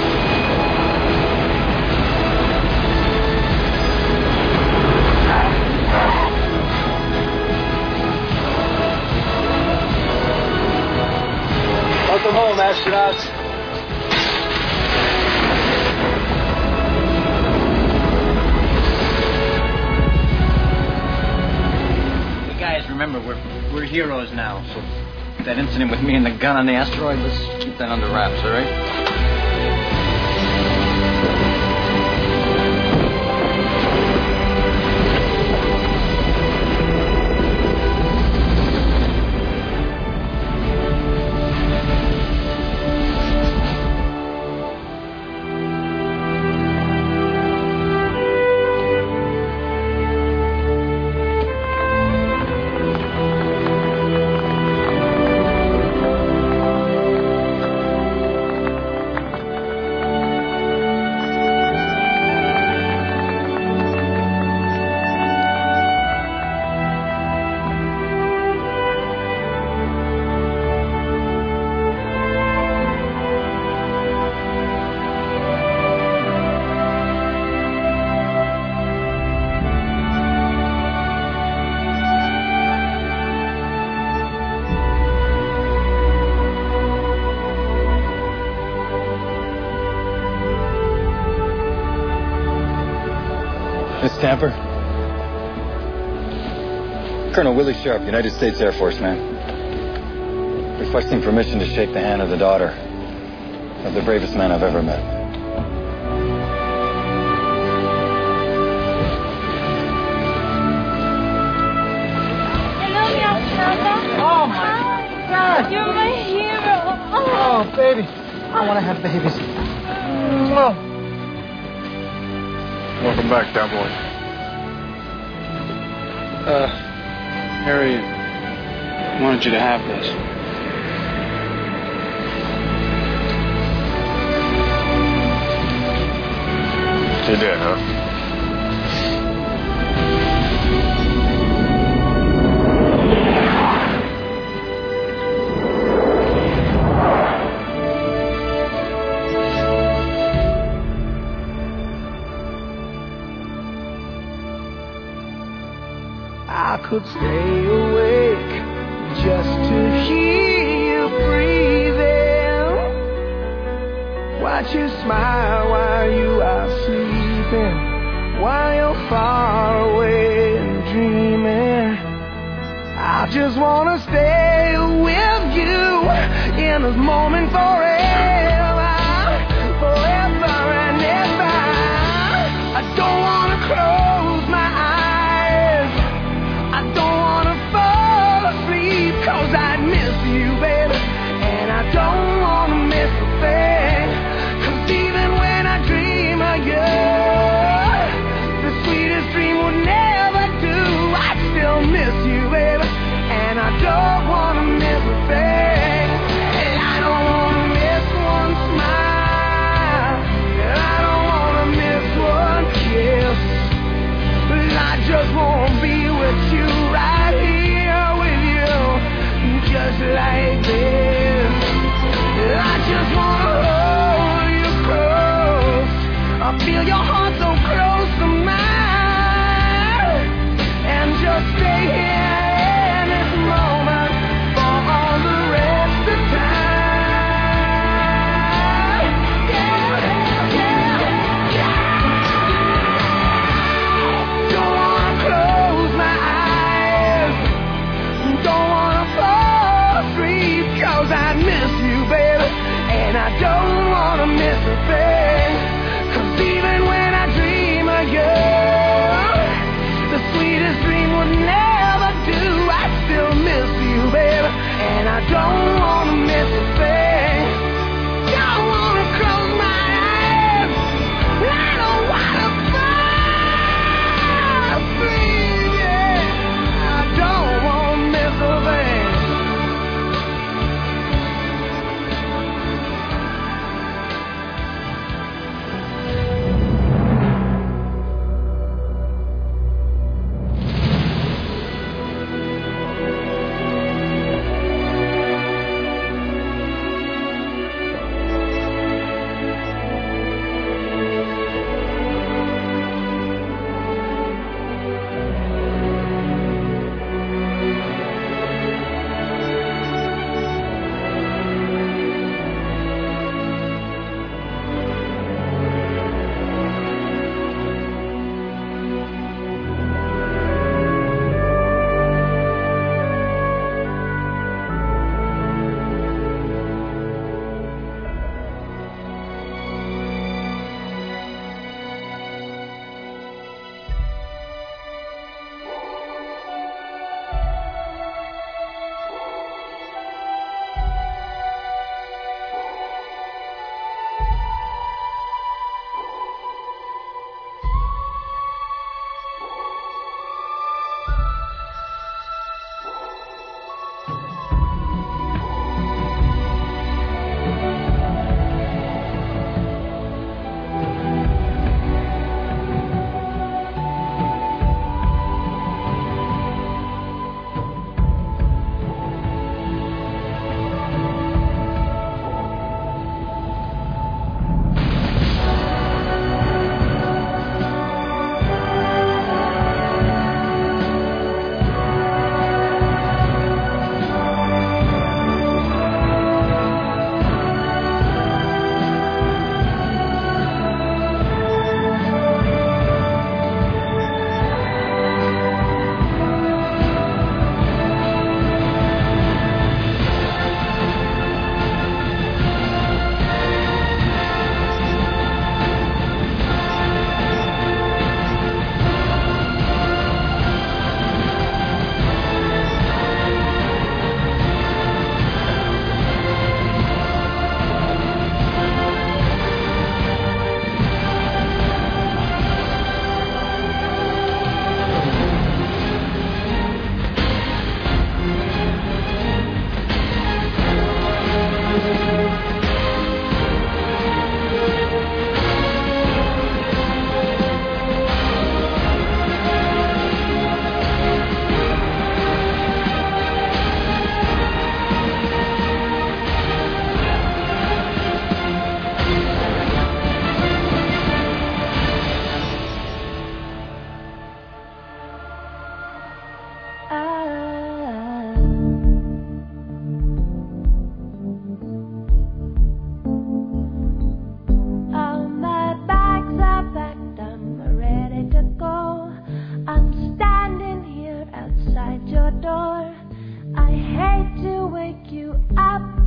Welcome home, astronauts. You guys remember, we're heroes now, so that incident with me and the gun on the asteroid, let's keep that under wraps, all right? Miss Tamper? Colonel Willie Sharp, United States Air Force, man. Requesting permission to shake the hand of the daughter of the bravest man I've ever met. Hello, Yasnata. Oh, my God. You're my hero. Oh, baby. I want to have babies. Oh. Welcome back, cowboy. Harry wanted you to have this. He did, huh? would stay awake just to hear you breathing. Watch you smile while you are sleeping, while you're far away and dreaming. I just wanna stay with you in this moment forever, forever and ever. I don't wanna close my eyes, I don't wanna fall asleep, 'cause I miss you, baby, and I don't wanna miss a thing. 'Cause even when I dream of you, the sweetest dream would never do. I still miss you, baby, and I don't wanna miss a thing. And I don't wanna miss one you up.